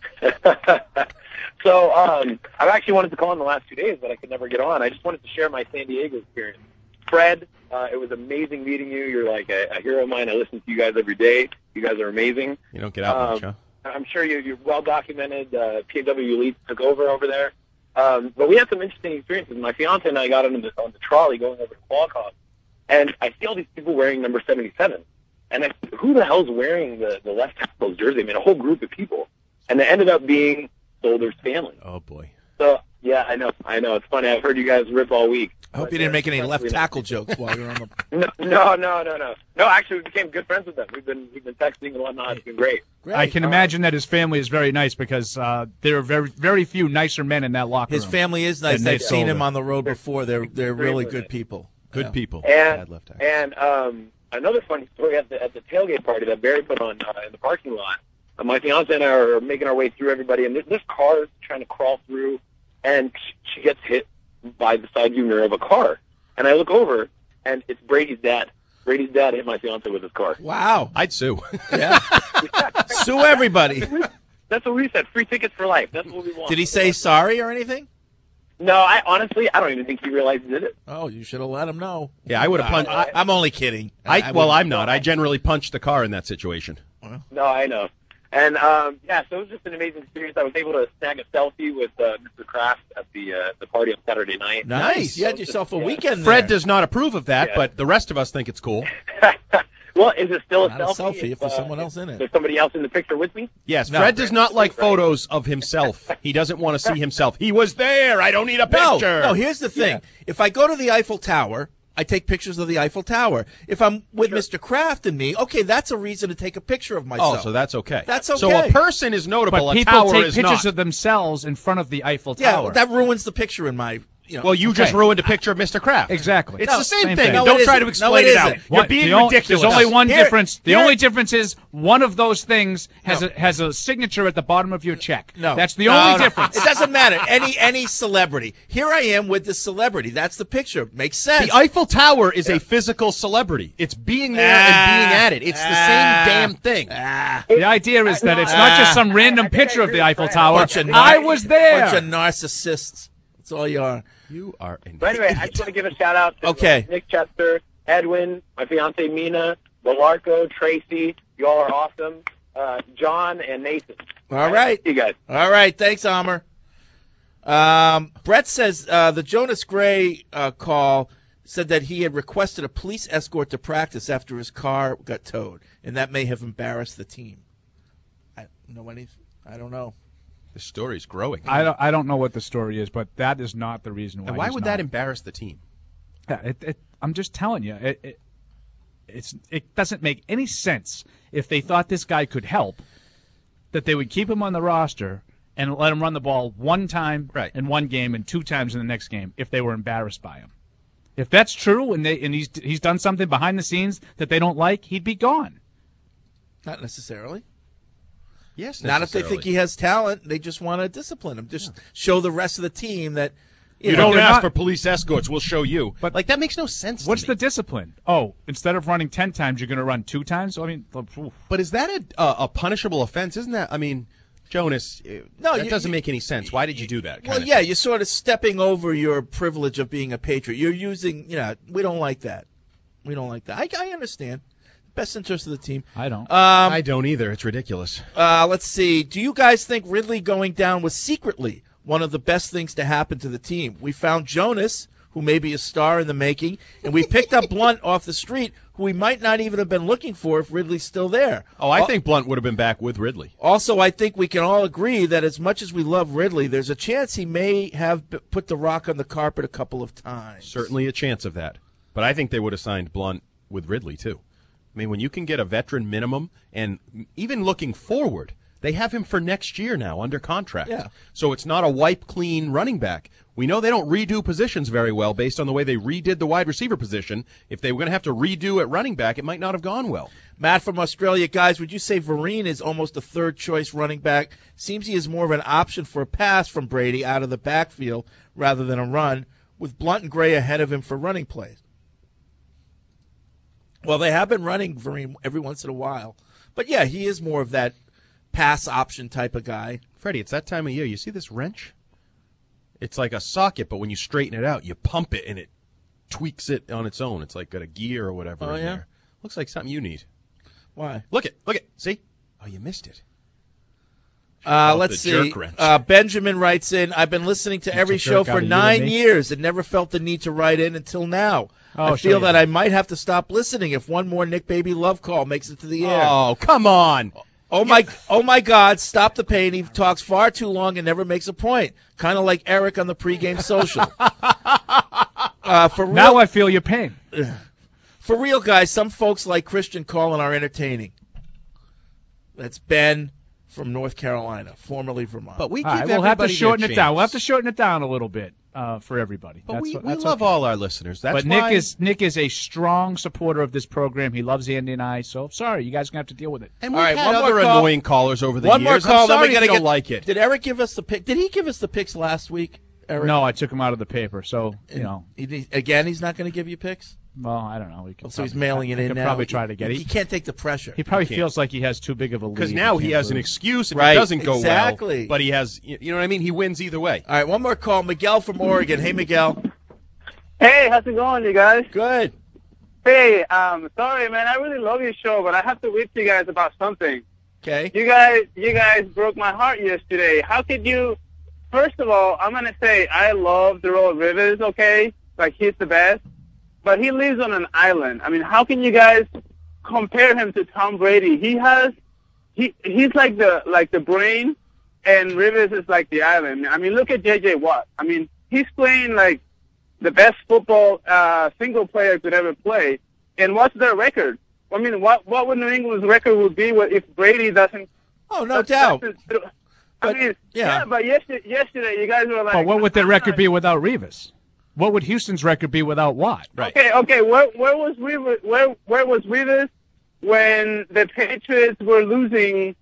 So I've actually wanted to call in the last 2 days, but I could never get on. I just wanted to share my San Diego experience. Fred, it was amazing meeting you. You're like a hero of mine. I listen to you guys every day. You guys are amazing. You don't get out much, huh? I'm sure you're well documented. PW Elite took over there. But we had some interesting experiences. My fiance and I got on the trolley going over to Qualcomm, and I see all these people wearing number 77. And I said, who the hell's wearing the left tackle's jersey? I mean, a whole group of people. And it ended up being Solder's family. Oh, boy. So, yeah, I know. It's funny. I've heard you guys rip all week. I hope you didn't make any left tackle jokes while you're on the. No. No, actually, we became good friends with them. We've been texting and whatnot. It's been great. I can imagine that his family is very nice because there are very, very few nicer men in that locker room. His family is nice. than I've Nate seen him Solder. on the road before. They're really good people. Good people. And Bad left tackle. another funny story at the tailgate party that Barry put on in the parking lot. My fiance and I are making our way through everybody, and this car is trying to crawl through, and she gets hit by the side view mirror of a car. And I look over, and it's Brady's dad. Brady's dad hit my fiance with his car. Wow. I'd sue. Yeah. Sue everybody. That's what we said. Free tickets for life. That's what we want. Did he say sorry or anything? No, I don't even think he realized he did it. Oh, you should have let him know. Yeah, I would have punched. I'm only kidding. I'm not. I generally punch the car in that situation. No, I know. And, so it was just an amazing experience. I was able to snag a selfie with Mr. Kraft at the party on Saturday night. Nice. You had yourself a weekend Fred there. does not approve of that, Yeah. but the rest of us think it's cool. Well, is it still a Not selfie? if there's someone else in it. There's somebody else in the picture with me? Yes, No. Fred does not like photos of himself. He doesn't want to see himself. He was there. I don't need a picture. No, here's the thing. If I go to the Eiffel Tower, I take pictures of the Eiffel Tower. If I'm with Mr. Kraft and me, okay, that's a reason to take a picture of myself. Oh, so that's okay. That's okay. So a person is notable. But a people tower take is pictures not. of themselves in front of the Eiffel Yeah, Tower. that ruins the picture in my. Well, you just ruined a picture of Mr. Kraft. Exactly. It's the same thing. No, Don't it try to isn't. No, explain it it out. isn't. You're being There's ridiculous. only one Here- difference. The here- only difference is one of those things has a signature at the bottom of your check. No, That's the only No. difference. It doesn't matter. Any celebrity. Here I am with the celebrity. That's the picture. Makes sense. The Eiffel Tower is a physical celebrity. It's being there and being at it. It's the same damn thing. The idea is that it's not just some random picture of the Eiffel Tower. Bunch of I was there. Bunch of narcissists. That's all you are. You are an But anyway, I just want to give a shout out to Okay. Nick Chester, Edwin, my fiance Mina, Belarco, Tracy. You all are awesome. John and Nathan. All right. You guys. All right. Thanks, Amr. Brett says the Jonas Gray call said that he had requested a police escort to practice after his car got towed, and that may have embarrassed the team. I don't know. The story's growing. I don't know what the story is, but that is not the reason why. And why he's would not. that embarrass the team? Yeah, I'm just telling you, it doesn't make any sense if they thought this guy could help, that they would keep him on the roster and let him run the ball one time in one game and 2 times in the next game if they were embarrassed by him. If that's true and he's done something behind the scenes that they don't like, he'd be gone. Not necessarily. Yes, Not if they think he has talent. They just want to discipline him. Just show the rest of the team that You don't ask for police escorts. We'll show you. But like that makes no sense. What's to the me. discipline? Oh, instead of running 10 times, you're going to run 2 times. I mean, But is that a punishable offense? Isn't that? I mean, Jonas, No, that doesn't make any sense. Why did you do that? Well, yeah, you're sort of stepping over your privilege of being a patriot. You're using, we don't like that. We don't like that. I understand. Best interest of the team. I don't. I don't either. It's ridiculous. Let's see. Do you guys think Ridley going down was secretly one of the best things to happen to the team. We found Jonas, who may be a star in the making, and we picked up Blunt off the street, who we might not even have been looking for if Ridley's still there. Oh, I think Blunt would have been back with Ridley. Also, I think we can all agree that as much as we love Ridley, there's a chance he may have put the rock on the carpet a couple of times. Certainly a chance of that. But I think they would have signed Blunt with Ridley, too. I mean, when you can get a veteran minimum, and even looking forward, they have him for next year now under contract. Yeah. So it's not a wipe-clean running back. We know they don't redo positions very well based on the way they redid the wide receiver position. If they were going to have to redo at running back, it might not have gone well. Matt from Australia, guys, would you say Vereen is almost a third-choice running back? Seems he is more of an option for a pass from Brady out of the backfield rather than a run, with Blunt and Gray ahead of him for running plays. Well, they have been running Vereen every once in a while. But, yeah, he is more of that pass option type of guy. Freddie, it's that time of year. You see this wrench? It's like a socket, but when you straighten it out, you pump it, and it tweaks it on its own. It's like got a gear or whatever in there. Looks like something you need. Why? Look it. See? Oh, you missed it. Let's see. Benjamin writes in, I've been listening to every show for 9 years and never felt the need to write in until now. I feel that I might have to stop listening if one more Nick Baby love call makes it to the air. Oh, come on. Oh my God, stop the pain. He talks far too long and never makes a point. Kind of like Eric on the pregame social. For real, now I feel your pain. For real, guys, some folks like Christian Colin are entertaining. That's Ben from North Carolina, formerly Vermont. But we give we'll have to everybody shorten their it down. chance. We'll have to shorten it down a little bit for everybody. But we love all our listeners. That's but why Nick is a strong supporter of this program. He loves Andy and I. So sorry, you guys are gonna have to deal with it. And we've had other annoying callers over the years. One more call. I'm sorry then we if you gotta don't like it. Did Eric give us the pick? Did he give us the picks last week, Eric? No, I took him out of the paper. So you know, again, he's not going to give you picks. Well, I don't know. So he's mailing it in could now. Probably try to get it. He can't take the pressure. He probably feels like he has too big of a lead. Because now he has an excuse if it doesn't go well. But he has, you know what I mean? He wins either way. All right, one more call. Miguel from Oregon. Hey, Miguel. Hey, how's it going, you guys? Good. Hey, sorry, man. I really love your show, but I have to read to you guys about something. Okay. You guys broke my heart yesterday. How could you? First of all, I'm gonna say I love Darrelle Rivers. Okay, like he's the best. But he lives on an island. I mean, how can you guys compare him to Tom Brady? He's like the brain, and Rivers is like the island. I mean, look at J.J. Watt. I mean, he's playing like the best football single player could ever play. And what's their record? I mean, what would New England's record would be if Brady doesn't? Oh, no doubt. I mean, but yesterday you guys were like. But what would their record be without Rivers? What would Houston's record be without Watt? Right. Okay. Where was Rivers? Where was Rivers when the Patriots were losing?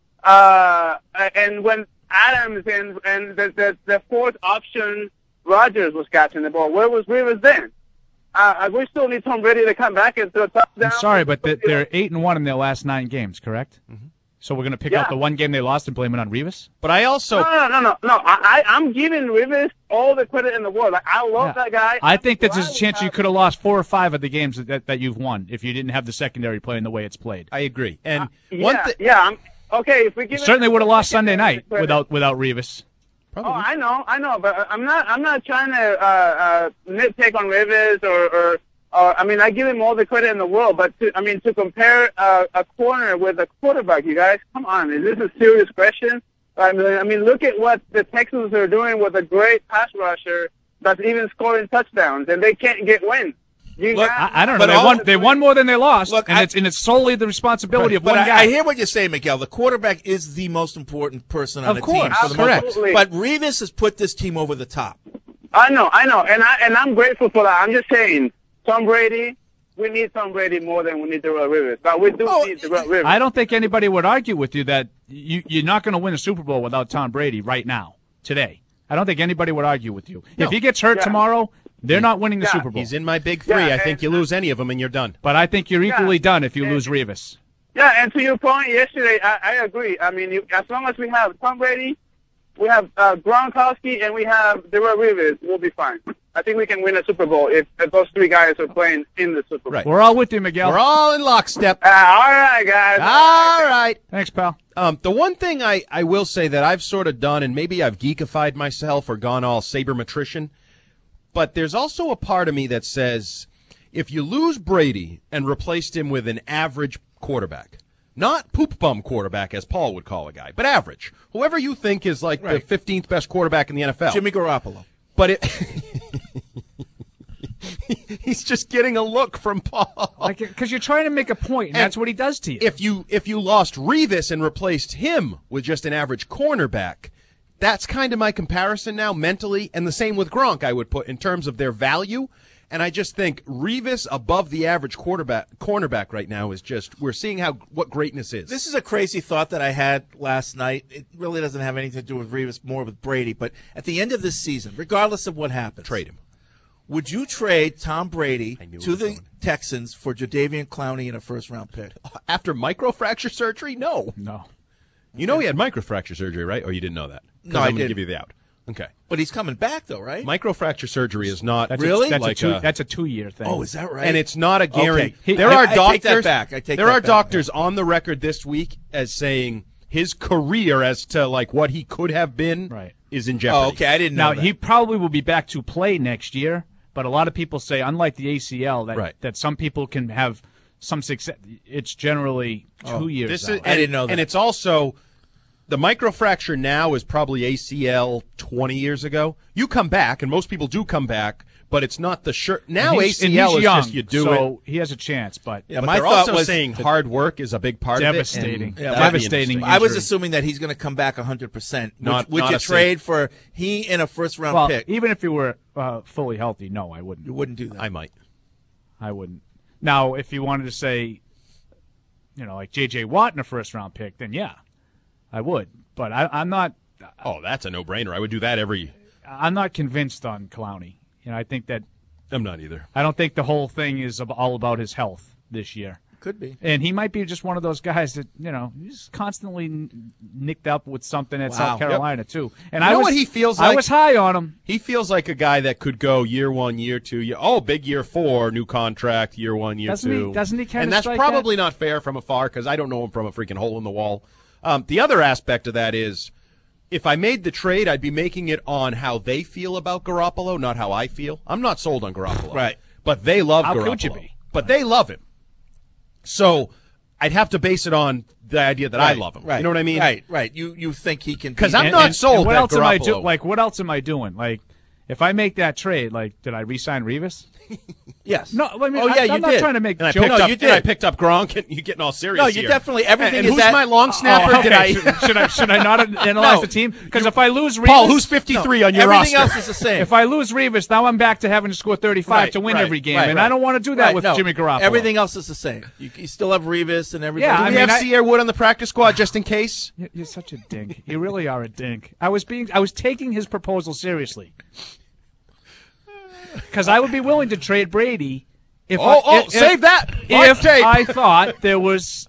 And when Adams and the fourth option Rodgers was catching the ball, where was Rivers then? We still need Tom Brady to come back and throw a touchdown. I'm sorry, but they're 8-1 in their last 9 games, correct? Mm-hmm. So we're going to pick out the one game they lost and blame it on Rivers? But I also... No. I'm giving Rivers all the credit in the world. Like, I love that guy. I think that there's a chance you could have lost 4 or 5 of the games that you've won if you didn't have the secondary playing the way it's played. I agree. And okay, if we give certainly would have lost Sunday night without Rivers. Probably. Oh, I know, but I'm not trying to nitpick on Rivers or I mean, I give him all the credit in the world, but to compare a corner with a quarterback, you guys, come on, is this a serious question? I mean, look at what the Texans are doing with a great pass rusher that's even scoring touchdowns, and they can't get wins. I don't know. They won more than they lost, and it's solely the responsibility of one guy. I hear what you're saying, Miguel. The quarterback is the most important person on the team. Of course, correct. But Rivers has put this team over the top. I know, and I'm grateful for that. I'm just saying, Tom Brady, we need Tom Brady more than we need Darrelle Rivers, but we do need Darrelle Rivers. I don't think anybody would argue with you that you're not going to win a Super Bowl without Tom Brady right now, today. I don't think anybody would argue with you. No. If he gets hurt tomorrow, they're not winning the Super Bowl. He's in my big 3. I think you lose any of them and you're done. But I think you're equally done if you lose Rivers. Yeah, and to your point yesterday, I agree. I mean, as long as we have Tom Brady, we have Gronkowski, and we have Darrelle Rivers, we'll be fine. I think we can win a Super Bowl if those 3 guys are playing in the Super Bowl. Right. We're all with you, Miguel. We're all in lockstep. All right, guys. All right. Thanks, pal. The one thing I will say that I've sort of done, and maybe I've geekified myself or gone all sabermetrician, but there's also a part of me that says if you lose Brady and replaced him with an average quarterback, not poop bum quarterback as Paul would call a guy, but average, whoever you think is like the 15th best quarterback in the NFL. Jimmy Garoppolo. But he's just getting a look from Paul. Because you're trying to make a point, and that's what he does to you. If you lost Revis and replaced him with just an average cornerback, that's kind of my comparison now mentally, and the same with Gronk I would put in terms of their value. And I just think Revis above the average cornerback right now is just, we're seeing what greatness is. This is a crazy thought that I had last night. It really doesn't have anything to do with Revis, more with Brady. But at the end of this season, regardless of what happens, trade him. Would you trade Tom Brady to the Texans for Jadeveon Clowney and a first-round pick? After microfracture surgery? No. No. You know he had microfracture surgery, right? Or you didn't know that? No, I'm I going to didn't. give you the out. Okay. But he's coming back, though, right? Microfracture surgery is not That's really that's a 2-year thing. Oh, is that right? And it's not a guarantee. Okay. There are doctors. I take that back. There are doctors on the record this week as saying his career as to like what he could have been is in jeopardy. Oh, okay. I didn't know Now that. he probably will be back to play next year, but a lot of people say, unlike the ACL, that some people can have some success. It's generally 2 years. I didn't know that. And it's also the microfracture now is probably ACL 20 years ago. You come back, and most people do come back, but it's not the sure. Now ACL is young, just you do so it. he has a chance, but But my they're thought also was saying hard work is a big part devastating. of it. Yeah, That'd be devastating. interesting. I was injury. assuming that he's going to come back 100%. Not Would you a trade for he in a first-round Well, pick? even if he were fully healthy, no, I wouldn't. You wouldn't do that. I might. I wouldn't. Now, if you wanted to say, like J.J. Watt in a first-round pick, then yeah, I would. But I'm not. Oh, that's a no-brainer. I would do that every. I'm not convinced on Clowney. I think that. I'm not either. I don't think the whole thing is all about his health this year. Could be. And he might be just one of those guys that, he's constantly nicked up with something at South Carolina, too. And You know what he feels like? I was high on him. He feels like a guy that could go year 1, year 2. Big year 4, new contract, year 1, year 2. Doesn't he kind and of that's strike probably not fair from afar because I don't know him from a freaking hole in the wall. The other aspect of that is if I made the trade, I'd be making it on how they feel about Garoppolo, not how I feel. I'm not sold on Garoppolo. Right. But they love How Garoppolo. could you be? But they love him. So I'd have to base it on the idea that I love him. Right. You know what I mean? Right. You think he can? 'Cause be- I'm not sold what that else am I Garoppolo- What else am I doing? Like, if I make that trade, did I re-sign Revis? Yes. No, I mean, Oh, yeah, I'm you not did. trying to make And I jokes. picked up, you and I did. picked up Gronk, and you're getting all serious No, you here. definitely everything and is who's that. my long snapper? Oh, Did okay. I? should I not analyze No. the team? Because if I lose Revis, Paul, who's 53 on your everything roster? else is the same. If I lose Revis, now I'm back to having to score 35 to win every game, and I don't want to do that with Jimmy Garoppolo. Everything else is the same. You still have Revis and everything. Yeah, Do I we mean, have Sierra Wood on the practice squad just in case? You're such a dink. You really are a dink. I was taking his proposal seriously because I would be willing to trade Brady. Save that. If tape. I thought there was,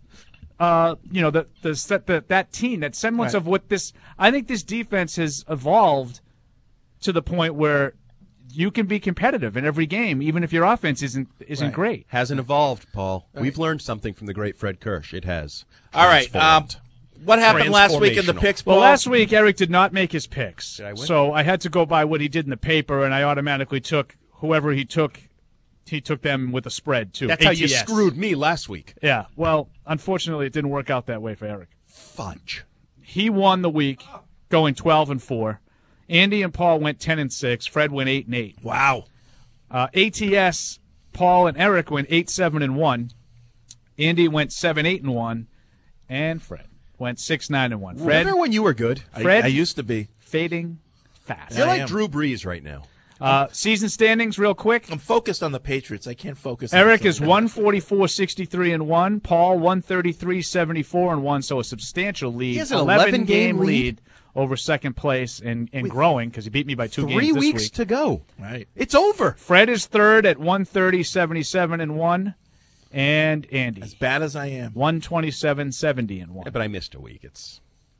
that team, that semblance of what this. I think this defense has evolved to the point where you can be competitive in every game, even if your offense isn't great. Hasn't evolved, Paul. We've learned something from the great Fred Kirsch. It has. All right. What happened last week in the picks, Paul? Well, last week Eric did not make his picks, Did I win? so I had to go by what he did in the paper, and I automatically took whoever he took. He took them with a spread too. That's how you ATS. screwed me last week. Yeah. Well, unfortunately, it didn't work out that way for Eric. Fudge. He won the week, going 12-4. Andy and Paul went 10-6. Fred went 8-8. Wow. ATS, Paul and Eric went 8-7-1. Andy went 7-8-1, and Fred went 6-9-1. Fred, Remember when you were good? Fred, I used to be fading fast. You're I like am. Drew Brees right now. Season standings, real quick. I'm focused on the Patriots. I can't focus. Eric on is 144-63-1. Paul 133-74-1. So a substantial lead. He has an 11-game 11-game lead over second place and growing because he beat me by 2 games 3 this weeks week. to go. Right. It's over. Fred is third at 130-77-1, and Andy As bad as I am. 127-70-1. Yeah, but I missed a week.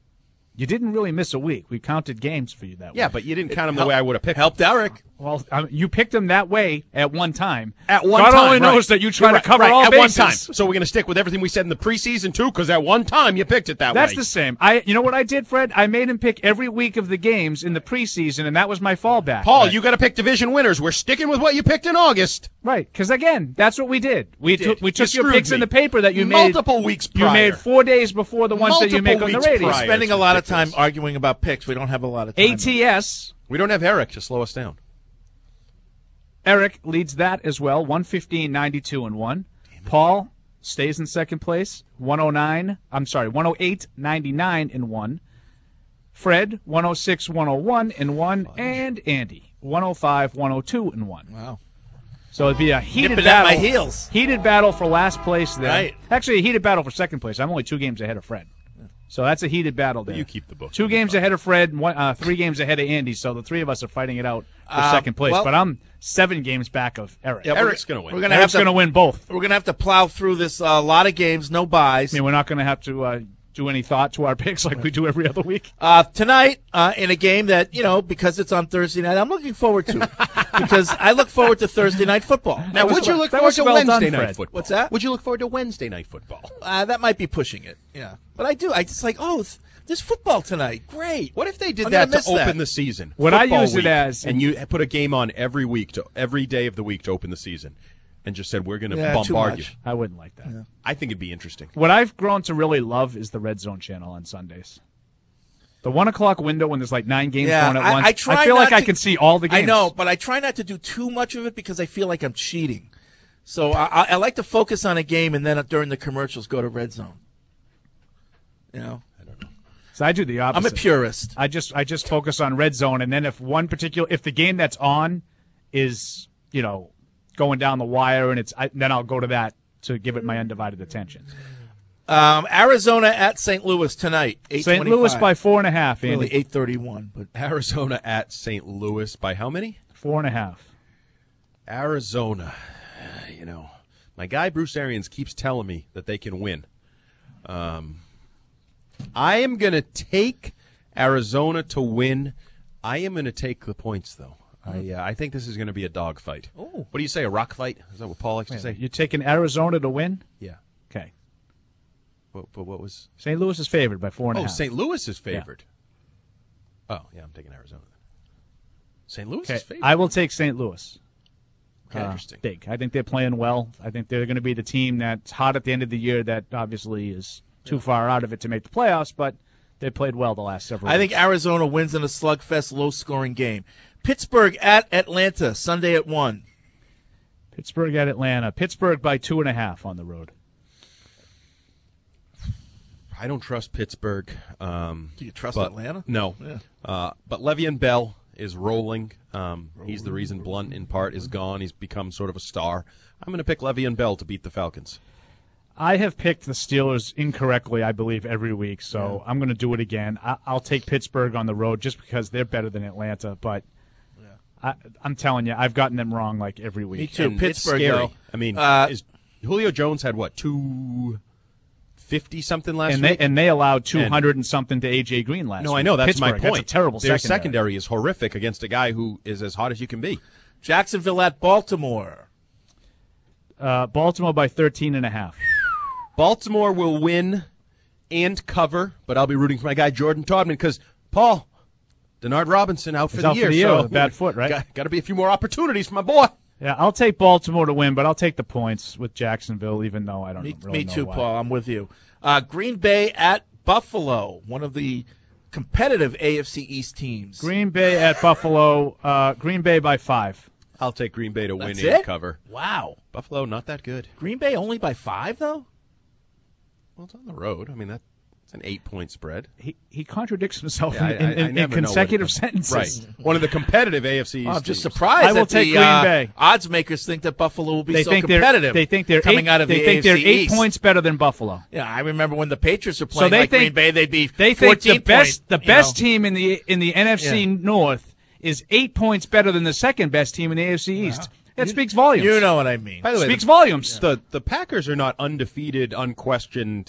You didn't really miss a week. We counted games for you that way. Yeah, but you didn't count them the way I would have picked. Helped Eric. Well, you picked them that way at one time. At one God time, only knows that you try to cover all at bases. one time. So we're going to stick with everything we said in the preseason too, because at one time you picked it that way. That's the same. You know what I did, Fred? I made him pick every week of the games in the preseason, and that was my fallback. Paul, you got to pick division winners. We're sticking with what you picked in August. Right, because again, that's what we did. We took your screwed picks me. in the paper that you made Multiple weeks prior. You made 4 days before the ones that you make on the radio. We're spending a lot of time arguing about picks. We don't have a lot of time. ATS. We don't have Eric to slow us down. Eric leads that as well, 115, 92, and 1. Paul stays in second place, 108, 99, and 1. Fred, 106, 101, and 1. And Andy, 105, 102, and 1. Wow. So it'd be a heated Nipping battle. at my heels. Heated battle for last place there. Right. Actually, a heated battle for second place. I'm only 2 games ahead of Fred. So that's a heated battle there. You keep the book. 2 games ahead of Fred, 3 games ahead of Andy. So the 3 of us are fighting it out for second place. well- but I'm 7 games back of Eric. Yeah, Eric's going to win. We're gonna Eric's have to going to win both. We're going to have to plow through this lot of games, no buys. I mean, we're not going to have to do any thought to our picks like we do every other week. Tonight, in a game that, because it's on Thursday night, I'm looking forward to because I look forward to Thursday night football. Now, would you look that forward was to well Wednesday done, night Fred. football? What's that? Would you look forward to Wednesday night football? That might be pushing it, yeah. But I do. I just like, there's football tonight. Great. What if they did I'm that gonna to miss open that. the season? What I Football use it week, as- and you put a game on every week, every day of the week to open the season, and just said, we're going to too bombard you. much. I wouldn't like that. Yeah. I think it'd be interesting. What I've grown to really love is the Red Zone channel on Sundays. The 1 o'clock window when there's like 9 games Yeah, going at once. I try feel not like I to- can see all the games. I know, but I try not to do too much of it because I feel like I'm cheating. So I like to focus on a game and then during the commercials go to Red Zone. So I do the opposite. I'm a purist. I just focus on Red Zone, and then if the game that's on is going down the wire, and then I'll go to that to give it my undivided attention. Arizona at St. Louis tonight. St. Louis by 4.5. Really, Andy. 8:31. But Arizona at St. Louis by how many? 4.5. Arizona. My guy Bruce Arians keeps telling me that they can win. I am going to take Arizona to win. I am going to take the points, though. I think this is going to be a dogfight. Oh. What do you say, a rock fight? Is that what Paul likes to say? You're taking Arizona to win? Yeah. Okay. But what was? St. Louis is favored by 4.5. Oh, St. Louis is favored. Yeah. Oh, yeah, I'm taking Arizona. St. Louis is favored. I will take St. Louis. Okay, interesting. Big. I think they're playing well. I think they're going to be the team that's hot at the end of the year that obviously is too far out of it to make the playoffs, but they played well the last several I think weeks. Arizona wins in a slugfest, low-scoring game. Pittsburgh at Atlanta, Sunday at 1. Pittsburgh at Atlanta. Pittsburgh by 2.5 on the road. I don't trust Pittsburgh. Do you trust Atlanta? No. Yeah. But Le'Veon Bell is rolling. He's the reason Blunt, in part, is gone. He's become sort of a star. I'm going to pick Le'Veon Bell to beat the Falcons. I have picked the Steelers incorrectly, I believe, every week, so I'm going to do it again. I'll take Pittsburgh on the road just because they're better than Atlanta, but I'm telling you, I've gotten them wrong like every week. Me too. And Pittsburgh, it's scary. though. I mean, Julio Jones had, 250-something last week? And they allowed 200 and something to A.J. Green last week. No, I know. That's my Pittsburgh, point. That's a terrible Their secondary. is horrific against a guy who is as hot as you can be. Jacksonville at Baltimore. Baltimore by 13.5. Baltimore will win and cover, but I'll be rooting for my guy Jordan Todman because, Paul, Denard Robinson out for He's the out year. for the year So with a bad foot, right? Got to be a few more opportunities for my boy. Yeah, I'll take Baltimore to win, but I'll take the points with Jacksonville, even though I don't really Me know too, why. Paul. I'm with you. Green Bay at Buffalo, one of the competitive AFC East teams. Green Bay at Buffalo. Green Bay by 5. I'll take Green Bay to win That's and it? cover. Wow. Buffalo, not that good. Green Bay only by 5, though? Well, it's on the road. I mean, that's an 8-point spread. He contradicts himself Yeah, in I never know consecutive what sentences. Right. One of the competitive AFC East I'm just teams. surprised I will that take the Green Bay. odds makers think that Buffalo will be They so think competitive. They think they're coming eight, out of they the think AFC they're 8 East. points better than Buffalo. Yeah, I remember when the Patriots were So playing they like think Green Bay, they'd be they think 14 the best point, best team in the NFC Yeah. North is 8 points better than the second best team in the AFC East. That speaks volumes. You know what I mean. By the way, speaks volumes. The Packers are not undefeated, unquestioned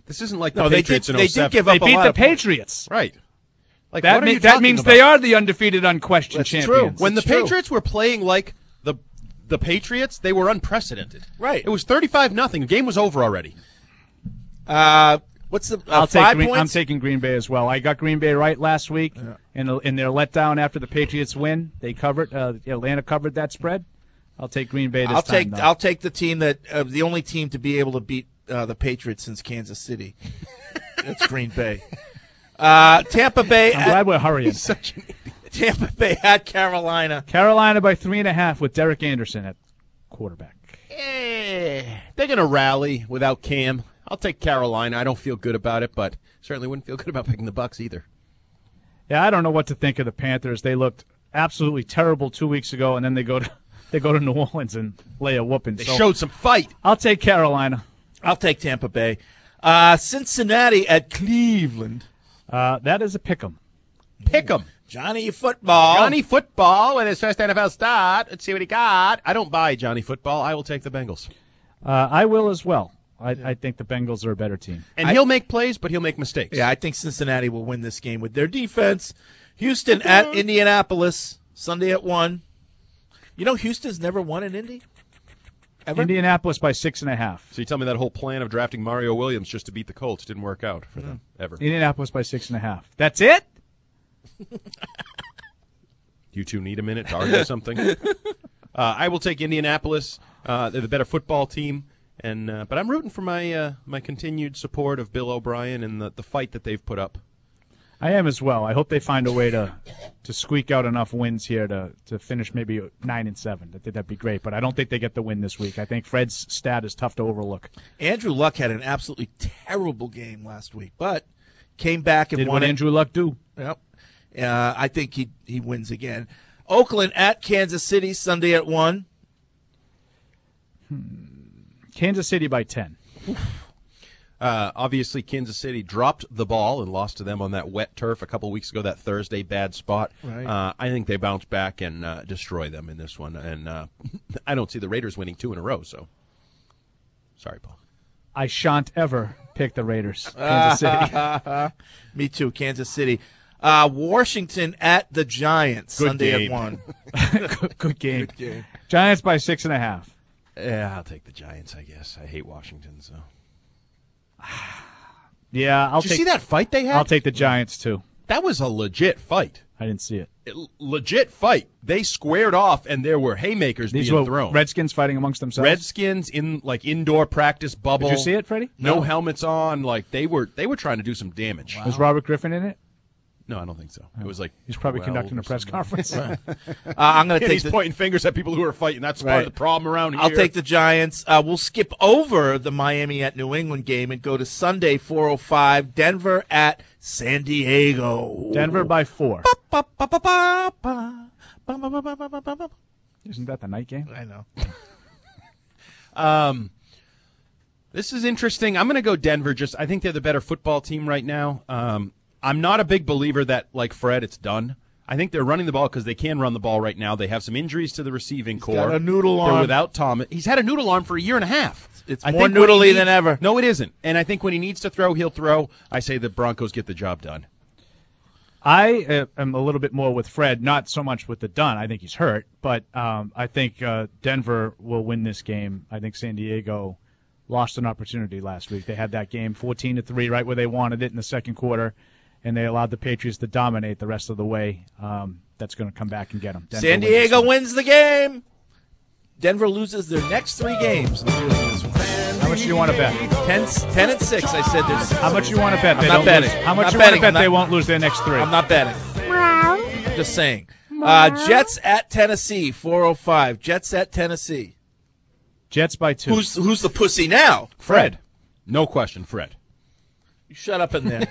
This isn't like the No, Patriots in 07. They beat the Patriots. Right. Like, that what are you that talking means about? they are the undefeated, unquestioned That's champions. true. When the It's true. Patriots were playing like the Patriots, they were unprecedented. Right. It was 35-0. The game was over already. What's the I'll 5 take I'm points? taking Green Bay as well. I got Green Bay right last week in their letdown after the Patriots win. They covered. Atlanta covered that spread. I'll take Green Bay this time. I'll take the team that the only team to be able to beat the Patriots since Kansas City. That's Green Bay. Tampa Bay. I'm glad we're hurrying. Such an idiot. Tampa Bay at Carolina. Carolina by 3.5 with Derek Anderson at quarterback. They're going to rally without Cam. I'll take Carolina. I don't feel good about it, but certainly wouldn't feel good about picking the Bucs either. Yeah, I don't know what to think of the Panthers. They looked absolutely terrible 2 weeks ago, and then they go to New Orleans and lay a whooping. They showed some fight. I'll take Carolina. I'll take Tampa Bay. Cincinnati at Cleveland. That is a pick 'em. Pick 'em. Johnny Football. Johnny Football with his first NFL start. Let's see what he got. I don't buy Johnny Football. I will take the Bengals. I will as well. I think the Bengals are a better team. And he'll make plays, but he'll make mistakes. Yeah, I think Cincinnati will win this game with their defense. Houston at Indianapolis, Sunday at 1. You know Houston's never won in Indy? Ever? Indianapolis by 6.5. So you tell me that whole plan of drafting Mario Williams just to beat the Colts didn't work out for them, ever. Indianapolis by 6.5. That's it? You two need a minute to argue something? I will take Indianapolis. They're the better football team. But I'm rooting for my continued support of Bill O'Brien and the fight that they've put up. I am as well. I hope they find a way to squeak out enough wins here to finish maybe 9-7. That'd be great, but I don't think they get the win this week. I think Fred's stat is tough to overlook. Andrew Luck had an absolutely terrible game last week, but came back and Did won what it. Andrew Luck do? Yep. I think he wins again. Oakland at Kansas City, Sunday at 1. Kansas City by 10. Obviously, Kansas City dropped the ball and lost to them on that wet turf a couple weeks ago, that Thursday bad spot. Right. I think they bounce back and destroy them in this one. And I don't see the Raiders winning 2 in a row. So, sorry, Paul. I shan't ever pick the Raiders. Kansas City. Me too, Kansas City. Washington at the Giants, Good Sunday game. at 1. Good game. Good game. Giants by 6.5. Yeah, I'll take the Giants, I guess. I hate Washington, so. Yeah, I'll Did take. you see that fight they had? I'll take the Giants too. That was a legit fight. I didn't see it. Legit fight. They squared off, and there were haymakers These being were thrown. Redskins fighting amongst themselves. Redskins in indoor practice bubble. Did you see it, Freddie? No helmets on. Like they were trying to do some damage. Was Robert Griffin in it? No, I don't think so. It was like He's probably 12 conducting or a press something. conference. I'm going to take He's pointing fingers at people who are fighting. That's part of the problem around here. I'll take the Giants. We'll skip over the Miami at New England game and go to Sunday, 4:05, Denver at San Diego. Denver by 4. Isn't that the night game? I know. This is interesting. I'm going to go Denver. I think they're the better football team right now. I'm not a big believer that, like Fred, it's done. I think they're running the ball because they can run the ball right now. They have some injuries to the receiving core. got a noodle arm. They're without Thomas. He's had a noodle arm for a year and a half. It's I more think when he noodly needs- than ever. No, it isn't. And I think when he needs to throw, he'll throw. I say the Broncos get the job done. I am a little bit more with Fred, not so much with the Dunn. I think he's hurt, but I think Denver will win this game. I think San Diego lost an opportunity last week. They had that game 14-3, right where they wanted it in the second quarter, and they allowed the Patriots to dominate the rest of the way. That's going to come back and get them. Denver San Diego wins the game. Denver loses their next 3 games. How much do you want to bet? 10-6. I said this. How much you want to bet? I'm not betting. How much I'm you not want to betting. bet I'm not- they won't lose their next 3? I'm not betting. I'm just saying. Jets at Tennessee, 4:05. Jets at Tennessee. Jets by 2. Who's the pussy now? Fred. No question, Fred. You shut up in there.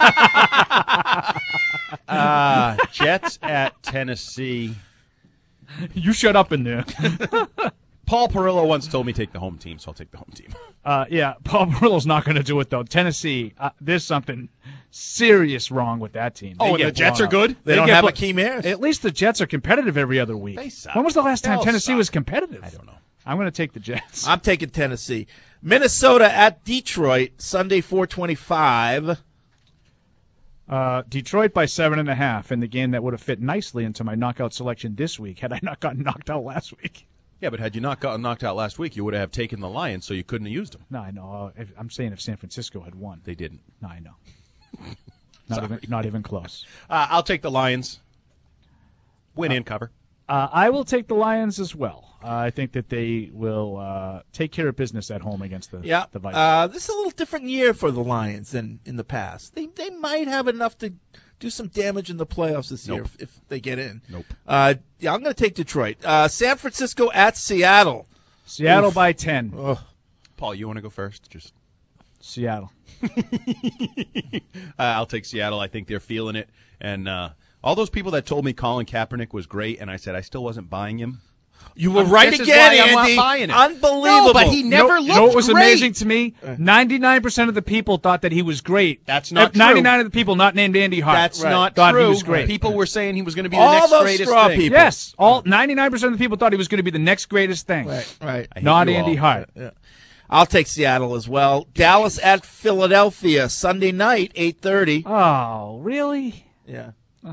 Jets at Tennessee. You shut up in there. Paul Perillo once told me take the home team, so I'll take the home team. Yeah, Paul Perillo's not going to do it, though. Tennessee, there's something serious wrong with that team. Oh, and the Jets are good? They don't have Akeem Ayers. At least the Jets are competitive every other week. They suck. When was the last time They'll Tennessee suck. was competitive? I don't know. I'm going to take the Jets. I'm taking Tennessee. Minnesota at Detroit, Sunday 4:25. Detroit by 7.5 in the game that would have fit nicely into my knockout selection this week had I not gotten knocked out last week. Yeah, but had you not gotten knocked out last week, you would have taken the Lions, so you couldn't have used them. No, I know. I'm saying if San Francisco had won. They didn't. No, I know. Not even close. I'll take the Lions. Win and cover. I will take the Lions as well. I think that they will take care of business at home against the Vikings. This is a little different year for the Lions than in the past. They might have enough to do some damage in the playoffs this year if they get in. Nope. I'm going to take Detroit. San Francisco at Seattle. Seattle by 10. Ugh. Paul, you want to go first? Just Seattle. I'll take Seattle. I think they're feeling it. And all those people that told me Colin Kaepernick was great, and I said I still wasn't buying him. You were right again, Andy. I'm not buying it. Unbelievable. No, but he never looked great. You know what was amazing to me? 99% of the people thought that he was great. That's not true. 99 of the people not named Andy Hart. That's not thought true. He was great. People were saying he was going to be the next greatest thing. People. Yes, all 99% of the people thought he was going to be the next greatest thing. Right. Not Andy Hart. Yeah. I'll take Seattle as well. Dallas at Philadelphia, Sunday night, 8:30. Oh, really? Yeah. God,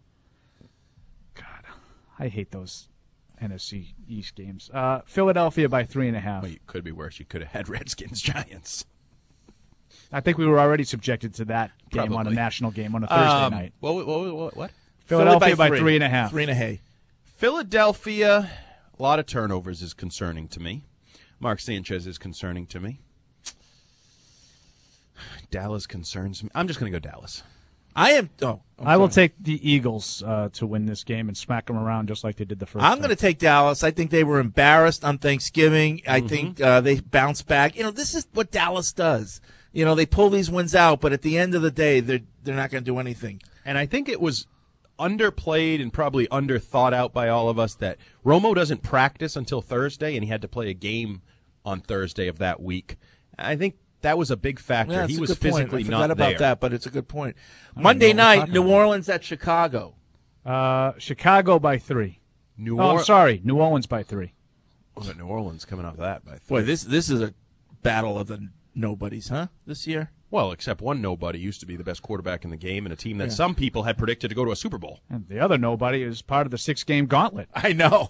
I hate those NFC East games. Philadelphia by 3.5. Well, it could be worse. You could have had Redskins Giants. I think we were already subjected to that game on a national game on a Thursday night. What? Philadelphia by 3.5. 3.5. Philadelphia, a lot of turnovers is concerning to me. Mark Sanchez is concerning to me. Dallas concerns me. I'm just going to go Dallas. I will take the Eagles to win this game and smack them around just like they did the first time. I'm going to take Dallas. I think they were embarrassed on Thanksgiving. I think they bounce back. This is what Dallas does. They pull these wins out, but at the end of the day, they're not going to do anything. And I think it was underplayed and probably underthought out by all of us that Romo doesn't practice until Thursday, and he had to play a game on Thursday of that week. I think that was a big factor. Yeah, he was not physically there. I not forgot about there. that, but it's a good point. Monday night, New Orleans at Chicago. Chicago by 3. New Orleans by 3. Well, New Orleans coming off of that by 3. Boy, this is a battle of the nobodies, huh? This year. Well, except one nobody used to be the best quarterback in the game and a team that some people had predicted to go to a Super Bowl. And the other nobody is part of the 6-game gauntlet. I know.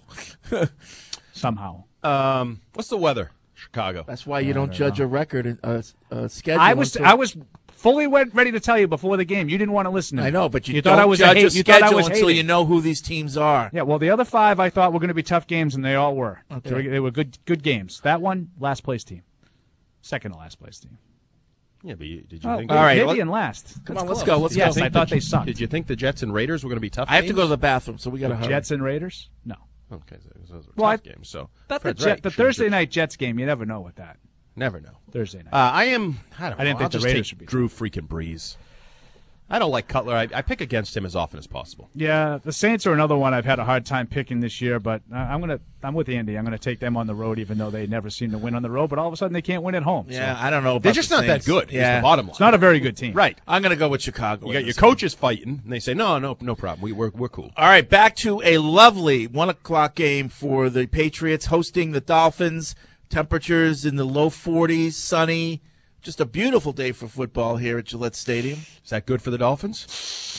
Somehow. What's the weather? Chicago. That's why you don't judge a record schedule. I was fully ready to tell you before the game. You didn't want to listen to me. I know, but you thought don't I was judge a schedule until until you know who these teams are. Yeah, well, the other 5 I thought were going to be tough games, and they all were. Okay. They were good games. That one, last place team. Second to last place team. Yeah, but did you think? All right, maybe in last. Come on, let's go. Let's yes, go. I thought they sucked. Did you think the Jets and Raiders were going to be tough? I have to games? go to the bathroom, so we got to hurry. Jets and Raiders? No. Okay, so those were tough games. So the Thursday night Jets game, you never know with that. Never know. Thursday night. I don't know. I didn't think the Raiders should be. Drew freaking Brees. I don't like Cutler. I pick against him as often as possible. Yeah, the Saints are another one I've had a hard time picking this year, but I'm with Andy. I'm gonna take them on the road, even though they never seem to win on the road. But all of a sudden they can't win at home. Yeah, so. I don't know. About They're just not that good. Yeah, is the bottom line. It's not a very good team. Right. I'm gonna go with Chicago. You got your coaches fighting, and they say no problem. We're cool. All right, back to a lovely 1:00 game for the Patriots hosting the Dolphins. Temperatures in the low 40s, sunny. Just a beautiful day for football here at Gillette Stadium. Is that good for the Dolphins?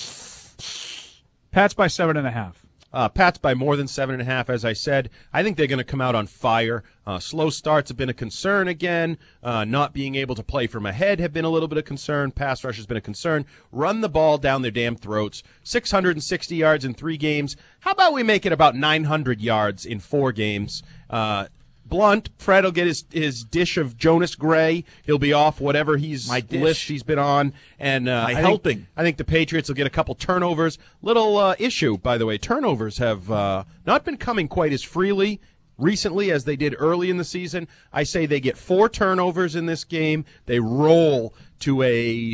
Pats by 7.5. Pats by more than 7.5, as I said. I think they're going to come out on fire. Slow starts have been a concern again. Not being able to play from ahead have been a little bit of concern. Pass rush has been a concern. Run the ball down their damn throats. 660 yards in 3 games. How about we make it about 900 yards in 4 games? Blunt, Fred will get his dish of Jonas Gray. He'll be off whatever list he's been on. And I think the Patriots will get a couple turnovers. Little issue, by the way. Turnovers have not been coming quite as freely recently as they did early in the season. I say they get 4 turnovers in this game. They roll to a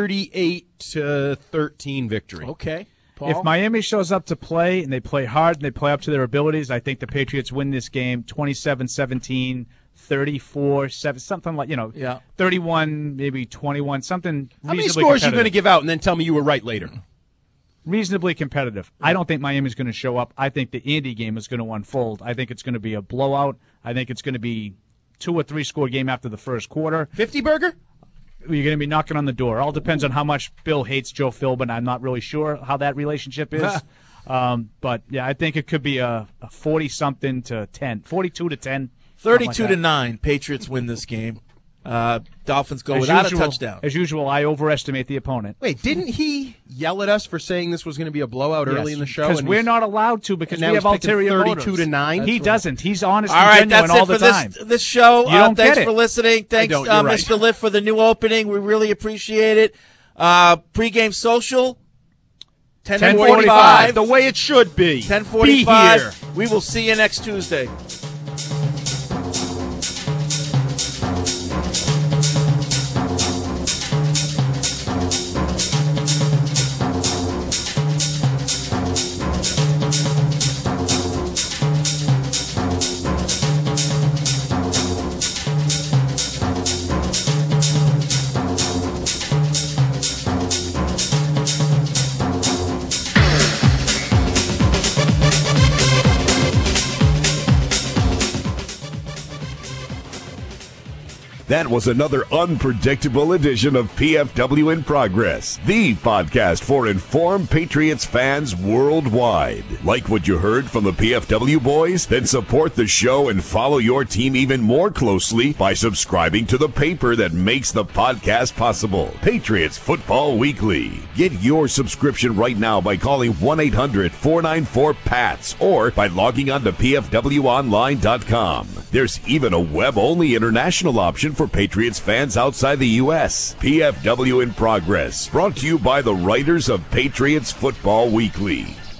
38-13 victory. Okay. If Miami shows up to play and they play hard and they play up to their abilities, I think the Patriots win this game 27-17, 34-7, something like, 31, maybe 21, something. How many scores are you going to give out and then tell me you were right later? reasonably competitive. I don't think Miami's going to show up. I think the Indy game is going to unfold. I think it's going to be a blowout. I think it's going to be 2 or 3 score game after the first quarter. 50 burger? You're going to be knocking on the door. All depends on how much Bill hates Joe Philbin. I'm not really sure how that relationship is. But, yeah, I think it could be a 40-something to 10, 42 to 10. 32 to 9, Patriots win this game. Dolphins go without a touchdown. As usual, I overestimate the opponent. Wait, didn't he yell at us for saying this was going to be a blowout early in the show? Because we're not allowed to because we have ulterior 32 to 9. He doesn't. He's honest all and right, genuine that's all it the for time. this show. Thanks for listening. Thanks, right. Mr. Lift, for the new opening. We really appreciate it. Pre-game social, 10:45. The way it should be. 10:45. Be here. We will see you next Tuesday. That was another unpredictable edition of PFW in Progress, the podcast for informed Patriots fans worldwide. Like what you heard from the PFW boys? Then support the show and follow your team even more closely by subscribing to the paper that makes the podcast possible, Patriots Football Weekly. Get your subscription right now by calling 1-800-494-PATS or by logging on to pfwonline.com. There's even a web-only international option for Patriots fans outside the U.S. PFW in Progress, brought to you by the writers of Patriots Football Weekly.